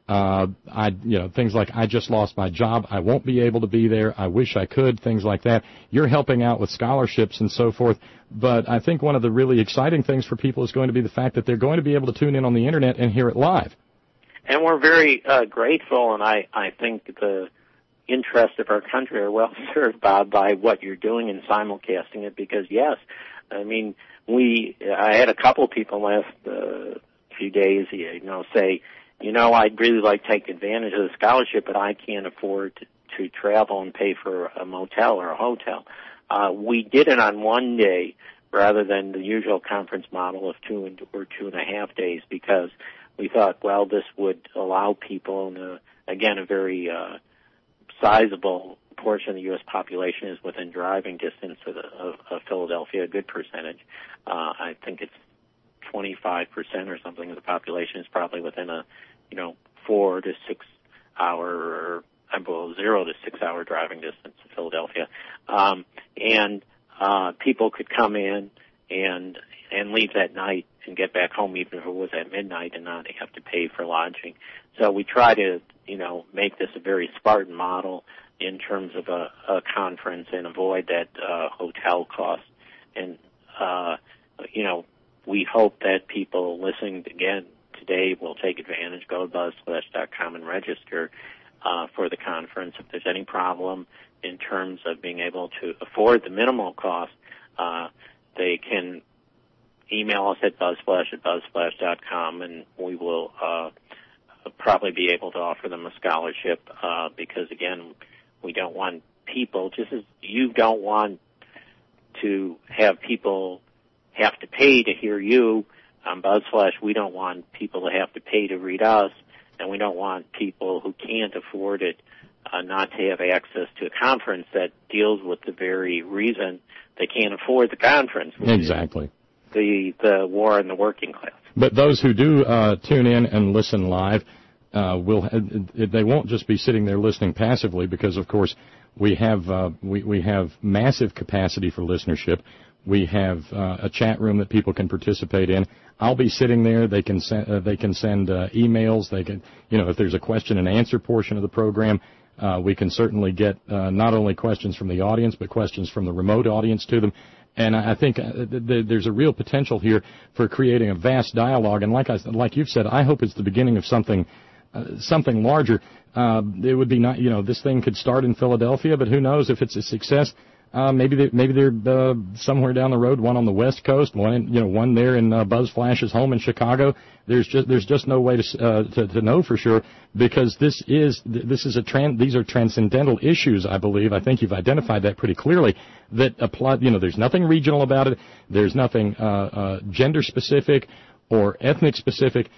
Things like, "I just lost my job. I won't be able to be there. I wish I could." Things like that. You're helping out with scholarships and so forth. But I think one of the really exciting things for people is going to be the fact that they're going to be able to tune in on the internet and hear it live. And we're very grateful, and I think the interests of our country are well served, Bob, by what you're doing in simulcasting it, because, yes, I mean, I had a couple people last few days, say, I'd really like to take advantage of the scholarship, but I can't afford to travel and pay for a motel or a hotel. We did it on one day rather than the usual conference model of 2 or 2.5 days, because we thought, well, this would allow people, and again, a very sizable portion of the U.S. population is within driving distance of Philadelphia, a good percentage. I think it's 25% or something of the population is probably within a 4 to 6 hour, or 0 to 6 hour driving distance of Philadelphia. And people could come in and leave that night and get back home even if it was at midnight and not have to pay for lodging. So we try to, make this a very Spartan model in terms of a conference and avoid that hotel cost. And, we hope that people listening again today will take advantage, go to buzzflash.com and register for the conference. If there's any problem in terms of being able to afford the minimal cost, they can email us at buzzflash@buzzflash.com, and we will probably be able to offer them a scholarship because, again, we don't want people, just as you don't want to have people have to pay to hear you on BuzzFlash, we don't want people to have to pay to read us, and we don't want people who can't afford it not to have access to a conference that deals with the very reason they can't afford the conference. Exactly. The war in the working class. But those who do tune in and listen live, they won't just be sitting there listening passively, because of course we have massive capacity for listenership. We have a chat room that people can participate in. I'll be sitting there. They can send emails. They can, if there's a question and answer portion of the program, we can certainly get not only questions from the audience but questions from the remote audience to them. And I think there's a real potential here for creating a vast dialogue. And like you've said, I hope it's the beginning of something larger. It would be not, this thing could start in Philadelphia, but who knows if it's a success. Maybe they're somewhere down the road, one on the West Coast, one there in Buzz Flash's home in Chicago. There's just no way to know for sure, because these are transcendental issues, I believe. I think you've identified that pretty clearly. That apply. There's nothing regional about it. There's nothing gender specific or ethnic specific.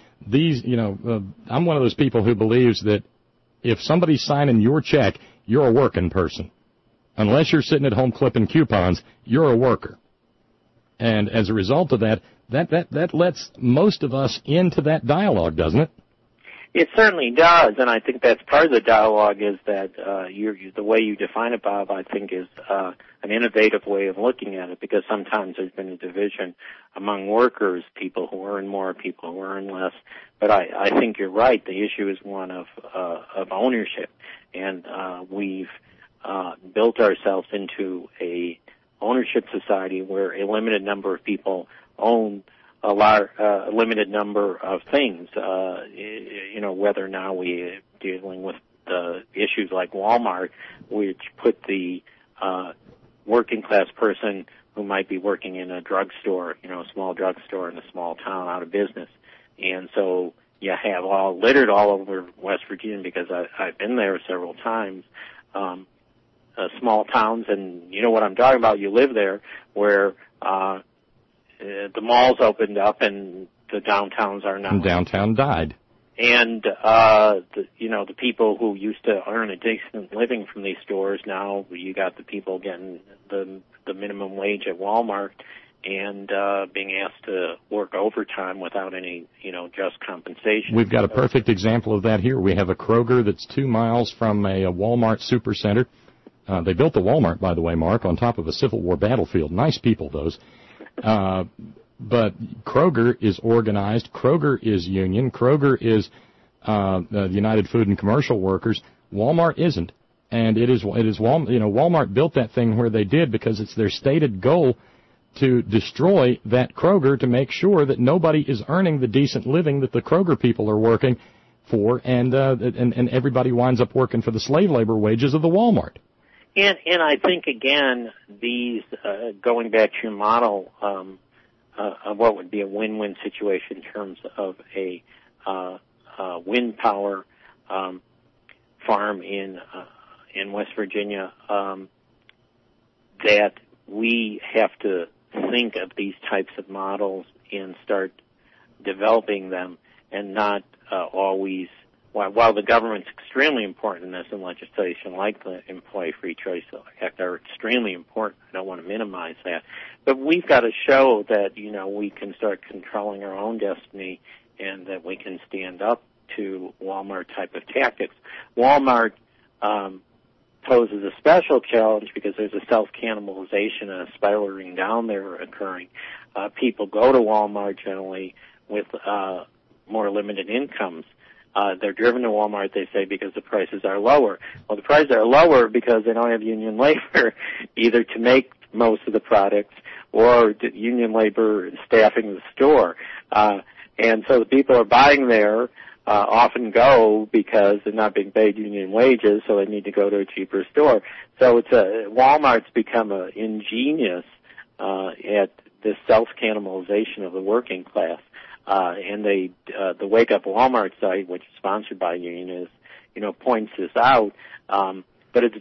I'm one of those people who believes that if somebody's signing your check, you're a working person. Unless you're sitting at home clipping coupons, you're a worker. And as a result of that lets most of us into that dialogue, doesn't it? It certainly does, and I think that's part of the dialogue is that the way you define it, Bob, I think is an innovative way of looking at it, because sometimes there's been a division among workers, people who earn more, people who earn less. But I think you're right. The issue is one of ownership, and we've built ourselves into a ownership society where a limited number of people own a limited number of things. Whether now we're dealing with issues like Walmart, which put the working class person who might be working in a drugstore, a small drugstore in a small town, out of business. And so you have all littered all over West Virginia, because I've been there several times. Small towns, and you know what I'm talking about. You live there, where the malls opened up and the downtowns are now. And downtown died. And the people who used to earn a decent living from these stores, now you got the people getting the minimum wage at Walmart and being asked to work overtime without any just compensation. We've got a perfect example of that here. We have a Kroger that's 2 miles from a Walmart supercenter. They built the Walmart, by the way, Mark, on top of a Civil War battlefield. Nice people, those. But Kroger is organized. Kroger is union. Kroger is the United Food and Commercial Workers. Walmart isn't. And it is Walmart built that thing where they did because it's their stated goal to destroy that Kroger, to make sure that nobody is earning the decent living that the Kroger people are working for, and everybody winds up working for the slave labor wages of the Walmart. And I think, again, these, going back to your model of what would be a win-win situation in terms of a wind power farm in West Virginia, that we have to think of these types of models and start developing them, and not always. While the government's extremely important in this, and legislation like the Employee Free Choice Act are extremely important, I don't want to minimize that. But we've got to show that, we can start controlling our own destiny, and that we can stand up to Walmart type of tactics. Walmart poses a special challenge because there's a self-cannibalization and a spiraling down there occurring. People go to Walmart generally with more limited incomes. They're driven to Walmart, they say, because the prices are lower. Well, the prices are lower because they don't have union labor either to make most of the products, or union labor staffing the store. And so the people are buying there often go because they're not being paid union wages, so they need to go to a cheaper store. So Walmart's become ingenious at this self-cannibalization of the working class. And the Wake Up Walmart site, which is sponsored by Union, points this out. But it's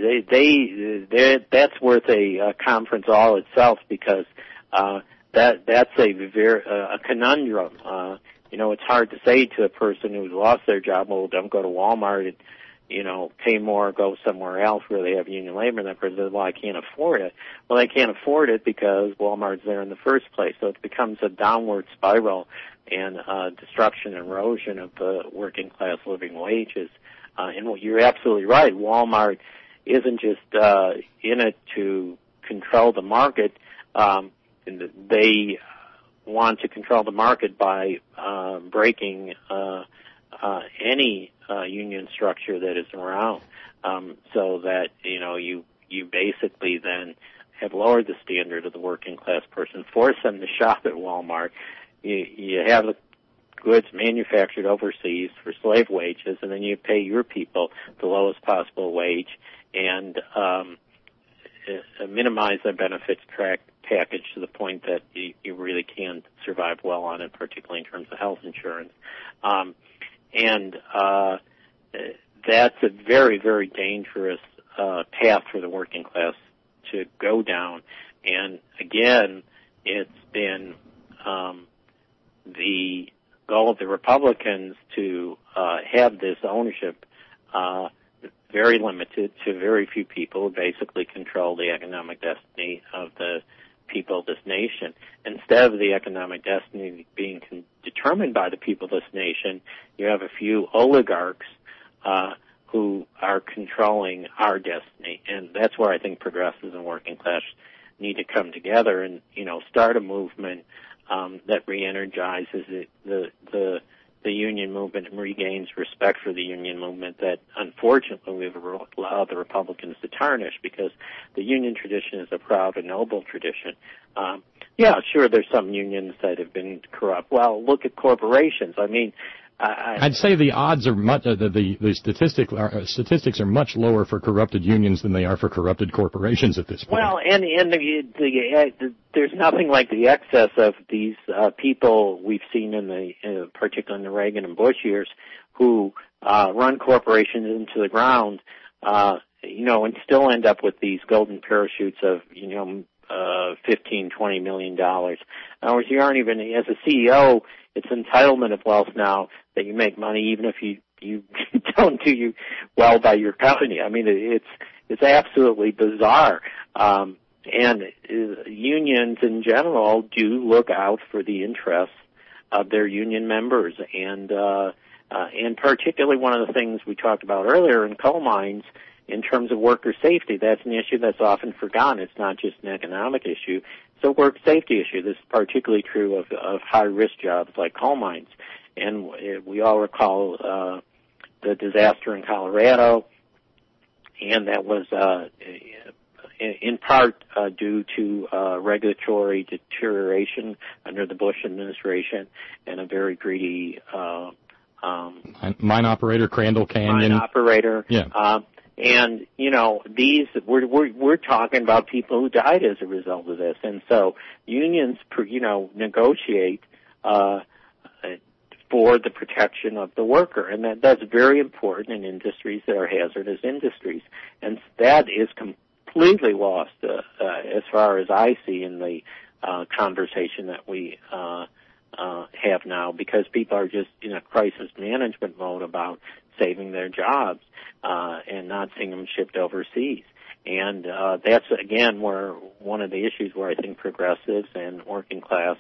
that's worth a conference all itself, because that's a conundrum. It's hard to say to a person who's lost their job, well, don't go to Walmart and, pay more, go somewhere else where they have union labor. And that person says, well, I can't afford it. Well, they can't afford it because Walmart's there in the first place. So it becomes a downward spiral and destruction and erosion of the working class living wages. And you're absolutely right. Walmart isn't just in it to control the market. They want to control the market by breaking any union structure that is around, so that you basically then have lowered the standard of the working class person, force them to shop at Walmart. You have the goods manufactured overseas for slave wages, and then you pay your people the lowest possible wage, and minimize the benefits package to the point that you really can't survive well on it, particularly in terms of health insurance. That's a very, very dangerous path for the working class to go down. And again, it's been the goal of the Republicans to have this ownership very limited to very few people who basically control the economic destiny of the people of this nation. Instead of the economic destiny being determined by the people of this nation, you have a few oligarchs who are controlling our destiny. And that's where I think progressives and working class need to come together and, start a movement that re-energizes the union movement and regains respect for the union movement that, unfortunately, we've allowed the Republicans to tarnish, because the union tradition is a proud and noble tradition. Sure, there's some unions that have been corrupt. Well, look at corporations. I mean, I'd say the odds are much. The statistics are much lower for corrupted unions than they are for corrupted corporations at this point. Well, and there's nothing like the excess of these people we've seen particularly in the Reagan and Bush years, who run corporations into the ground, and still end up with these golden parachutes of $15, $20 million. In other words, you aren't even, as a CEO, it's entitlement of wealth now that you make money even if you don't do well by your company. I mean, it's absolutely bizarre. And unions in general do look out for the interests of their union members, and particularly one of the things we talked about earlier in coal mines in terms of worker safety. That's an issue that's often forgotten. It's not just an economic issue. It's a work safety issue. This is particularly true of high-risk jobs like coal mines. And we all recall the disaster in Colorado, and that was in part due to regulatory deterioration under the Bush administration and a very greedy mine operator, Crandall Canyon. Mine operator. Yeah. And, we're talking about people who died as a result of this. And so unions, negotiate for the protection of the worker. And that's very important in industries that are hazardous industries. And that is completely lost as far as I see in the conversation that we have now, because people are just in a crisis management mode about saving their jobs and not seeing them shipped overseas. And that's, again, where one of the issues where I think progressives and working class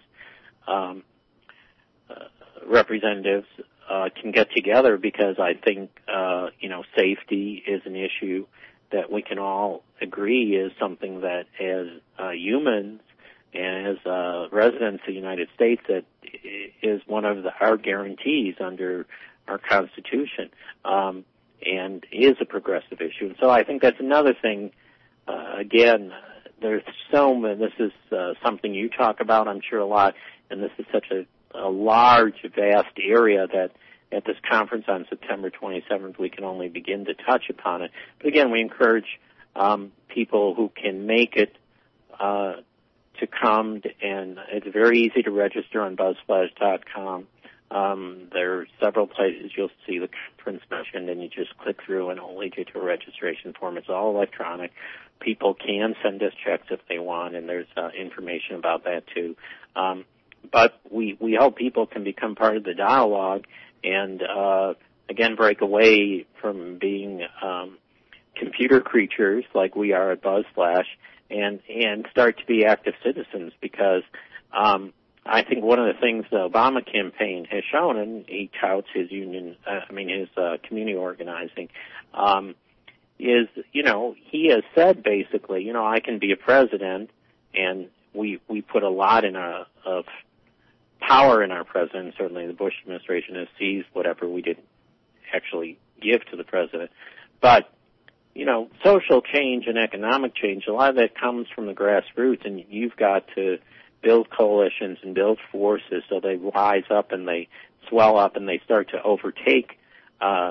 representatives can get together, because I think, safety is an issue that we can all agree is something that as humans and as residents of the United States, that is one of our guarantees under our Constitution, and is a progressive issue. And so I think that's another thing. Again, there's this is something you talk about, I'm sure, a lot, and this is such a large, vast area that at this conference on September 27th we can only begin to touch upon it. But again, we encourage people who can make it to come, and it's very easy to register on BuzzFlash.com. There are several places you'll see the conference mentioned, and you just click through and it'll lead you to a registration form. It's all electronic. People can send us checks if they want, and there's information about that too. But we hope people can become part of the dialogue and, again, break away from being computer creatures like we are at BuzzFlash and start to be active citizens, because I think one of the things the Obama campaign has shown, and he touts his his community organizing, is, he has said basically, I can be a president, and we put a lot of power in our president. Certainly the Bush administration has seized whatever we didn't actually give to the president. But, social change and economic change, a lot of that comes from the grassroots, and you've got to build coalitions and build forces so they rise up and they swell up and they start to overtake the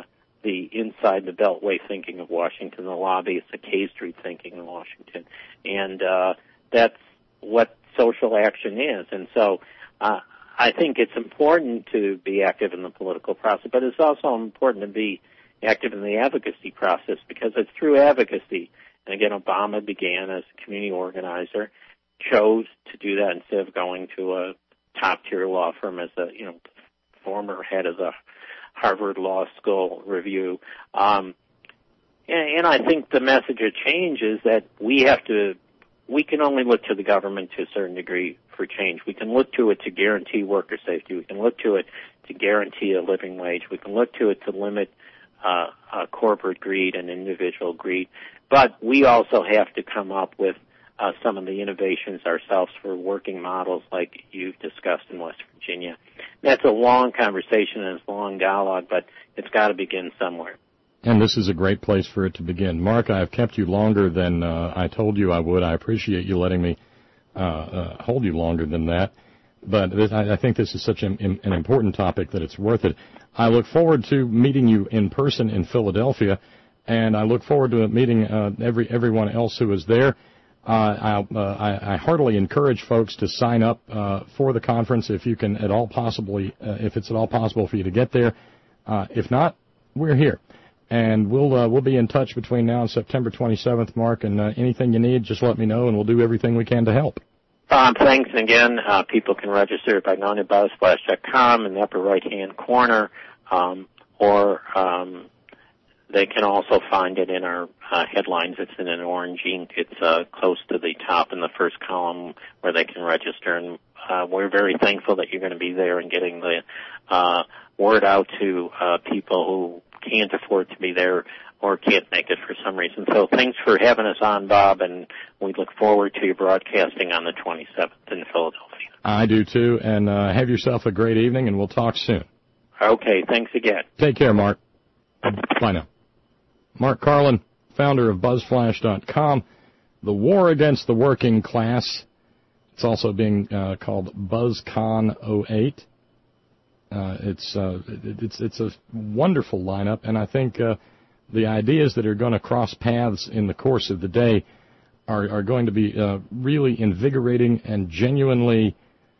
the inside the Beltway thinking of Washington, the lobbyists, the K Street thinking of Washington. And that's what social action is. And so I think it's important to be active in the political process, but it's also important to be active in the advocacy process, because it's through advocacy. And again, Obama began as a community organizer, chose to do that instead of going to a top-tier law firm as a, former head of the Harvard Law School Review. And I think the message of change is that we can only look to the government to a certain degree for change. We can look to it to guarantee worker safety. We can look to it to guarantee a living wage. We can look to it to limit corporate greed and individual greed. But we also have to come up with some of the innovations ourselves for working models like you've discussed in West Virginia. That's a long conversation and it's a long dialogue, but it's got to begin somewhere. And this is a great place for it to begin. Mark, I have kept you longer than I told you I would. I appreciate you letting me hold you longer than that. But I think this is such an important topic that it's worth it. I look forward to meeting you in person in Philadelphia, and I look forward to meeting everyone else who is there. I heartily encourage folks to sign up for the conference if you can if it's at all possible for you to get there. If not, we're here, and we'll be in touch between now and September 27th, Mark. And anything you need, just let me know, and we'll do everything we can to help. Thanks again. People can register by going to BuzzFlash.com in the upper right-hand corner, or they can also find it in our headlines. It's in an orange ink. It's close to the top in the first column where they can register. And we're very thankful that you're going to be there and getting the word out to people who can't afford to be there or can't make it for some reason. So thanks for having us on, Bob, and we look forward to your broadcasting on the 27th in Philadelphia. I do, too, and have yourself a great evening, and we'll talk soon. Okay, thanks again. Take care, Mark. Bye now. Mark Carlin, founder of BuzzFlash.com, the war against the working class. It's also being called BuzzCon 08. It's a wonderful lineup, and I think the ideas that are going to cross paths in the course of the day are going to be really invigorating and genuinely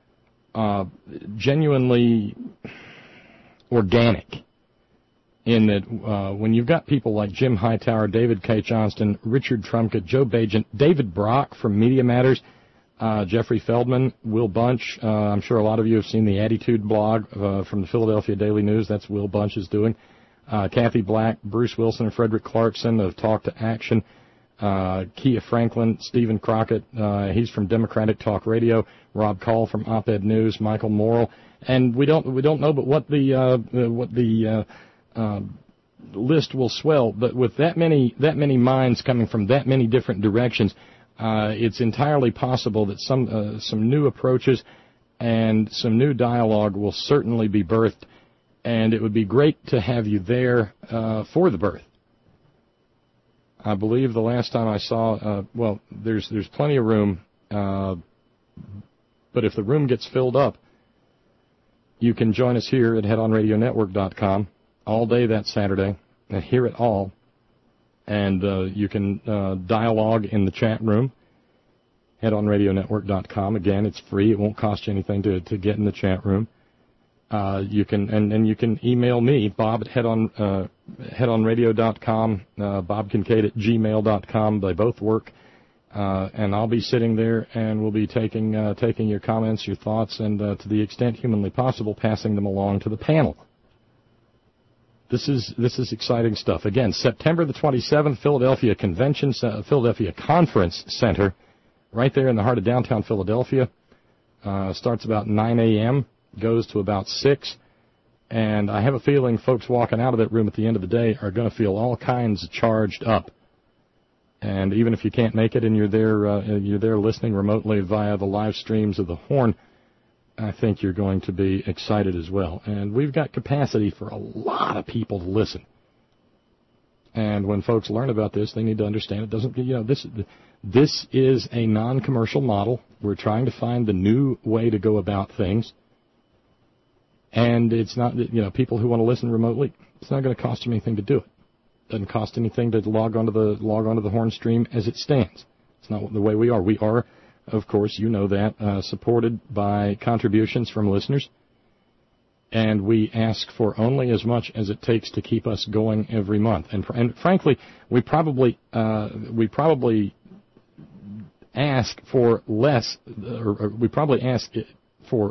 organic. In that when you've got people like Jim Hightower, David K. Johnston, Richard Trumka, Joe Bagent, David Brock from Media Matters, Jeffrey Feldman, Will Bunch. I'm sure a lot of you have seen the Attitude blog from the Philadelphia Daily News. That's Will Bunch is doing. Kathy Black, Bruce Wilson, and Frederick Clarkson of Talk to Action. Kia Franklin, Stephen Crockett, he's from Democratic Talk Radio. Rob Call from Op-Ed News, Michael Morrell, and we don't know, but what the list will swell. But with that many minds coming from that many different directions, it's entirely possible that some new approaches and some new dialogue will certainly be birthed, and it would be great to have you there for the birth. I believe the last time I saw, there's plenty of room, but if the room gets filled up, you can join us here at headonradionetwork.com all day that Saturday and hear it all. And you can dialogue in the chat room, headonradionetwork.com. Again, it's free. It won't cost you anything to get in the chat room. You can you can email me, Bob at headonradio.com, Bob Kincaid at gmail.com. They both work. And I'll be sitting there, and we'll be taking your comments, your thoughts, and to the extent humanly possible, passing them along to the panel. This is exciting stuff. Again, September the 27th, Philadelphia Conference Center, right there in the heart of downtown Philadelphia. Starts about 9 a.m., goes to about 6, and I have a feeling folks walking out of that room at the end of the day are going to feel all kinds charged up. And even if you can't make it and you're there listening remotely via the live streams of the Horn, I think you're going to be excited as well. And we've got capacity for a lot of people to listen. And when folks learn about this, they need to understand it doesn't, this is a non-commercial model. We're trying to find the new way to go about things. And it's not, people who want to listen remotely, it's not going to cost them anything to do it. Doesn't cost anything to log onto the Horn stream as it stands. It's not the way we are. We are, of course, you know that, supported by contributions from listeners. And we ask for only as much as it takes to keep us going every month. And frankly, we probably ask for less, or we probably ask for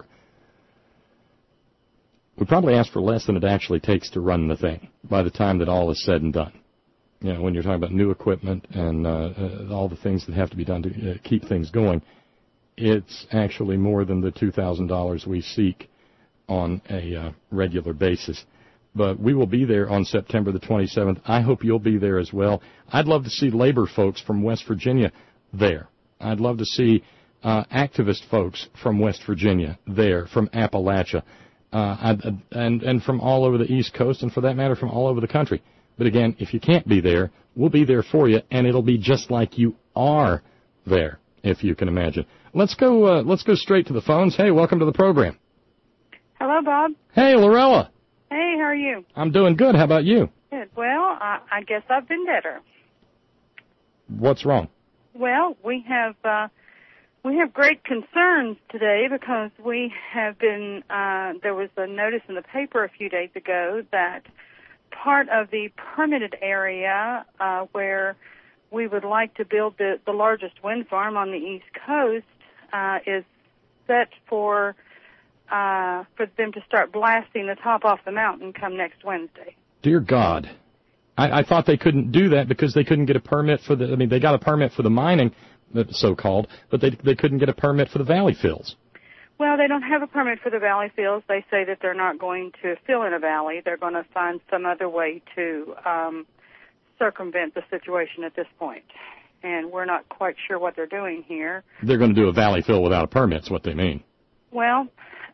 less than it actually takes to run the thing by the time that all is said and done. When you're talking about new equipment and all the things that have to be done to keep things going, it's actually more than the $2,000 we seek on a regular basis. But we will be there on September the 27th. I hope you'll be there as well. I'd love to see labor folks from West Virginia there. I'd love to see activist folks from West Virginia there, from Appalachia, and from all over the East Coast, and for that matter, from all over the country. But again, if you can't be there, we'll be there for you, and it'll be just like you are there, if you can imagine. Let's go straight to the phones. Hey, welcome to the program. Hello, Bob. Hey, Lorella. Hey, how are you? I'm doing good. How about you? Good. Well, I guess I've been better. What's wrong? Well, we have great concerns today because we have been. There was a notice in the paper a few days ago that part of the permitted area where we would like to build the largest wind farm on the East Coast is set for them to start blasting the top off the mountain come next Wednesday. Dear God. I thought they couldn't do that because they couldn't get a permit for they got a permit for the mining, so-called, but they couldn't get a permit for the valley fills. Well, they don't have a permit for the valley fills. They say that they're not going to fill in a valley. They're going to find some other way to circumvent the situation at this point. And we're not quite sure what they're doing here. They're going to do a valley fill without a permit, is what they mean. Well,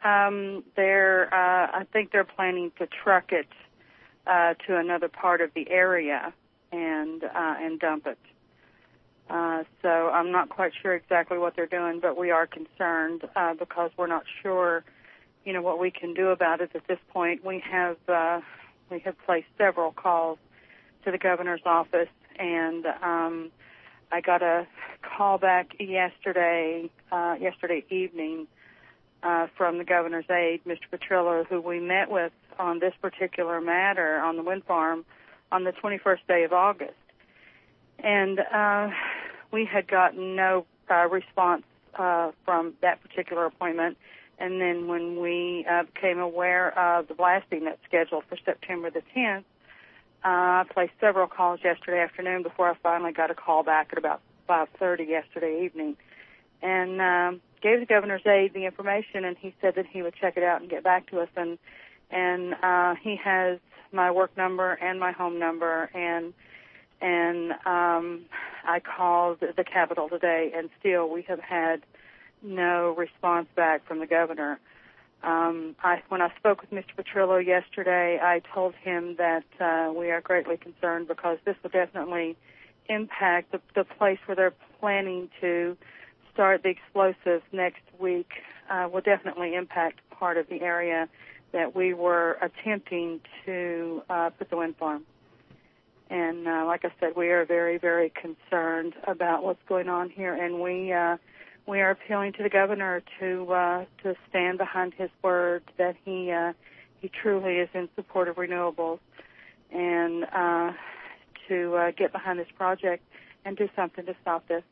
I think they're planning to truck it to another part of the area and dump it. So I'm not quite sure exactly what they're doing, but we are concerned because we're not sure, what we can do about it at this point. We have placed several calls to the governor's office, and I got a call back yesterday evening from the governor's aide, Mr. Petrillo, who we met with on this particular matter on the wind farm on the 21st day of August. And we had gotten no response from that particular appointment. And then when we became aware of the blasting that's scheduled for September the 10th, I placed several calls yesterday afternoon before I finally got a call back at about 5:30 yesterday evening. And gave the governor's aide the information, and he said that he would check it out and get back to us. And he has my work number and my home number, and I called the Capitol today, and still we have had no response back from the governor. When I spoke with Mr. Petrillo yesterday, I told him that we are greatly concerned because this will definitely impact the place where they're planning to start the explosives next week. Will definitely impact part of the area that we were attempting to put the wind farm. And like I said, we are very, very concerned about what's going on here, and we are appealing to the governor to stand behind his word that he truly is in support of renewables, and to get behind this project and do something to stop this.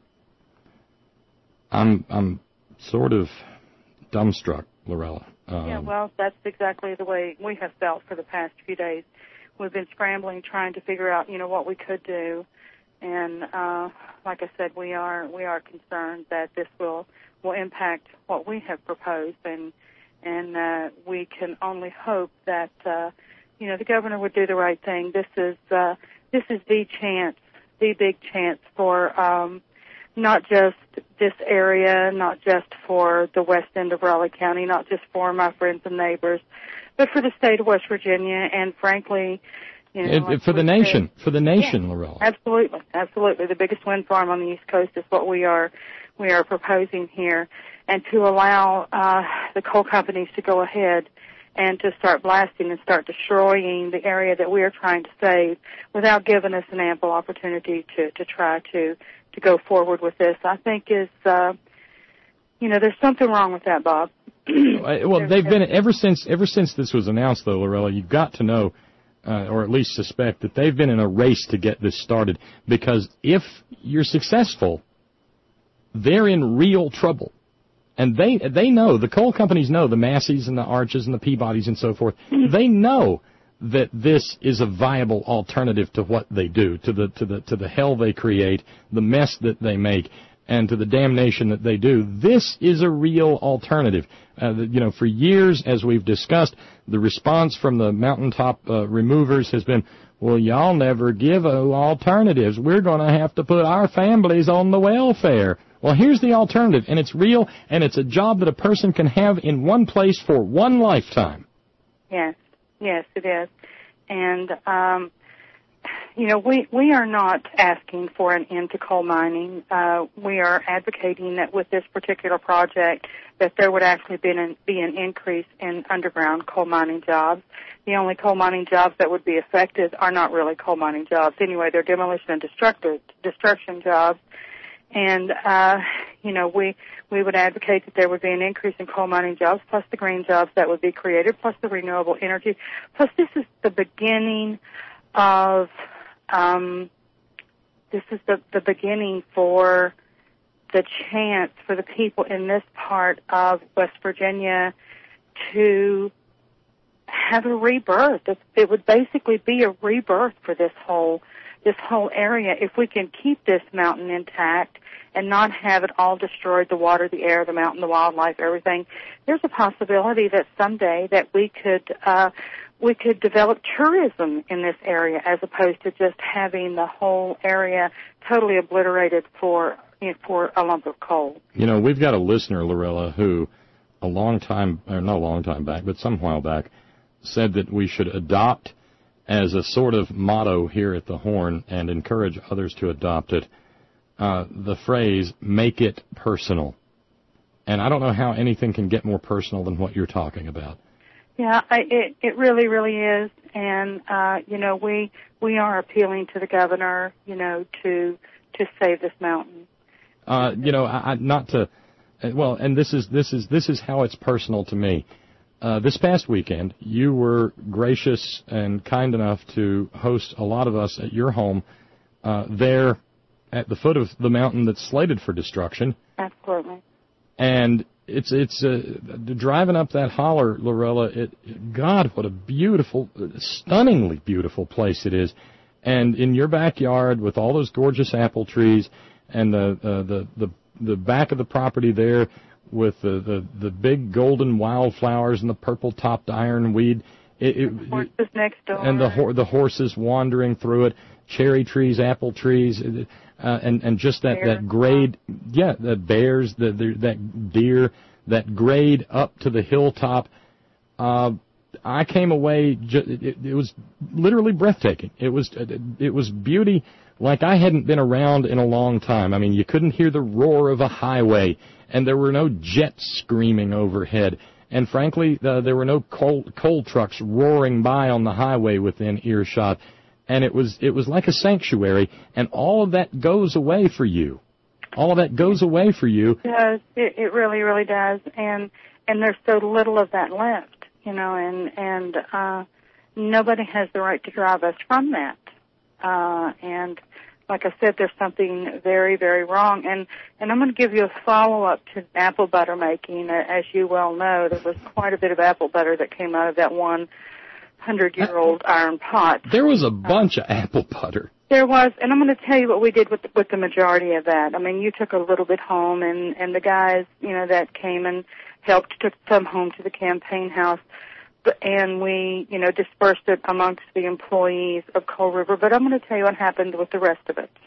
I'm sort of dumbstruck, Lorella. Yeah, well, that's exactly the way we have felt for the past few days. We've been scrambling, trying to figure out, what we could do. And like I said, we are concerned that this will impact what we have proposed, and we can only hope that the governor would do the right thing. This is the chance, the big chance for not just this area, not just for the west end of Raleigh County, not just for my friends and neighbors, but for the state of West Virginia, and frankly, for the nation, yeah, Lorella. Absolutely. The biggest wind farm on the East Coast is what we are proposing here, and to allow the coal companies to go ahead and to start blasting and start destroying the area that we are trying to save without giving us an ample opportunity to try to go forward with this, I think is, there's something wrong with that, Bob. Well, they've been ever since this was announced, though, Lorella. You've got to know, or at least suspect, that they've been in a race to get this started. Because if you're successful, they're in real trouble, and they know, the coal companies know, the Masseys and the Arches and the Peabodys and so forth. They know that this is a viable alternative to what they do, to the hell they create, the mess that they make, and to the damnation that they do. This is a real alternative. For years, as we've discussed, the response from the mountaintop removers has been, well, y'all never give alternatives. We're going to have to put our families on the welfare. Well, here's the alternative, and it's real, and it's a job that a person can have in one place for one lifetime. Yes, it is. And, we are not asking for an end to coal mining. We are advocating that with this particular project that there would actually be an increase in underground coal mining jobs. The only coal mining jobs that would be affected are not really coal mining jobs. Anyway, they're demolition and destruction jobs. And, we would advocate that there would be an increase in coal mining jobs, plus the green jobs that would be created, plus the renewable energy. Plus, this is the beginning of, the beginning for the chance for the people in this part of West Virginia to have a rebirth. It would basically be a rebirth for this whole area if we can keep this mountain intact and not have it all destroyed, the water, the air, the mountain, the wildlife, everything. There's a possibility that someday that we could develop tourism in this area as opposed to just having the whole area totally obliterated for a lump of coal. We've got a listener, Lorella, who not a long time back, but some while back, said that we should adopt as a sort of motto here at the Horn and encourage others to adopt it, the phrase, make it personal. And I don't know how anything can get more personal than what you're talking about. Yeah, it really, really is. And, we are appealing to the governor, to save this mountain. And this is how it's personal to me. This past weekend, you were gracious and kind enough to host a lot of us at your home there at the foot of the mountain that's slated for destruction. Absolutely. And it's driving up that holler, Lorella. God, what a beautiful, stunningly beautiful place it is. And in your backyard with all those gorgeous apple trees and the back of the property there with the big golden wildflowers and the purple-topped ironweed. Horses next door. And the horses wandering through it, cherry trees, apple trees, and just that grade, the bears, that deer, that grade up to the hilltop. I came away, it was literally breathtaking. It was beauty like I hadn't been around in a long time. I mean, you couldn't hear the roar of a highway, and there were no jets screaming overhead. And frankly, there were no coal trucks roaring by on the highway within earshot. And it was like a sanctuary, and all of that goes away for you. All of that goes away for you. It does. It really, really does. And there's so little of that left, and nobody has the right to drive us from that. And like I said, there's something very, very wrong. And I'm going to give you a follow-up to apple butter making. As you well know, there was quite a bit of apple butter that came out of that 100-year-old iron pot. There was a bunch of apple butter. There was, and I'm going to tell you what we did with the majority of that. I mean, you took a little bit home, and the guys, that came and helped took some home to the campaign house. And we, dispersed it amongst the employees of Coal River. But I'm going to tell you what happened with the rest of it.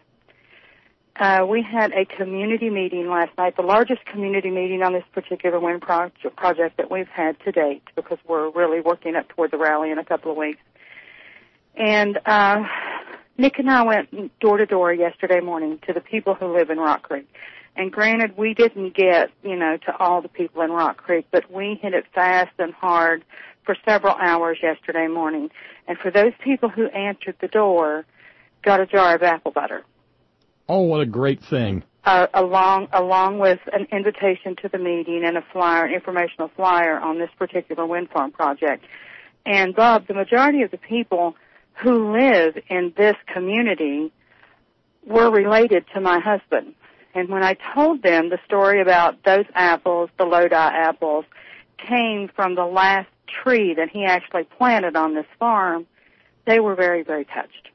We had a community meeting last night, the largest community meeting on this particular wind project that we've had to date, because we're really working up toward the rally in a couple of weeks. And Nick and I went door to door yesterday morning to the people who live in Rock Creek. And granted, we didn't get, to all the people in Rock Creek, but we hit it fast and hard for several hours yesterday morning. And for those people who answered the door, got a jar of apple butter. Oh, what a great thing. Along with an invitation to the meeting and a flyer, an informational flyer on this particular wind farm project. And, Bob, the majority of the people who live in this community were related to my husband. And when I told them the story about those apples, the Lodi apples, came from the last tree that he actually planted on this farm, they were very, very touched.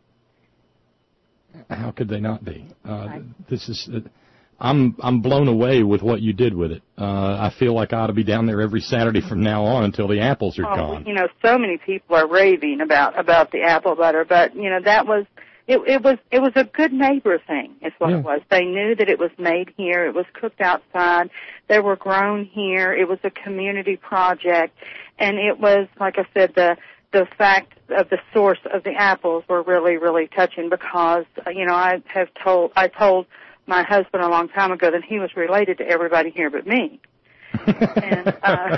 How could they not be? This is, I'm blown away with what you did with it. I feel like I ought to be down there every Saturday from now on until the apples are gone. You know, so many people are raving about the apple butter, but you know that was it was a good neighbor thing. Is what it was. They knew that it was made here. It was cooked outside. They were grown here. It was a community project, and it was, like I said, the fact of the source of the apples were really, really touching because, you know, I told my husband a long time ago that he was related to everybody here but me. And,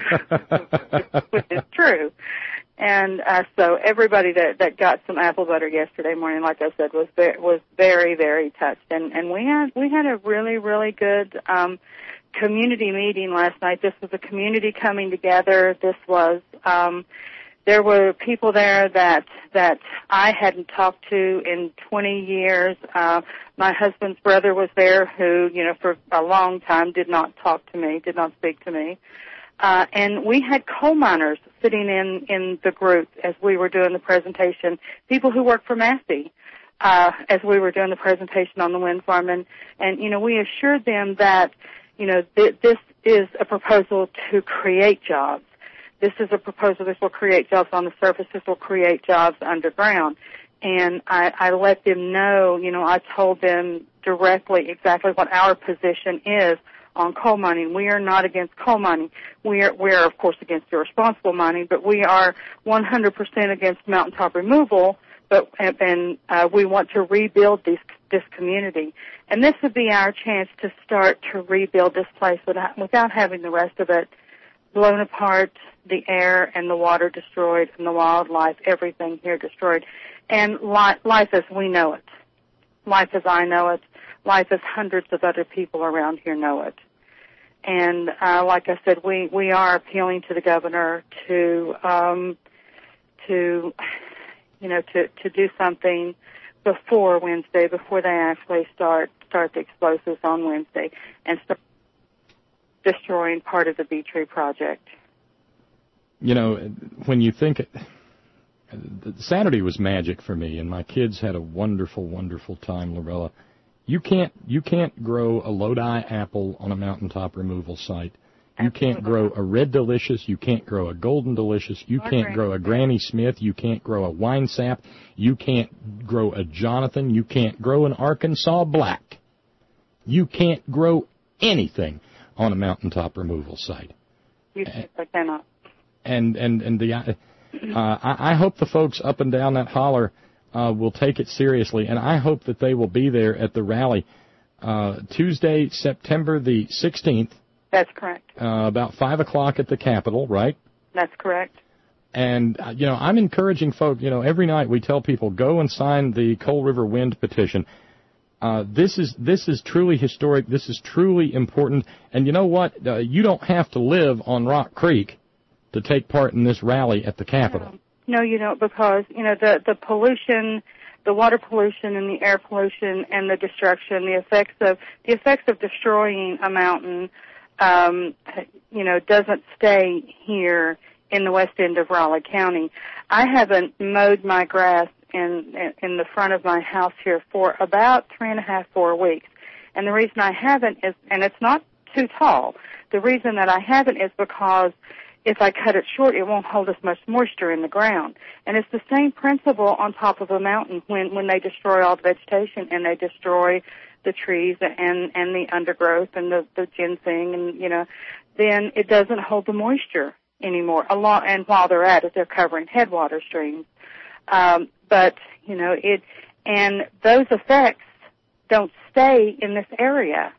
which is true. And, so everybody that got some apple butter yesterday morning, like I said, was very, very touched. And we had a really, really good, community meeting last night. This was a community coming together. This was, there were people there that I hadn't talked to in 20 years. My husband's brother was there who, you know, for a long time did not talk to me, did not speak to me. And we had coal miners sitting in the group as we were doing the presentation, people who work for Massey, as we were doing the presentation on the wind farm. And you know, we assured them that, you know, this is a proposal to create jobs. This is a proposal. This will create jobs on the surface. This will create jobs underground. And I let them know, you know, I told them directly exactly what our position is on coal mining. We are not against coal mining. We're of course against irresponsible mining, but we are 100% against mountaintop removal. But we want to rebuild this community, and this would be our chance to start to rebuild this place without having the rest of it blown apart, the air and the water destroyed, and the wildlife, everything here destroyed, and life as we know it, life as I know it, life as hundreds of other people around here know it. And like I said, we are appealing to the governor to do something before Wednesday, before they actually start the explosives on Wednesday, and start destroying part of the Bee Tree project. You know, when you think Saturday was magic for me, and my kids had a wonderful, wonderful time, Lorella. You can't grow a Lodi apple on a mountaintop removal site. You can't grow a Red Delicious. You can't grow a Golden Delicious. You can't grow a Granny Smith. You can't grow a Wine Sap. You can't grow a Jonathan. You can't grow an Arkansas Black. You can't grow anything on a mountaintop removal site. You cannot. And I hope the folks up and down that holler will take it seriously, and I hope that they will be there at the rally Tuesday, September the 16th. That's correct. About 5 o'clock at the Capitol, right? That's correct. And, you know, I'm encouraging folks, you know, every night we tell people, go and sign the Coal River Wind petition. This is truly historic. This is truly important. And you know what? You don't have to live on Rock Creek to take part in this rally at the Capitol. No, you don't, because, you know, the pollution, the water pollution and the air pollution and the destruction, the effects of destroying a mountain, you know, doesn't stay here in the west end of Raleigh County. I haven't mowed my grass in the front of my house here for about 3.5, 4 weeks. And the reason I haven't is, and it's not too tall, the reason that I haven't is because if I cut it short, it won't hold as much moisture in the ground. And it's the same principle on top of a mountain when they destroy all the vegetation and they destroy the trees and the undergrowth and the ginseng and, you know, then it doesn't hold the moisture anymore. And while they're at it, they're covering headwater streams. But, you know, and those effects don't stay in this area.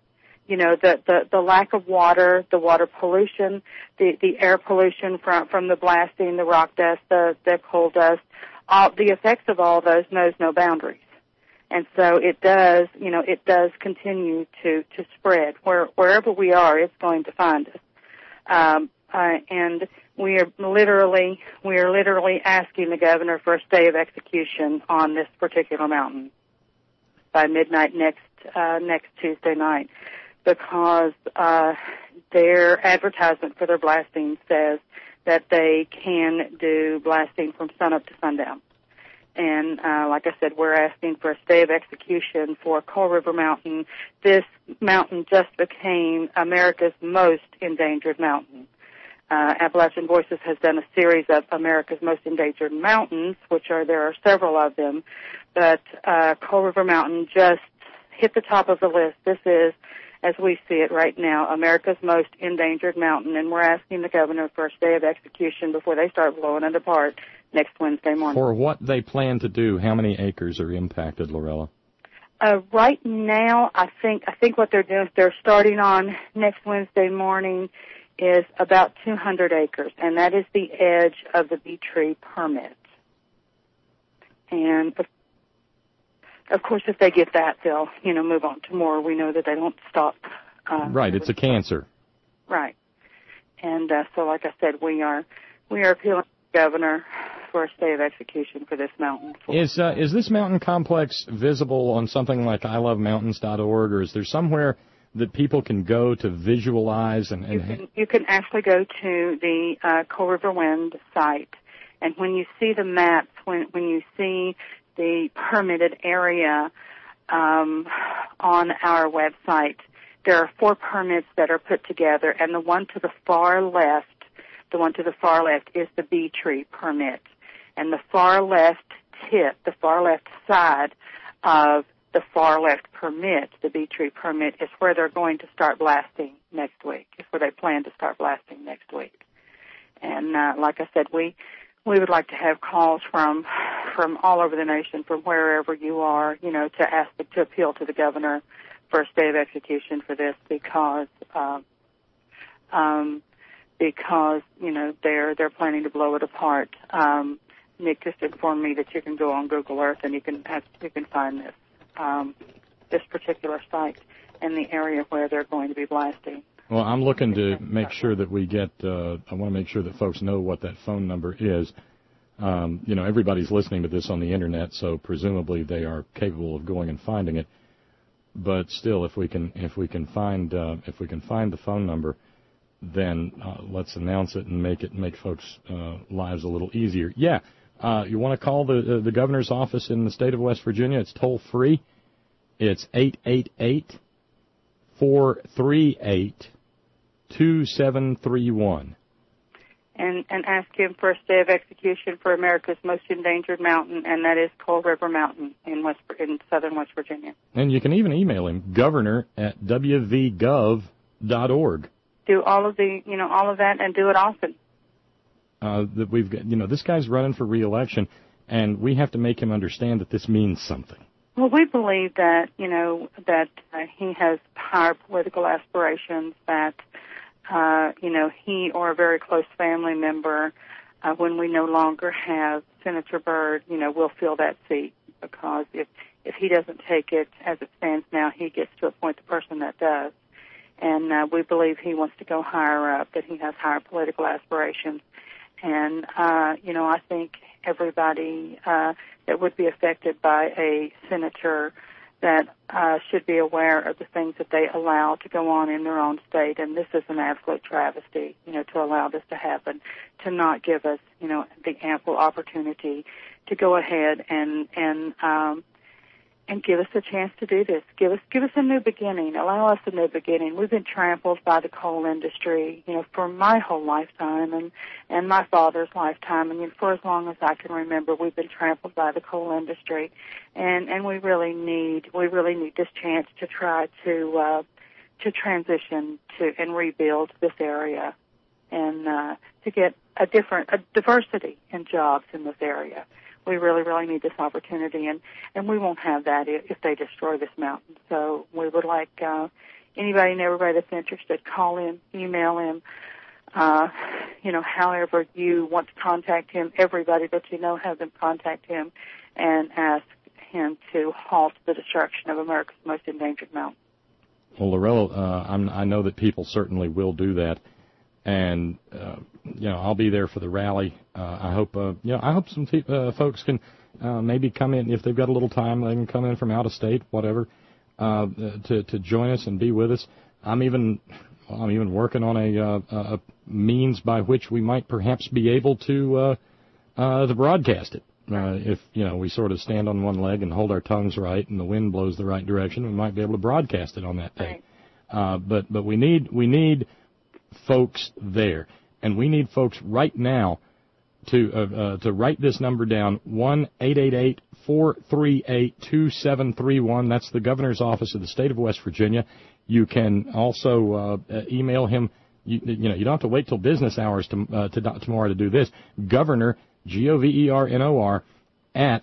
the lack of water, the water pollution, the air pollution from the blasting, the rock dust, the coal dust, all the effects of all those knows no boundaries. And so it does continue to spread. Wherever we are, it's going to find us. And we are literally asking the governor for a stay of execution on this particular mountain by midnight next Tuesday night, because their advertisement for their blasting says that they can do blasting from sunup to sundown. And like I said, we're asking for a stay of execution for Coal River Mountain. This mountain just became America's most endangered mountain. Appalachian Voices has done a series of America's most endangered mountains, there are several of them, but Coal River Mountain just hit the top of the list. This is, as we see it right now, America's most endangered mountain, and we're asking the governor for a stay of execution before they start blowing it apart next Wednesday morning. For what they plan to do, how many acres are impacted, Lorella? Right now, I think what they're doing is they're starting on next Wednesday morning is about 200 acres, and that is the edge of the Bee Tree permit. And of course, if they get that, they'll move on to more. We know that they don't stop. Right, it's a cancer. Right, and so like I said, we are appealing to the governor for a stay of execution for this mountain. Is this mountain complex visible on something like ilovemountains.org, or is there somewhere that people can go to visualize? You can actually go to the Coal River Wind site, and when you see the maps, when you see the permitted area on our website, there are 4 permits that are put together, and the one to the far left is the Bee Tree permit, and the far left side of the far left permit, the Bee Tree permit, is where they're going to start blasting next week. It's where they plan to start blasting next week. And like I said, we would like to have calls from all over the nation, from wherever you are, to appeal to the governor for a stay of execution for this, because they're planning to blow it apart. Nick just informed me that you can go on Google Earth and you can find this particular site and the area where they're going to be blasting. Well, I'm looking to make sure that we get, I want to make sure that folks know what that phone number is. Everybody's listening to this on the Internet, so presumably they are capable of going and finding it. But still, if we can find the phone number, then let's announce it and make folks' lives a little easier. Yeah, you want to call the governor's office in the state of West Virginia? It's toll free. It's 888-438-2731. And ask him for a stay of execution for America's most endangered mountain, and that is Coal River Mountain in southern West Virginia. And you can even email him, governor@wvgov.org. Do all of that, and do it often. That we've got, this guy's running for re-election, and we have to make him understand that this means something. Well, we believe that he has higher political aspirations, that he or a very close family member, when we no longer have Senator Byrd, will fill that seat, because if he doesn't take it as it stands now, he gets to appoint the person that does. And we believe he wants to go higher up, that he has higher political aspirations. And, I think everybody that would be affected by a senator that should be aware of the things that they allow to go on in their own state. And this is an absolute travesty, to allow this to happen, to not give us, the ample opportunity to go ahead and give us a chance to do this. Give us a new beginning. Allow us a new beginning. We've been trampled by the coal industry, for my whole lifetime and my father's lifetime, and for as long as I can remember, we've been trampled by the coal industry, and we really need this chance to try to transition to and rebuild this area, and to get a diversity in jobs in this area. We really, really need this opportunity, and we won't have that if they destroy this mountain. So we would like, anybody and everybody that's interested, call him, email him, however you want to contact him. Everybody that you know, have them contact him and ask him to halt the destruction of America's most endangered mountain. Well, Lorella, I know that people certainly will do that, and I'll be there for the rally. I hope some folks can maybe come in if they've got a little time. They can come in from out of state, whatever, to join us and be with us. I'm even working on a means by which we might perhaps be able to broadcast it. If we sort of stand on one leg and hold our tongues right, and the wind blows the right direction, we might be able to broadcast it on that day. But we need folks there, and we need folks right now to write this number down: 1-888-438-2731. That's the governor's office of the state of West Virginia. You can also email him. You don't have to wait till business hours tomorrow to do this. Governor, GOVERNOR, at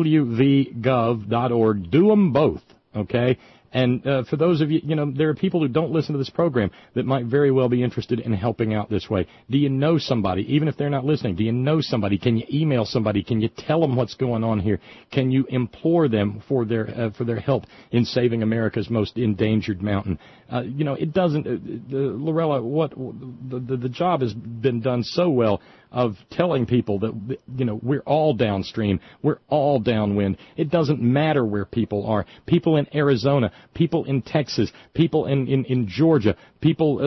wvgov.org. Do them both, okay? And for those of you, there are people who don't listen to this program that might very well be interested in helping out this way. Do you know somebody, even if they're not listening, do you know somebody? Can you email somebody? Can you tell them what's going on here? Can you implore them for their help in saving America's most endangered mountain? It doesn't, Lorella, the job has been done so well of telling people that, we're all downstream, we're all downwind. It doesn't matter where people are. People in Arizona, people in Texas, people in Georgia, people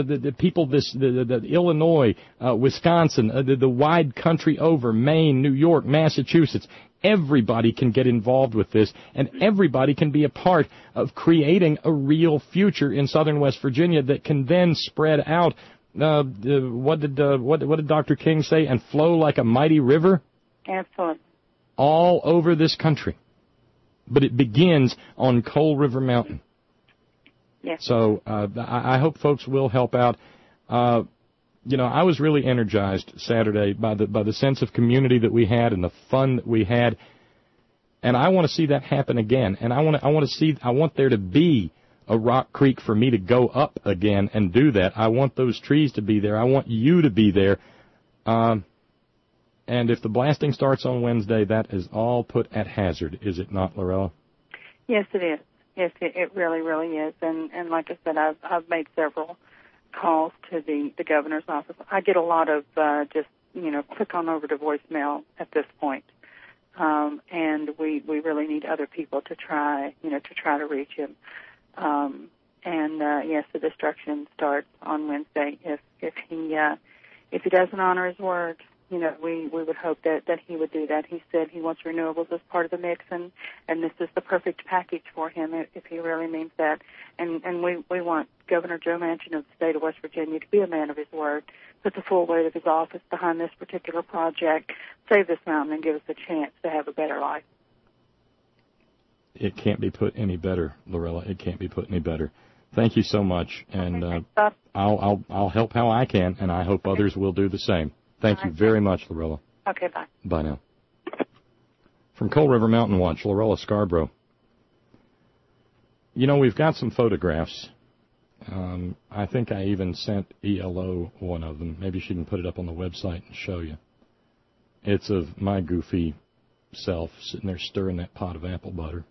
Illinois, Wisconsin, the wide country over, Maine, New York, Massachusetts. Everybody can get involved with this, and everybody can be a part of creating a real future in southern West Virginia that can then spread out. What did Dr. King say? And flow like a mighty river? Absolutely. All over this country. But it begins on Coal River Mountain. Yes. So I hope folks will help out. I was really energized Saturday by the sense of community that we had and the fun that we had, and I want to see that happen again. And I want there to be a Rock Creek for me to go up again and do that. I want those trees to be there. I want you to be there. And if the blasting starts on Wednesday, that is all put at hazard, is it not, Lorella? Yes, it is. Yes, it really, really is. And like I said, I've made several calls to the governor's office. I get a lot of just click on over to voicemail at this point. And we really need other people to try to reach him. Yes, the destruction starts on Wednesday. If he doesn't honor his word, we would hope that he would do that. He said he wants renewables as part of the mix, and this is the perfect package for him if he really means that. And we want Governor Joe Manchin of the state of West Virginia to be a man of his word, put the full weight of his office behind this particular project, save this mountain, and give us a chance to have a better life. It can't be put any better, Lorella. It can't be put any better. Thank you so much, and I'll help how I can, and I hope others will do the same. Thank you very much, Lorella. Okay, bye. Bye now. From Coal River Mountain Watch, Lorella Scarborough. We've got some photographs. I think I even sent ELO one of them. Maybe she can put it up on the website and show you. It's of my goofy self sitting there stirring that pot of apple butter.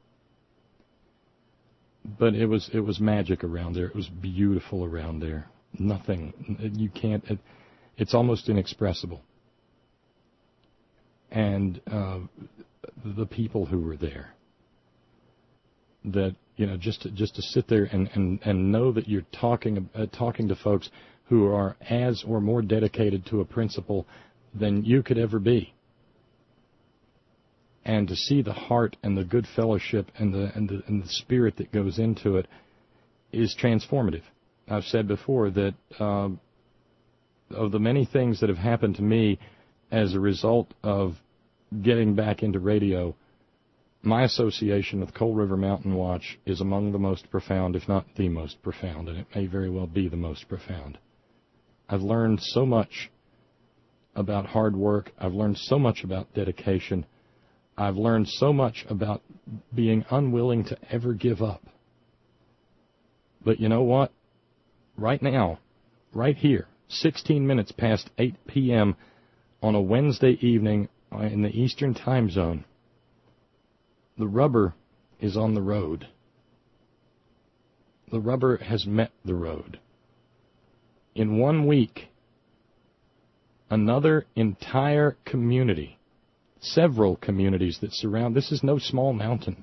But it was magic around there. It was beautiful around there. Nothing, you can't, it's almost inexpressible. And the people who were there, that, just to sit there and know that you're talking to folks who are as or more dedicated to a principle than you could ever be. And to see the heart and the good fellowship and the spirit that goes into it is transformative. I've said before that of the many things that have happened to me as a result of getting back into radio, my association with Coal River Mountain Watch is among the most profound, if not the most profound, and it may very well be the most profound. I've learned so much about hard work. I've learned so much about dedication. I've learned so much about being unwilling to ever give up. But you know what? right now, right here, 16 minutes past 8 p.m. on a Wednesday evening in the Eastern Time Zone. The rubber is on the road. The rubber has met the road. In 1 week, another entire community, several communities that surround, this is no small mountain.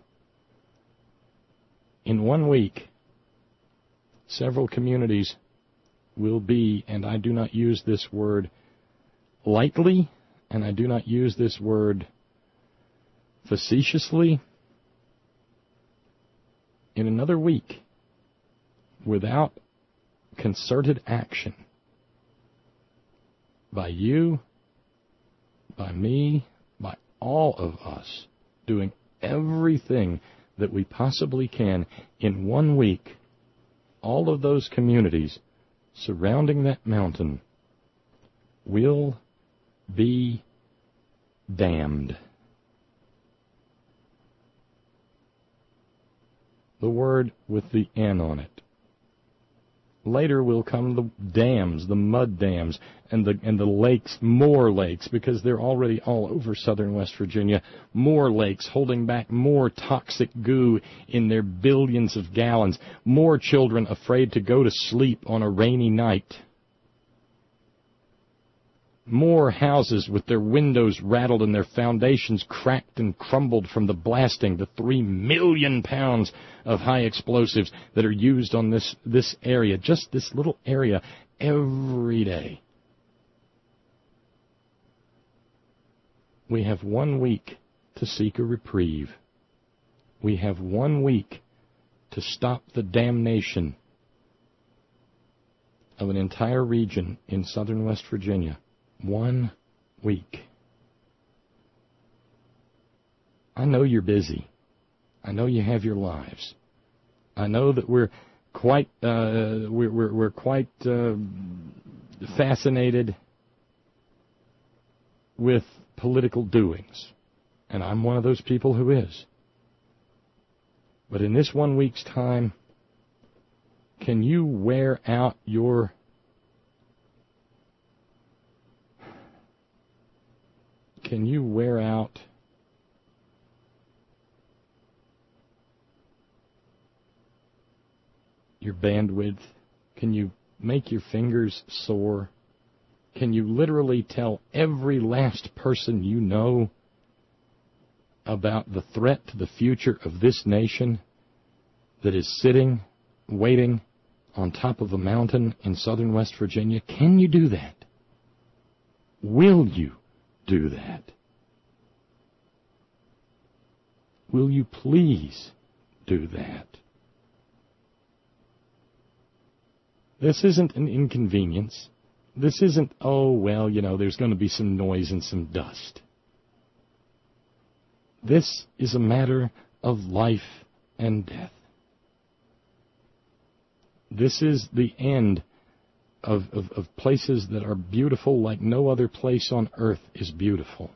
In 1 week, several communities will be, and I do not use this word lightly, and I do not use this word facetiously, in another week, without concerted action by you, by me, by all of us, doing everything that we possibly can, in 1 week, all of those communities surrounding that mountain will be damned. The word with the N on it. Later will come the dams, the mud dams, and the lakes, more lakes, because they're already all over southern West Virginia, more lakes holding back more toxic goo in their billions of gallons, more children afraid to go to sleep on a rainy night, more houses with their windows rattled and their foundations cracked and crumbled from the blasting, the 3 million pounds of high explosives that are used on this area, just this little area, every day. We have 1 week to seek a reprieve. We have 1 week to stop the damnation of an entire region in southern West Virginia. 1 week. I know you're busy. I know you have your lives. I know that we're quite fascinated with political doings, and I'm one of those people who is. But in this 1 week's time, can you wear out your bandwidth? Can you make your fingers sore? Can you literally tell every last person you know about the threat to the future of this nation that is sitting, waiting on top of a mountain in southern West Virginia? Can you do that? Will you do that? Will you please do that? This isn't an inconvenience. This isn't, oh, well, there's going to be some noise and some dust. This is a matter of life and death. This is the end of places that are beautiful like no other place on earth is beautiful.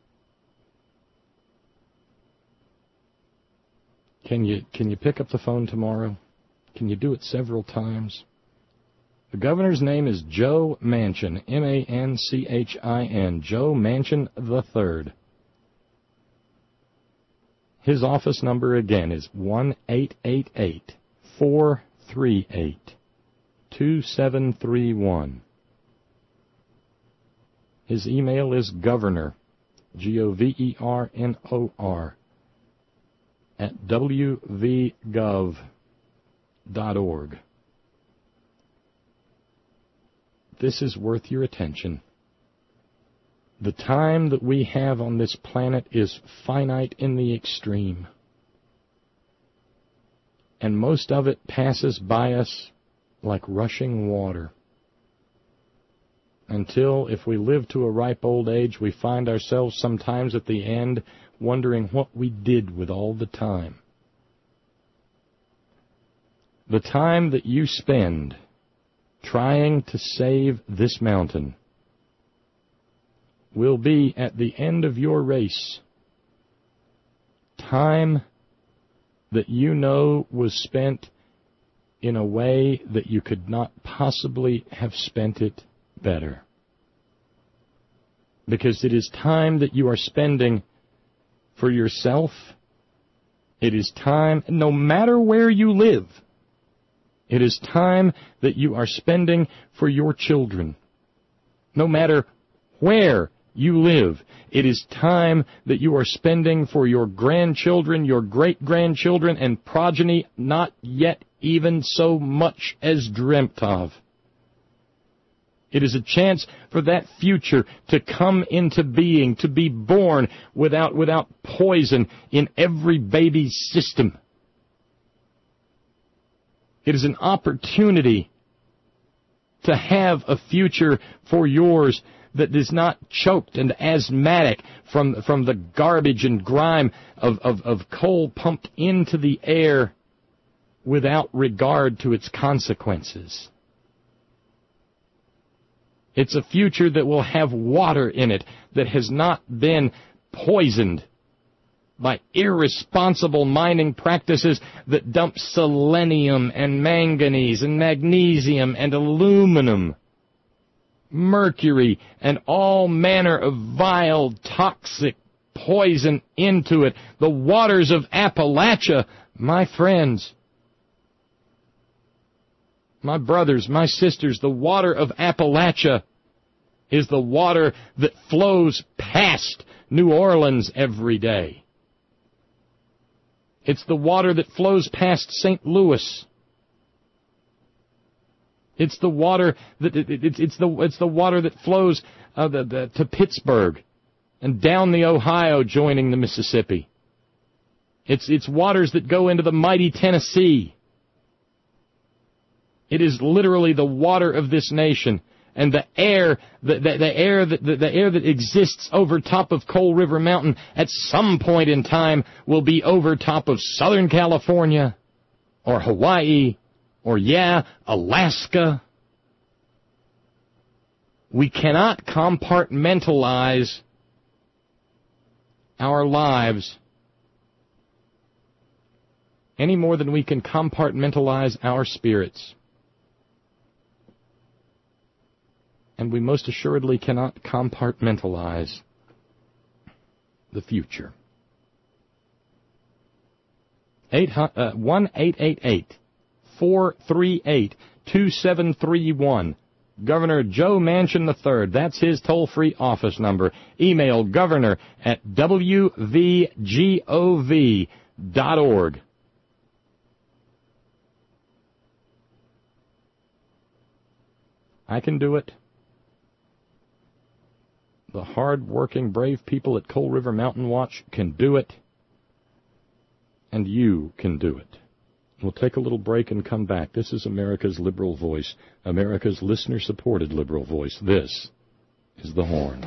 Can you pick up the phone tomorrow? Can you do it several times? The governor's name is Joe Manchin, M-A-N-C-H-I-N, Joe Manchin III. His office number again is 1-888-438-2731. His email is governor, Governor, at wvgov.org. This is worth your attention. The time that we have on this planet is finite in the extreme. And most of it passes by us like rushing water. Until, if we live to a ripe old age, we find ourselves sometimes at the end wondering what we did with all the time. The time that you spend trying to save this mountain will be, at the end of your race, time that you know was spent in a way that you could not possibly have spent it better. Because it is time that you are spending for yourself. It is time, no matter where you live, it is time that you are spending for your children. No matter where you live, it is time that you are spending for your grandchildren, your great-grandchildren, and progeny not yet even so much as dreamt of. It is a chance for that future to come into being, to be born without poison in every baby's system. It is an opportunity to have a future for yours that is not choked and asthmatic from the garbage and grime of coal pumped into the air without regard to its consequences. It's a future that will have water in it that has not been poisoned by irresponsible mining practices that dump selenium and manganese and magnesium and aluminum, mercury, and all manner of vile, toxic poison into it. The waters of Appalachia, my friends, my brothers, my sisters, the water of Appalachia is the water that flows past New Orleans every day. It's the water that flows past St. Louis. It's the water that it's the water that flows to Pittsburgh and down the Ohio, joining the Mississippi. It's waters that go into the mighty Tennessee. It is literally the water of this nation, and the air that exists over top of Coal River Mountain at some point in time will be over top of Southern California, or Hawaii, or Alaska. We cannot compartmentalize our lives any more than we can compartmentalize our spirits. And we most assuredly cannot compartmentalize the future. 1-888-438-2731. Governor Joe Manchin III. That's his toll-free office number. Email governor@wvgov.org. I can do it. The hard-working, brave people at Coal River Mountain Watch can do it. And you can do it. We'll take a little break and come back. This is America's Liberal Voice, America's listener-supported liberal voice. This is The Horn.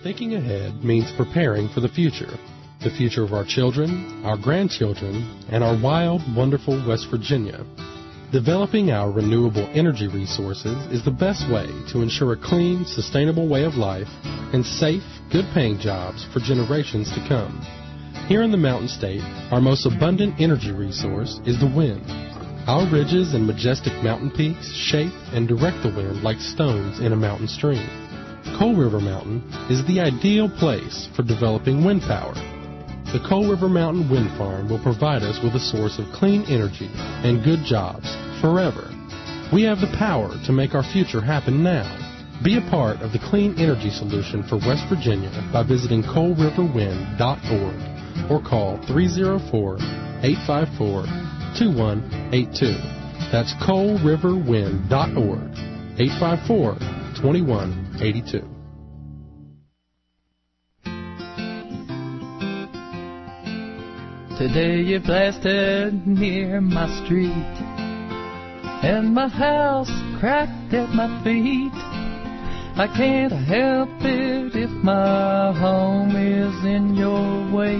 Thinking ahead means preparing for the future of our children, our grandchildren, and our wild, wonderful West Virginia. Developing our renewable energy resources is the best way to ensure a clean, sustainable way of life and safe, good-paying jobs for generations to come. Here in the Mountain State, our most abundant energy resource is the wind. Our ridges and majestic mountain peaks shape and direct the wind like stones in a mountain stream. Coal River Mountain is the ideal place for developing wind power. The Coal River Mountain Wind Farm will provide us with a source of clean energy and good jobs forever. We have the power to make our future happen now. Be a part of the clean energy solution for West Virginia by visiting coalriverwind.org or call 304-854-2182. That's coalriverwind.org, 854-2182. Today you blasted near my street, and my house cracked at my feet. I can't help it if my home is in your way.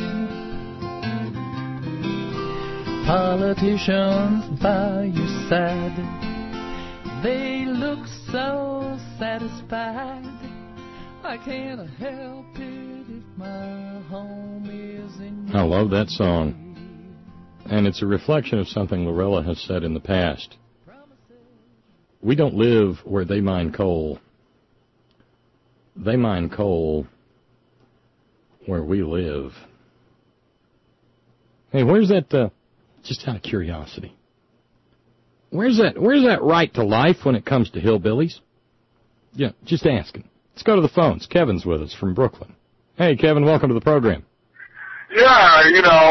Politicians by your side, they look so satisfied. I can't help it if my home is in your way. I love that song. And it's a reflection of something Lorella has said in the past. We don't live where they mine coal. They mine coal where we live. Hey, where's that, just out of curiosity, where's that right to life when it comes to hillbillies? Yeah, just asking. Let's go to the phones. Kevin's with us from Brooklyn. Hey, Kevin, welcome to the program. Yeah,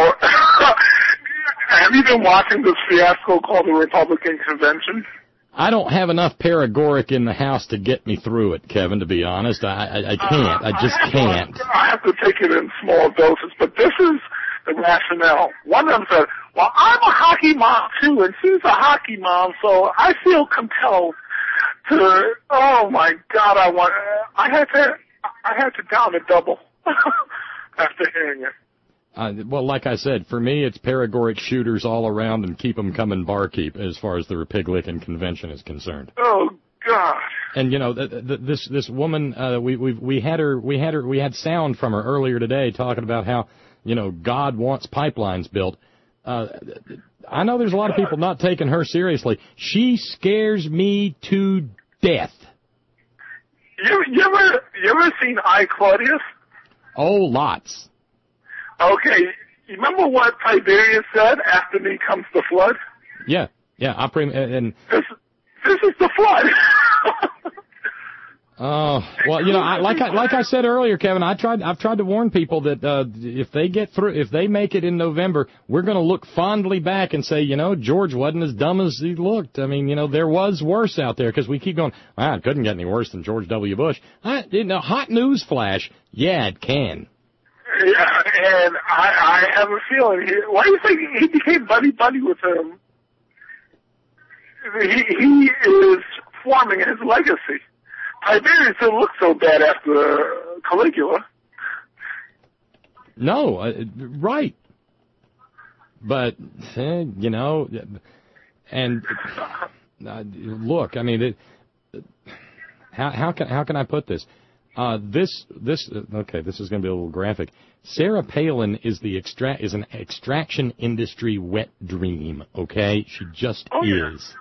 have you been watching this fiasco called the Republican Convention? I don't have enough paregoric in the house to get me through it, Kevin, to be honest. I can't. I just can't. I have to take it in small doses, but this is the rationale. One of them said, well, I'm a hockey mom, too, and she's a hockey mom, so I feel compelled to, oh, my God, I had to down a double after hearing it. Well, like I said, for me, it's paregoric shooters all around and keep them coming barkeep as far as the Republican Convention is concerned. Oh God! And this woman, we had sound from her earlier today talking about how God wants pipelines built. I know there's a lot of people not taking her seriously. She scares me to death. You ever seen I, Claudius? Oh, lots. Okay, you remember what Tiberius said, after me comes the flood? Yeah, and this is the flood. Oh, well, like I said earlier, Kevin, I've tried to warn people that if they make it in November, we're going to look fondly back and say, George wasn't as dumb as he looked. I mean, there was worse out there, because we keep going, wow, it couldn't get any worse than George W. Bush. Hot news flash, yeah, it can. Yeah, and I have a feeling. Why do you think he became buddy with him? He is forming his legacy. Tiberius didn't look so bad after Caligula. No, right. But and look, I mean, how can I put this? This okay, this is going to be a little graphic. Sarah Palin is an extraction industry wet dream. Okay, she just is.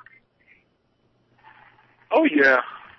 Oh yeah.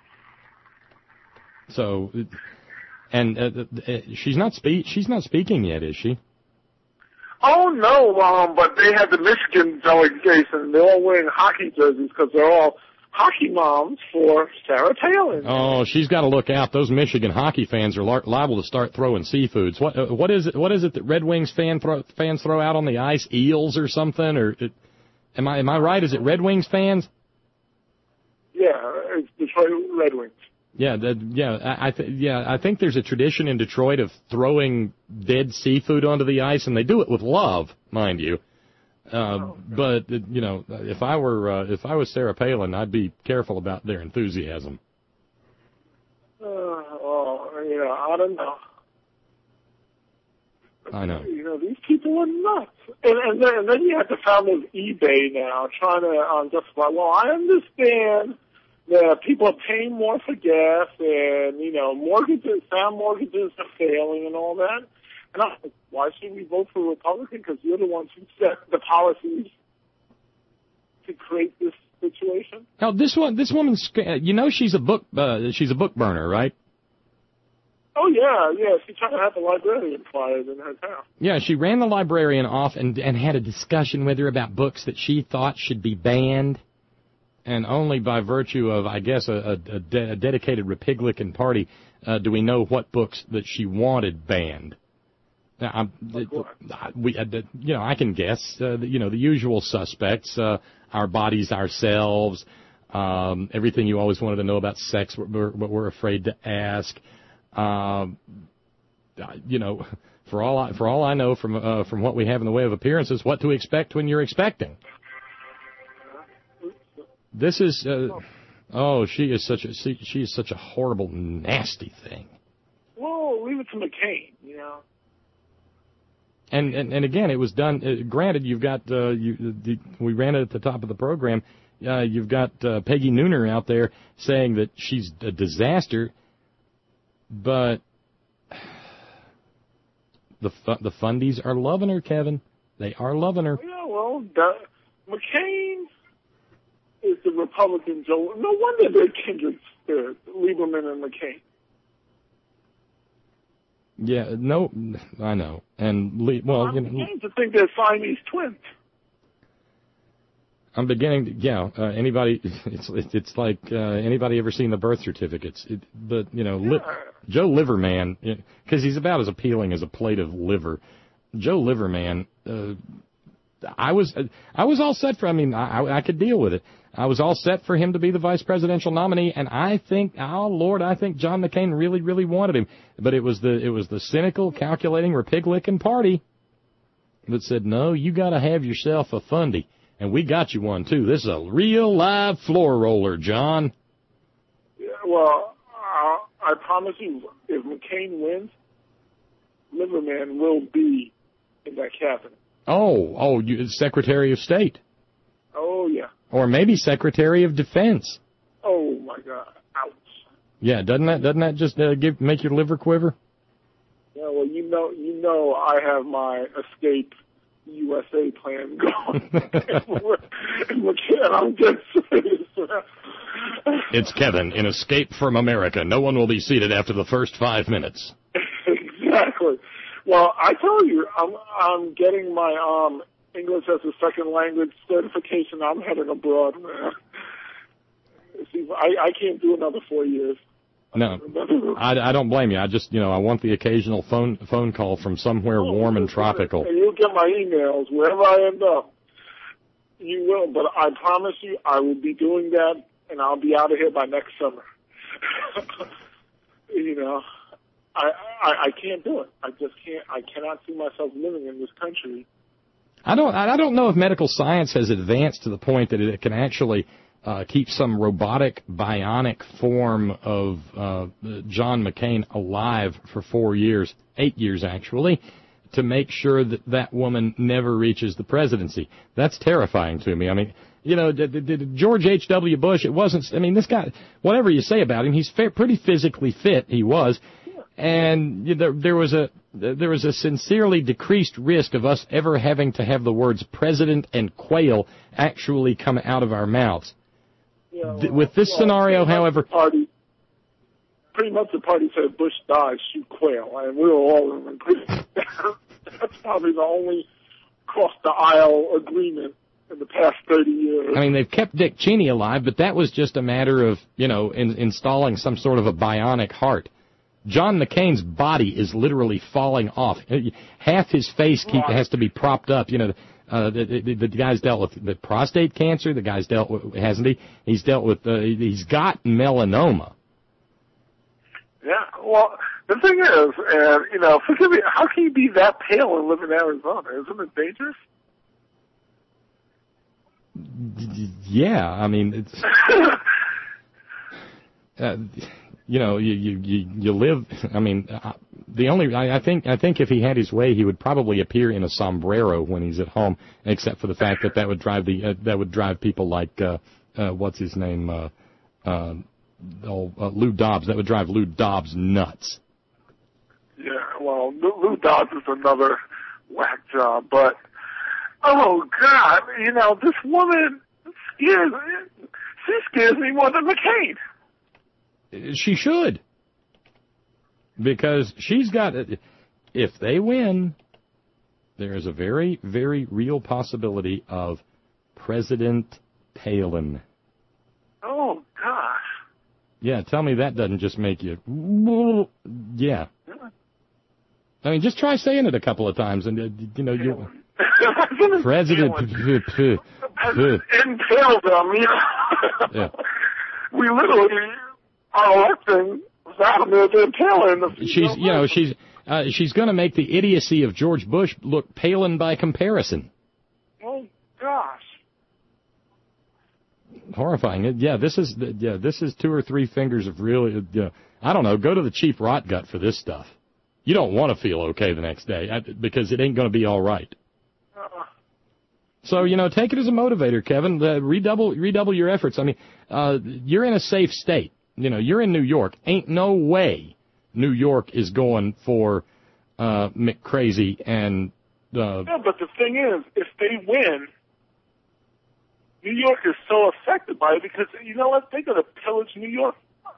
So, and she's not speaking yet, is she? Oh no, but they had the Michigan delegation. They're all wearing hockey jerseys because they're all hockey moms for Sarah Palin. Oh, she's got to look out. Those Michigan hockey fans are liable to start throwing seafoods. What is it that Red Wings fans throw out on the ice? Eels or something? Or am I right? Is it Red Wings fans? Yeah, it's Detroit Red Wings. Yeah, I think there's a tradition in Detroit of throwing dead seafood onto the ice, and they do it with love, mind you. But if I was Sarah Palin, I'd be careful about their enthusiasm. I don't know. I know. These people are nuts. And then you have the founder of eBay now trying to justify, well, I understand that people are paying more for gas and, sound mortgages are failing and all that. And I'm like, why should we vote for Republican? Because you're the ones who set the policies to create this situation. Now, this woman's, she's a book burner, right? Oh, yeah. She tried to have the librarian fired in her town. Yeah, she ran the librarian off and had a discussion with her about books that she thought should be banned. And only by virtue of, I guess, a dedicated Republican Party do we know what books that she wanted banned. Now, I can guess, the usual suspects, Our Bodies, Ourselves, everything you always wanted to know about sex, but we're afraid to ask. For all I know from what we have in the way of appearances, What to Expect When You're Expecting. This is, she is such a horrible, nasty thing. Well, leave it to McCain, And again, it was done. Granted, you've got we ran it at the top of the program. You've got Peggy Nooner out there saying that she's a disaster, but the fundies are loving her, Kevin. They are loving her. Yeah, well, McCain is the Republican Joe. No wonder they're kindred spirits, Lieberman and McCain. Yeah, no, I know. And, I'm beginning to think they're Siamese twins. I'm beginning to, anybody, it's like, anybody ever seen the birth certificates? Joe Liverman, because he's about as appealing as a plate of liver. Joe Liverman, I was all set for, I could deal with it. I was all set for him to be the vice presidential nominee, and I think John McCain really, really wanted him. But it was the cynical, calculating Republican Party that said, no, you got to have yourself a fundy, and we got you one too. This is a real live floor roller, John. Yeah, well, I promise you, if McCain wins, Liverman will be in that cabinet. Secretary of State. Oh, yeah. Or maybe Secretary of Defense. Oh, my God. Ouch. Yeah, doesn't that just make your liver quiver? Yeah, well, you know I have my Escape USA plan going. And I'm dead serious. It's Kevin in Escape from America. No one will be seated after the first 5 minutes. Exactly. Well, I tell you, I'm getting my English as a second language certification. I'm heading abroad, man. See, I can't do another 4 years. No, I don't blame you. I just, I want the occasional phone call from somewhere warm and tropical. And you'll get my emails wherever I end up. You will, but I promise you, I will be doing that, and I'll be out of here by next summer. I can't do it. I just can't. I cannot see myself living in this country. I don't know if medical science has advanced to the point that it can actually keep some robotic, bionic form of John McCain alive for 4 years, 8 years actually, to make sure that that woman never reaches the presidency. That's terrifying to me. George H.W. Bush, it wasn't, this guy, whatever you say about him, he's pretty physically fit, he was. And there was a sincerely decreased risk of us ever having to have the words president and quail actually come out of our mouths. With this scenario, however, pretty much the party said Bush died, shoot quail, and we were all in agreement. That's probably the only cross the aisle agreement in the past 30 years. They've kept Dick Cheney alive, but that was just a matter of installing some sort of a bionic heart. John McCain's body is literally falling off. Half his face has to be propped up. The guy's dealt with the prostate cancer. The guy's dealt with, hasn't he? He's dealt with, he's got melanoma. Yeah, well, the thing is, forgive me, how can you be that pale and live in Arizona? Isn't it dangerous? Yeah, it's... you live. I mean, I think if he had his way, he would probably appear in a sombrero when he's at home, except for the fact that would drive people like what's his name, Lou Dobbs. That would drive Lou Dobbs nuts. Yeah, well, Lou Dobbs is another whack job, but oh God, this woman scares me more than McCain. She should. Because she's got, if they win, there is a very, very real possibility of President Palin. Oh, gosh. Yeah, tell me that doesn't just make you, yeah. I mean, just try saying it a couple of times, and, you President impaled them, Yeah. We literally are electing Vladimir Palin. She's going to make the idiocy of George Bush look Palin by comparison. Oh gosh. Horrifying. Yeah, this is 2 or 3 fingers of really. I don't know. Go to the cheap rot gut for this stuff. You don't want to feel okay the next day because it ain't going to be all right. So, take it as a motivator, Kevin. Redouble your efforts. I mean, you're in a safe state. You're in New York. Ain't no way New York is going for McCrazy and... Yeah, but the thing is, if they win, New York is so affected by it because, you know what, they're going to pillage New York.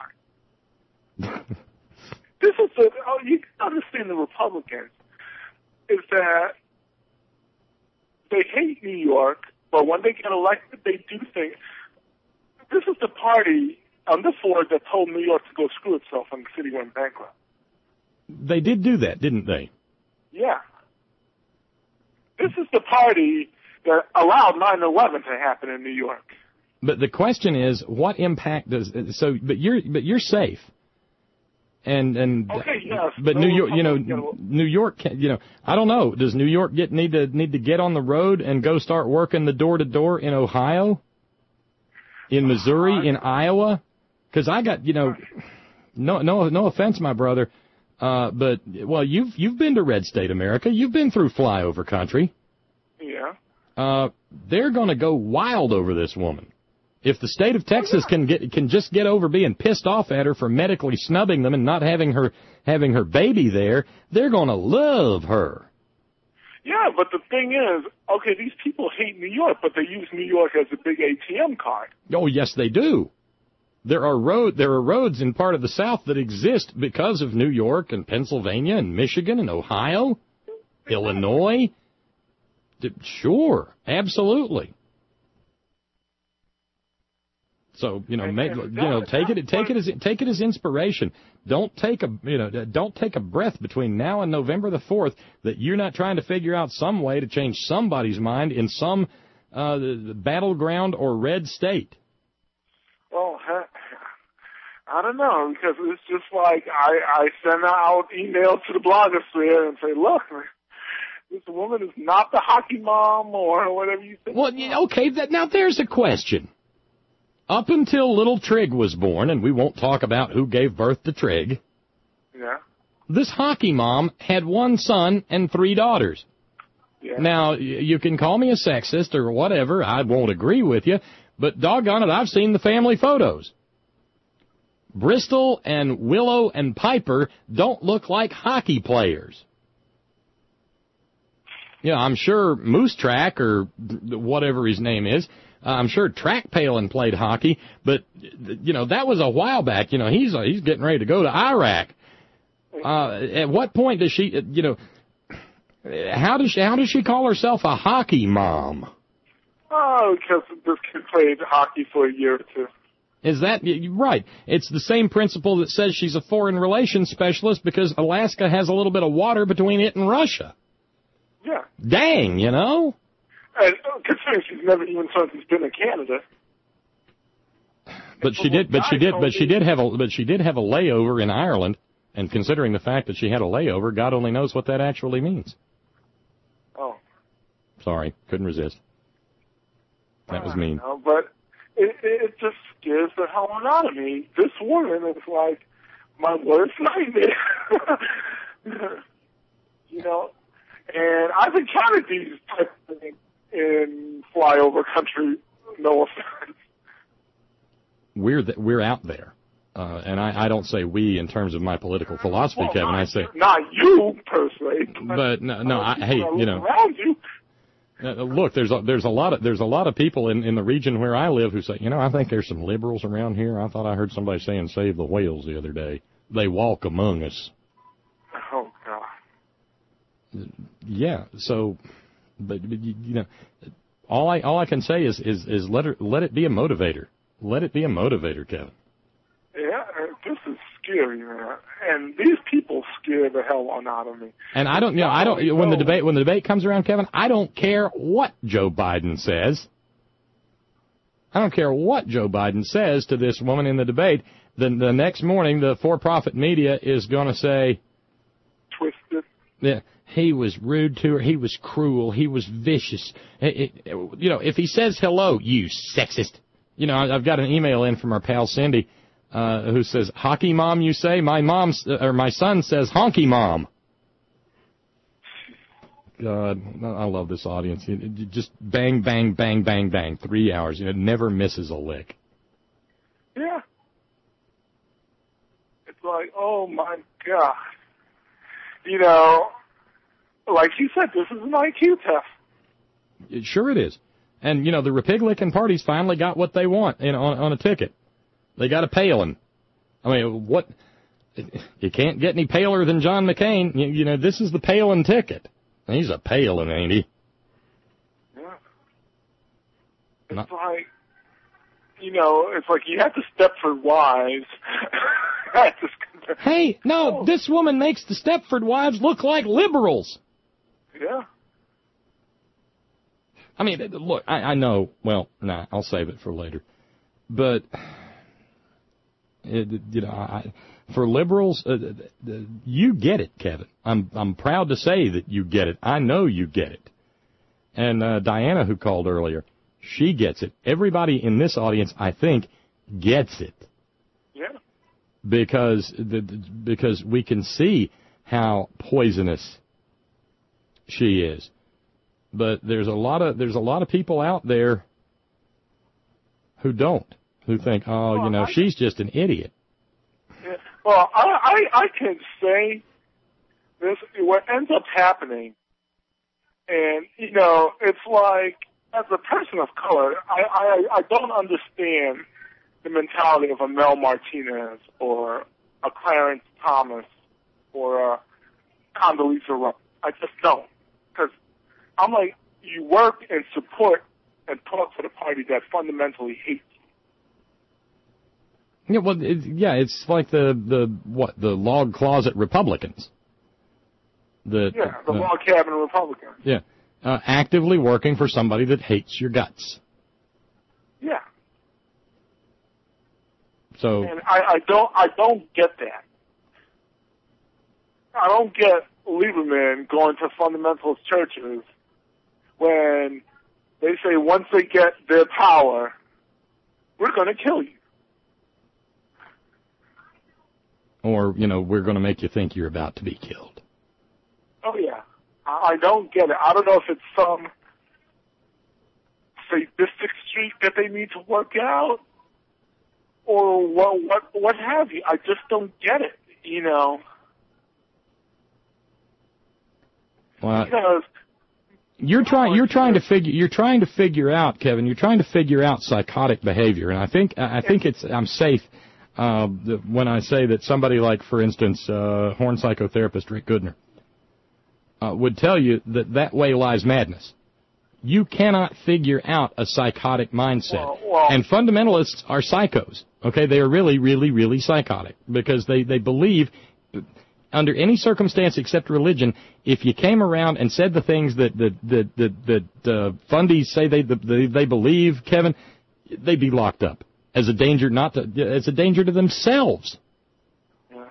You understand the Republicans, is that they hate New York, but when they get elected, they do things. This is the party on this board that told New York to go screw itself when the city went bankrupt. They did do that, didn't they? Yeah. This is the party that allowed 9/11 to happen in New York. But the question is, what impact does But you're safe. And okay, yes. But New York, New York, I don't know. Does New York need to get on the road and go start working the door to door in Ohio, in Missouri, in Iowa? Because I got, no offense, my brother, but you've been to Red State America. You've been through flyover country. Yeah. They're going to go wild over this woman. If the state of Texas can just get over being pissed off at her for medically snubbing them and not having her baby there, they're going to love her. Yeah, but the thing is, okay, these people hate New York, but they use New York as a big ATM card. Oh, yes, they do. There are roads in part of the South that exist because of New York and Pennsylvania and Michigan and Ohio, Illinois. Sure, absolutely. So take it as inspiration. Don't take a breath between now and November the 4th that you're not trying to figure out some way to change somebody's mind in some battleground or red state. Well, I don't know, because it's just like I send out emails to the blogosphere and say, look, this woman is not the hockey mom or whatever you think. Well, okay, now there's a question. Up until little Trig was born, and we won't talk about who gave birth to Trig. Yeah. This hockey mom had 1 son and 3 daughters. Yeah. Now, you can call me a sexist or whatever. I won't agree with you, but doggone it, I've seen the family photos. Bristol and Willow and Piper don't look like hockey players. I'm sure Moose Track or whatever his name is, I'm sure Track Palin played hockey, but, that was a while back. He's getting ready to go to Iraq. At what point does she, how does she call herself a hockey mom? Oh, because this kid played hockey for a year or 2. Is that right? It's the same principle that says she's a foreign relations specialist because Alaska has a little bit of water between it and Russia. Yeah. Dang, And considering she's never even been in Canada. But she did have a layover in Ireland, and considering the fact that she had a layover, God only knows what that actually means. Oh. Sorry, couldn't resist. That was mean. But it just scares the hell out of me. This woman is like, my worst nightmare. You know, and I've encountered these types of things in flyover country. No offense. We're out there. And I don't say we in terms of my political philosophy, Kevin. I say not you per se, but hey, you know, around you. Look, there's a lot of people in the region where I live who say, you know, I think there's some liberals around here. I thought I heard somebody saying "save the whales" the other day. They walk among us. Oh God. Yeah. So, but you know, all I can say is let it be a motivator. Let it be a motivator, Kevin. Yeah, this is scary, man. And these people scare the hell out of me. And when the debate comes around, Kevin, I don't care what Joe Biden says. I don't care what Joe Biden says to this woman in the debate. The next morning, the for-profit media is going to say, twisted. Yeah, he was rude to her. He was cruel. He was vicious. You know, if he says hello, you sexist. You know, I've got an email in from our pal Cindy. Who says, hockey mom, you say? My son says honky mom. God, I love this audience. It just bang, bang, bang, bang, bang. 3 hours. It never misses a lick. Yeah. It's like, oh my God. You know, like you said, this is an IQ test. Sure it is. And, you know, the Republican Party's finally got what they want on a ticket. They got a Palin. I mean, what? You can't get any paler than John McCain. You know, this is the Palin ticket. He's a Palin, ain't he? Yeah. It's like, you know, it's like you have the Stepford Wives. Hey, no, this woman makes the Stepford Wives look like liberals. Yeah. I mean, look, I know. Well, nah, I'll save it for later. But you know, for liberals, you get it, Kevin. I'm proud to say that you get it. I know you get it. And Diana, who called earlier, she gets it. Everybody in this audience, I think, gets it. Yeah. Because we can see how poisonous she is. But there's a lot of people out there who don't. Who think, oh, you know, she's just an idiot. Yeah. Well, I can say this, what ends up happening, and, you know, it's like, as a person of color, I don't understand the mentality of a Mel Martinez or a Clarence Thomas or a Condoleezza Rice. I just don't. Because I'm like, you work and support and talk for the party that fundamentally hates you. Yeah, well, it's like the log closet Republicans. The log cabin Republicans. Yeah, actively working for somebody that hates your guts. Yeah. So. And I don't get that. I don't get Lieberman going to fundamentalist churches when they say once they get their power, we're going to kill you. Or, you know, we're going to make you think you're about to be killed. Oh, yeah. I don't get it. I don't know if it's some sadistic streak that they need to work out or what have you. I just don't get it, you know. Well, because you're trying to figure out, Kevin. You're trying to figure out psychotic behavior, and I think I'm safe when I say that somebody like, for instance, horn psychotherapist Rick Goodner would tell you that way lies madness. You cannot figure out a psychotic mindset, and fundamentalists are psychos. Okay, they are really, really, really psychotic because they believe. Under any circumstance except religion, if you came around and said the things that fundies say they believe, Kevin, they'd be locked up as a danger as a danger to themselves. Yeah.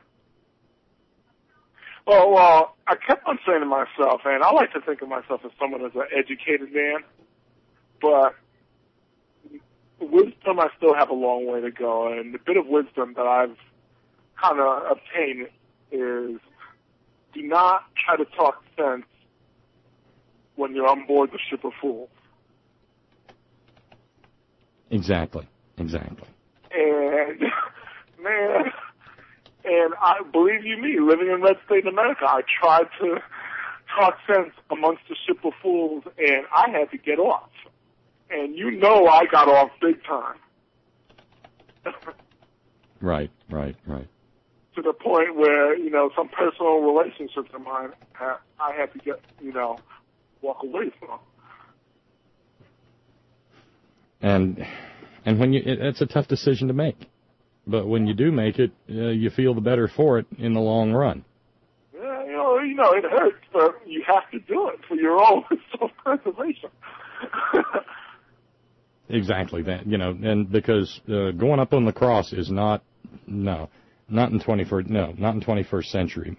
Well, I kept on saying to myself, and I like to think of myself as someone as an educated man, but wisdom I still have a long way to go, and the bit of wisdom that I've kind of obtain is do not try to talk sense when you're on board the ship of fools. Exactly. And, man, and I believe you me, living in red state America, I tried to talk sense amongst the ship of fools, and I had to get off. And you know I got off big time. Right. To the point where, you know, some personal relationships of mine, I had to get, you know, walk away from. And when it's a tough decision to make. But when you do make it, you feel the better for it in the long run. Yeah, you know, it hurts, but you have to do it for your own self-preservation. Exactly that, you know, and because going up on the cross is not in 21st century,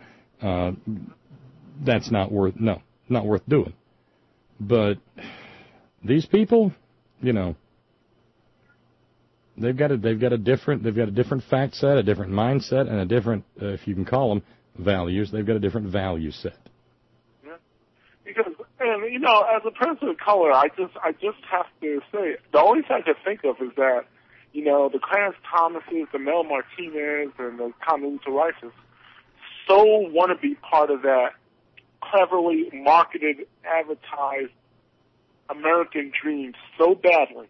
that's not worth doing. But these people, you know, they've got a different fact set, a different mindset, and a different, if you can call them values, they've got a different value set. Yeah. Because, and you know, as a person of color, I just have to say, the only thing I can think of is that, you know, the Clarence Thomases, the Mel Martinez, and the Condoleezza Rices so want to be part of that cleverly marketed, advertised American dream so badly.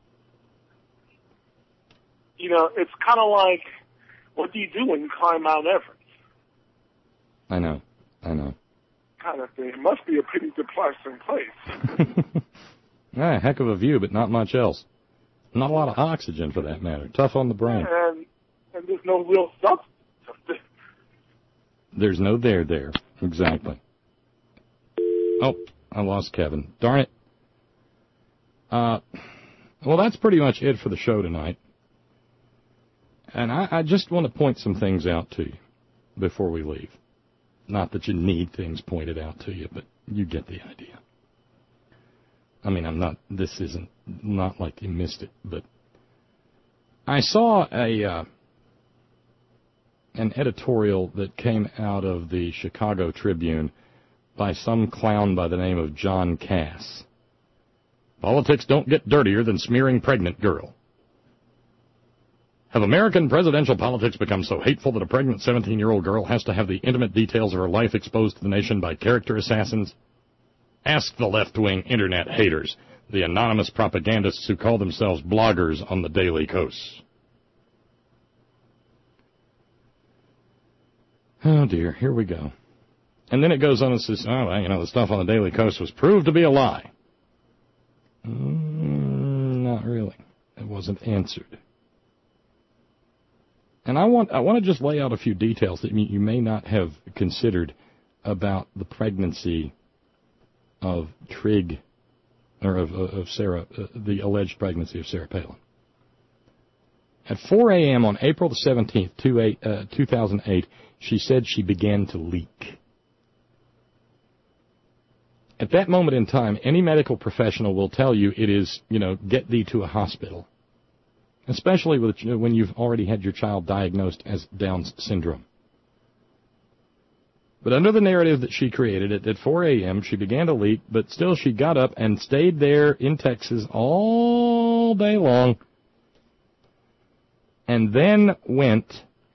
You know, it's kind of like, what do you do when you climb Mount Everest? I know. Kind of thing. It must be a pretty depressing place. Yeah, heck of a view, but not much else. Not a lot of oxygen, for that matter. Tough on the brain. And there's no real substance. There's no there. Exactly. Oh, I lost Kevin. Darn it. Well, that's pretty much it for the show tonight. And I just want to point some things out to you before we leave. Not that you need things pointed out to you, but you get the idea. I mean, this isn't not like you missed it, but I saw an editorial that came out of the Chicago Tribune by some clown by the name of John Cass. Politics don't get dirtier than smearing pregnant girl. Have American presidential politics become so hateful that a pregnant 17-year-old girl has to have the intimate details of her life exposed to the nation by character assassins? Ask the left-wing internet haters, the anonymous propagandists who call themselves bloggers on the Daily Kos. Oh, dear, here we go. And then it goes on and says, oh, well, you know, the stuff on the Daily Kos was proved to be a lie. Not really. It wasn't answered. And I want to just lay out a few details that you may not have considered about the pregnancy of Trigg, or of Sarah, the alleged pregnancy of Sarah Palin. At 4 a.m. on April the 17th, 2008, she said she began to leak. At that moment in time, any medical professional will tell you it is, you know, get thee to a hospital. Especially when you've already had your child diagnosed as Down's syndrome. But under the narrative that she created, at 4 a.m., she began to leak, but still she got up and stayed there in Texas all day long, and then went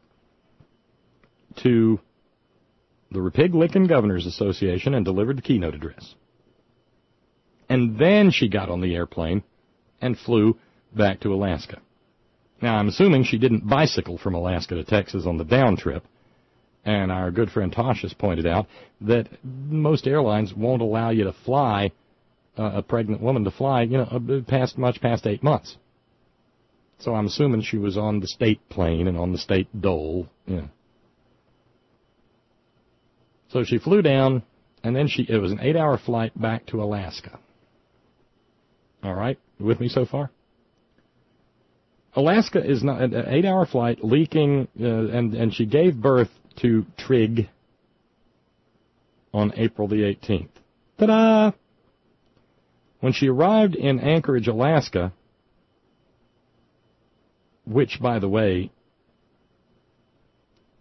to the Repig-Lickin Governors Association and delivered the keynote address. And then she got on the airplane and flew back to Alaska. Now, I'm assuming she didn't bicycle from Alaska to Texas on the down trip, and our good friend Tosh has pointed out that most airlines won't allow you to fly, a pregnant woman to fly, you know, much past 8 months. So I'm assuming she was on the state plane and on the state dole, you know. So she flew down, and then it was an 8-hour flight back to Alaska. All right, you with me so far? Alaska is not an 8-hour flight, leaking, and she gave birth to Trigg on April the 18th. Ta-da! When she arrived in Anchorage, Alaska, which, by the way,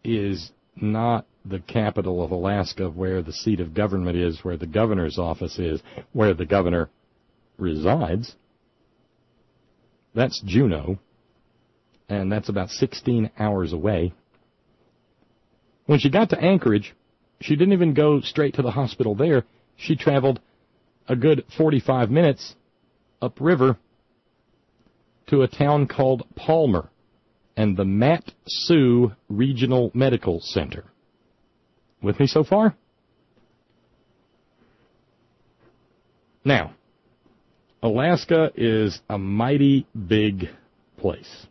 is not the capital of Alaska, where the seat of government is, where the governor's office is, where the governor resides. That's Juneau, and that's about 16 hours away. When she got to Anchorage, she didn't even go straight to the hospital there. She traveled a good 45 minutes upriver to a town called Palmer and the Mat-Su Regional Medical Center. With me so far? Now, Alaska is a mighty big place.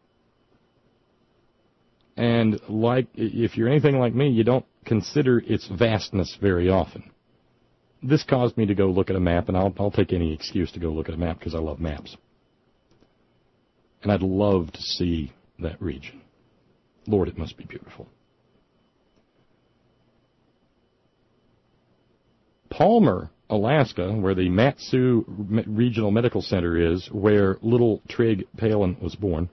And if you're anything like me, you don't consider its vastness very often. This caused me to go look at a map, and I'll take any excuse to go look at a map because I love maps. And I'd love to see that region. Lord, it must be beautiful. Palmer, Alaska, where the Mat-Su Regional Medical Center is, where little Trig Palin was born,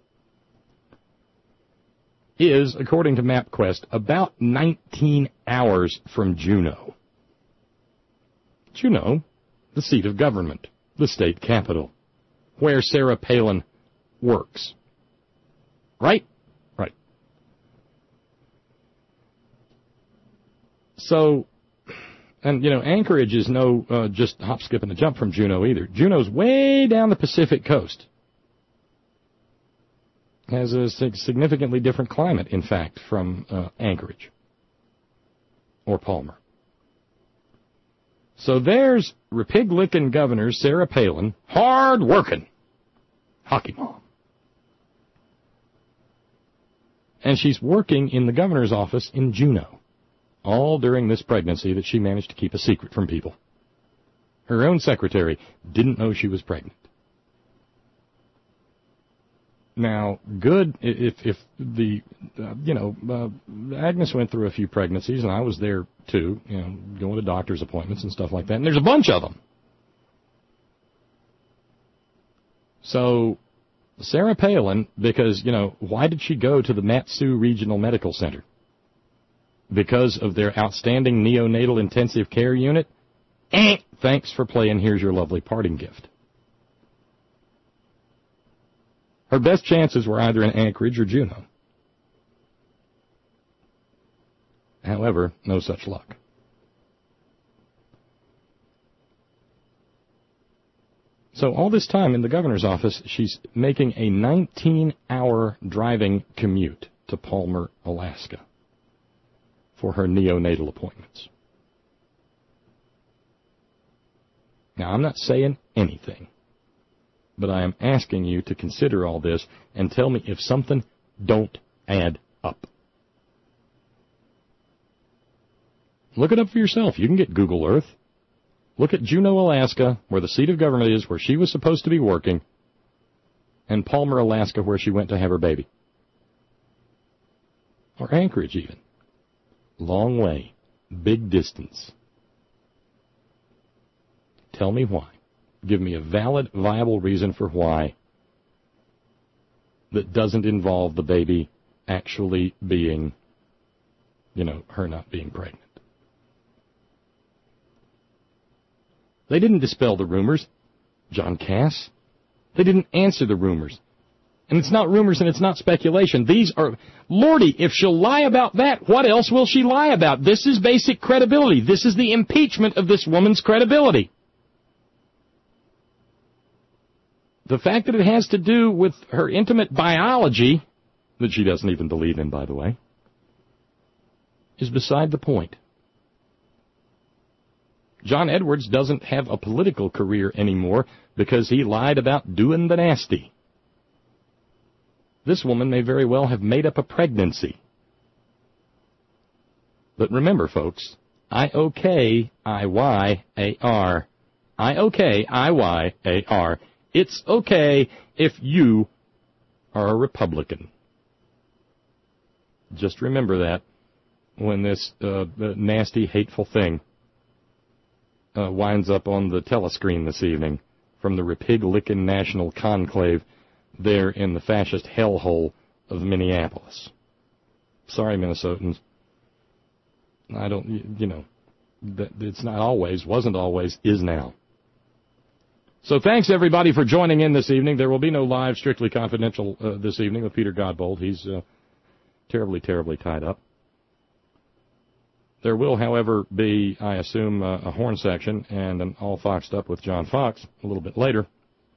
is, according to MapQuest, about 19 hours from Juneau. Juneau, the seat of government, the state capital, where Sarah Palin works. Right? Right. So, and, Anchorage is no just hop, skip, and a jump from Juneau either. Juneau's way down the Pacific coast. Has a significantly different climate, in fact, from Anchorage or Palmer. So there's Repig-lickin' Governor Sarah Palin, hard-working hockey mom. And she's working in the governor's office in Juneau, all during this pregnancy that she managed to keep a secret from people. Her own secretary didn't know she was pregnant. Now, good if the, Agnes went through a few pregnancies, and I was there too, going to doctor's appointments and stuff like that, and there's a bunch of them. So, Sarah Palin, because, why did she go to the Mat-Su Regional Medical Center? Because of their outstanding neonatal intensive care unit? Thanks for playing Here's Your Lovely Parting Gift. Her best chances were either in Anchorage or Juneau. However, no such luck. So all this time in the governor's office, she's making a 19-hour driving commute to Palmer, Alaska for her neonatal appointments. Now, I'm not saying anything, but I am asking you to consider all this and tell me if something don't add up. Look it up for yourself. You can get Google Earth. Look at Juneau, Alaska, where the seat of government is, where she was supposed to be working, and Palmer, Alaska, where she went to have her baby. Or Anchorage, even. Long way. Big distance. Tell me why. Give me a valid, viable reason for why that doesn't involve the baby actually being, her not being pregnant. They didn't dispel the rumors, John Cass. They didn't answer the rumors. And it's not rumors and it's not speculation. These are, Lordy, if she'll lie about that, what else will she lie about? This is basic credibility. This is the impeachment of this woman's credibility. The fact that it has to do with her intimate biology, that she doesn't even believe in, by the way, is beside the point. John Edwards doesn't have a political career anymore because he lied about doing the nasty. This woman may very well have made up a pregnancy. But remember, folks, I-O-K-I-Y-A-R. I-O-K-I-Y-A-R. It's okay if you are a Republican. Just remember that when this nasty, hateful thing winds up on the telescreen this evening from the Repig-lickin' National Conclave there in the fascist hellhole of Minneapolis. Sorry, Minnesotans. I don't, it's not always, wasn't always, is now. So thanks, everybody, for joining in this evening. There will be no live Strictly Confidential this evening with Peter Godbold. He's terribly, terribly tied up. There will, however, be, I assume, a horn section and an All Foxed Up with John Fox a little bit later.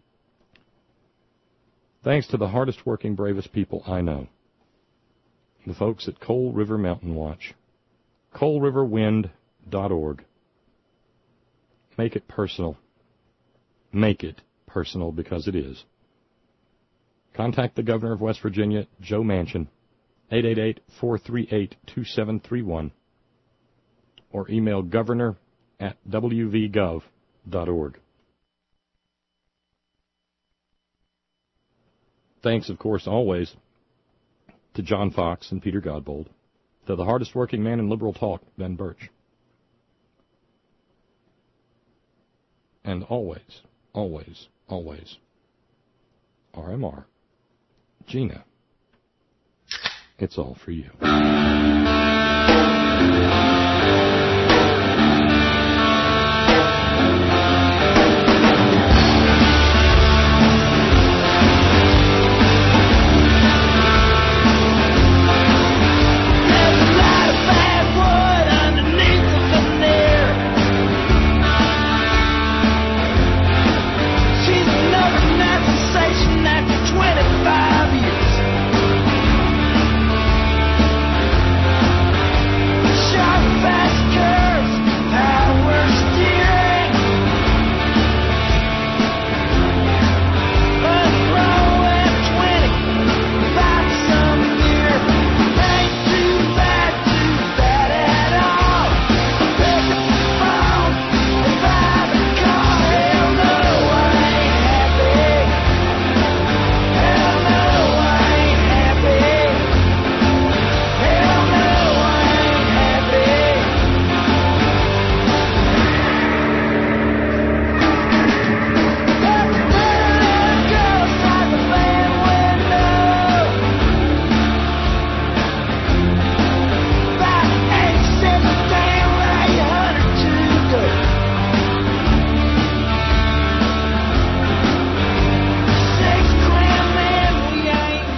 Thanks to the hardest working, bravest people I know, the folks at Coal River Mountain Watch. CoalRiverWind.org. Make it personal. Make it personal, because it is. Contact the governor of West Virginia, Joe Manchin, 888-438-2731, or email governor@wvgov.org. Thanks, of course, always to John Fox and Peter Godbold, to the hardest working man in liberal talk, Ben Birch. And always, always, always, RMR, Gina, it's all for you.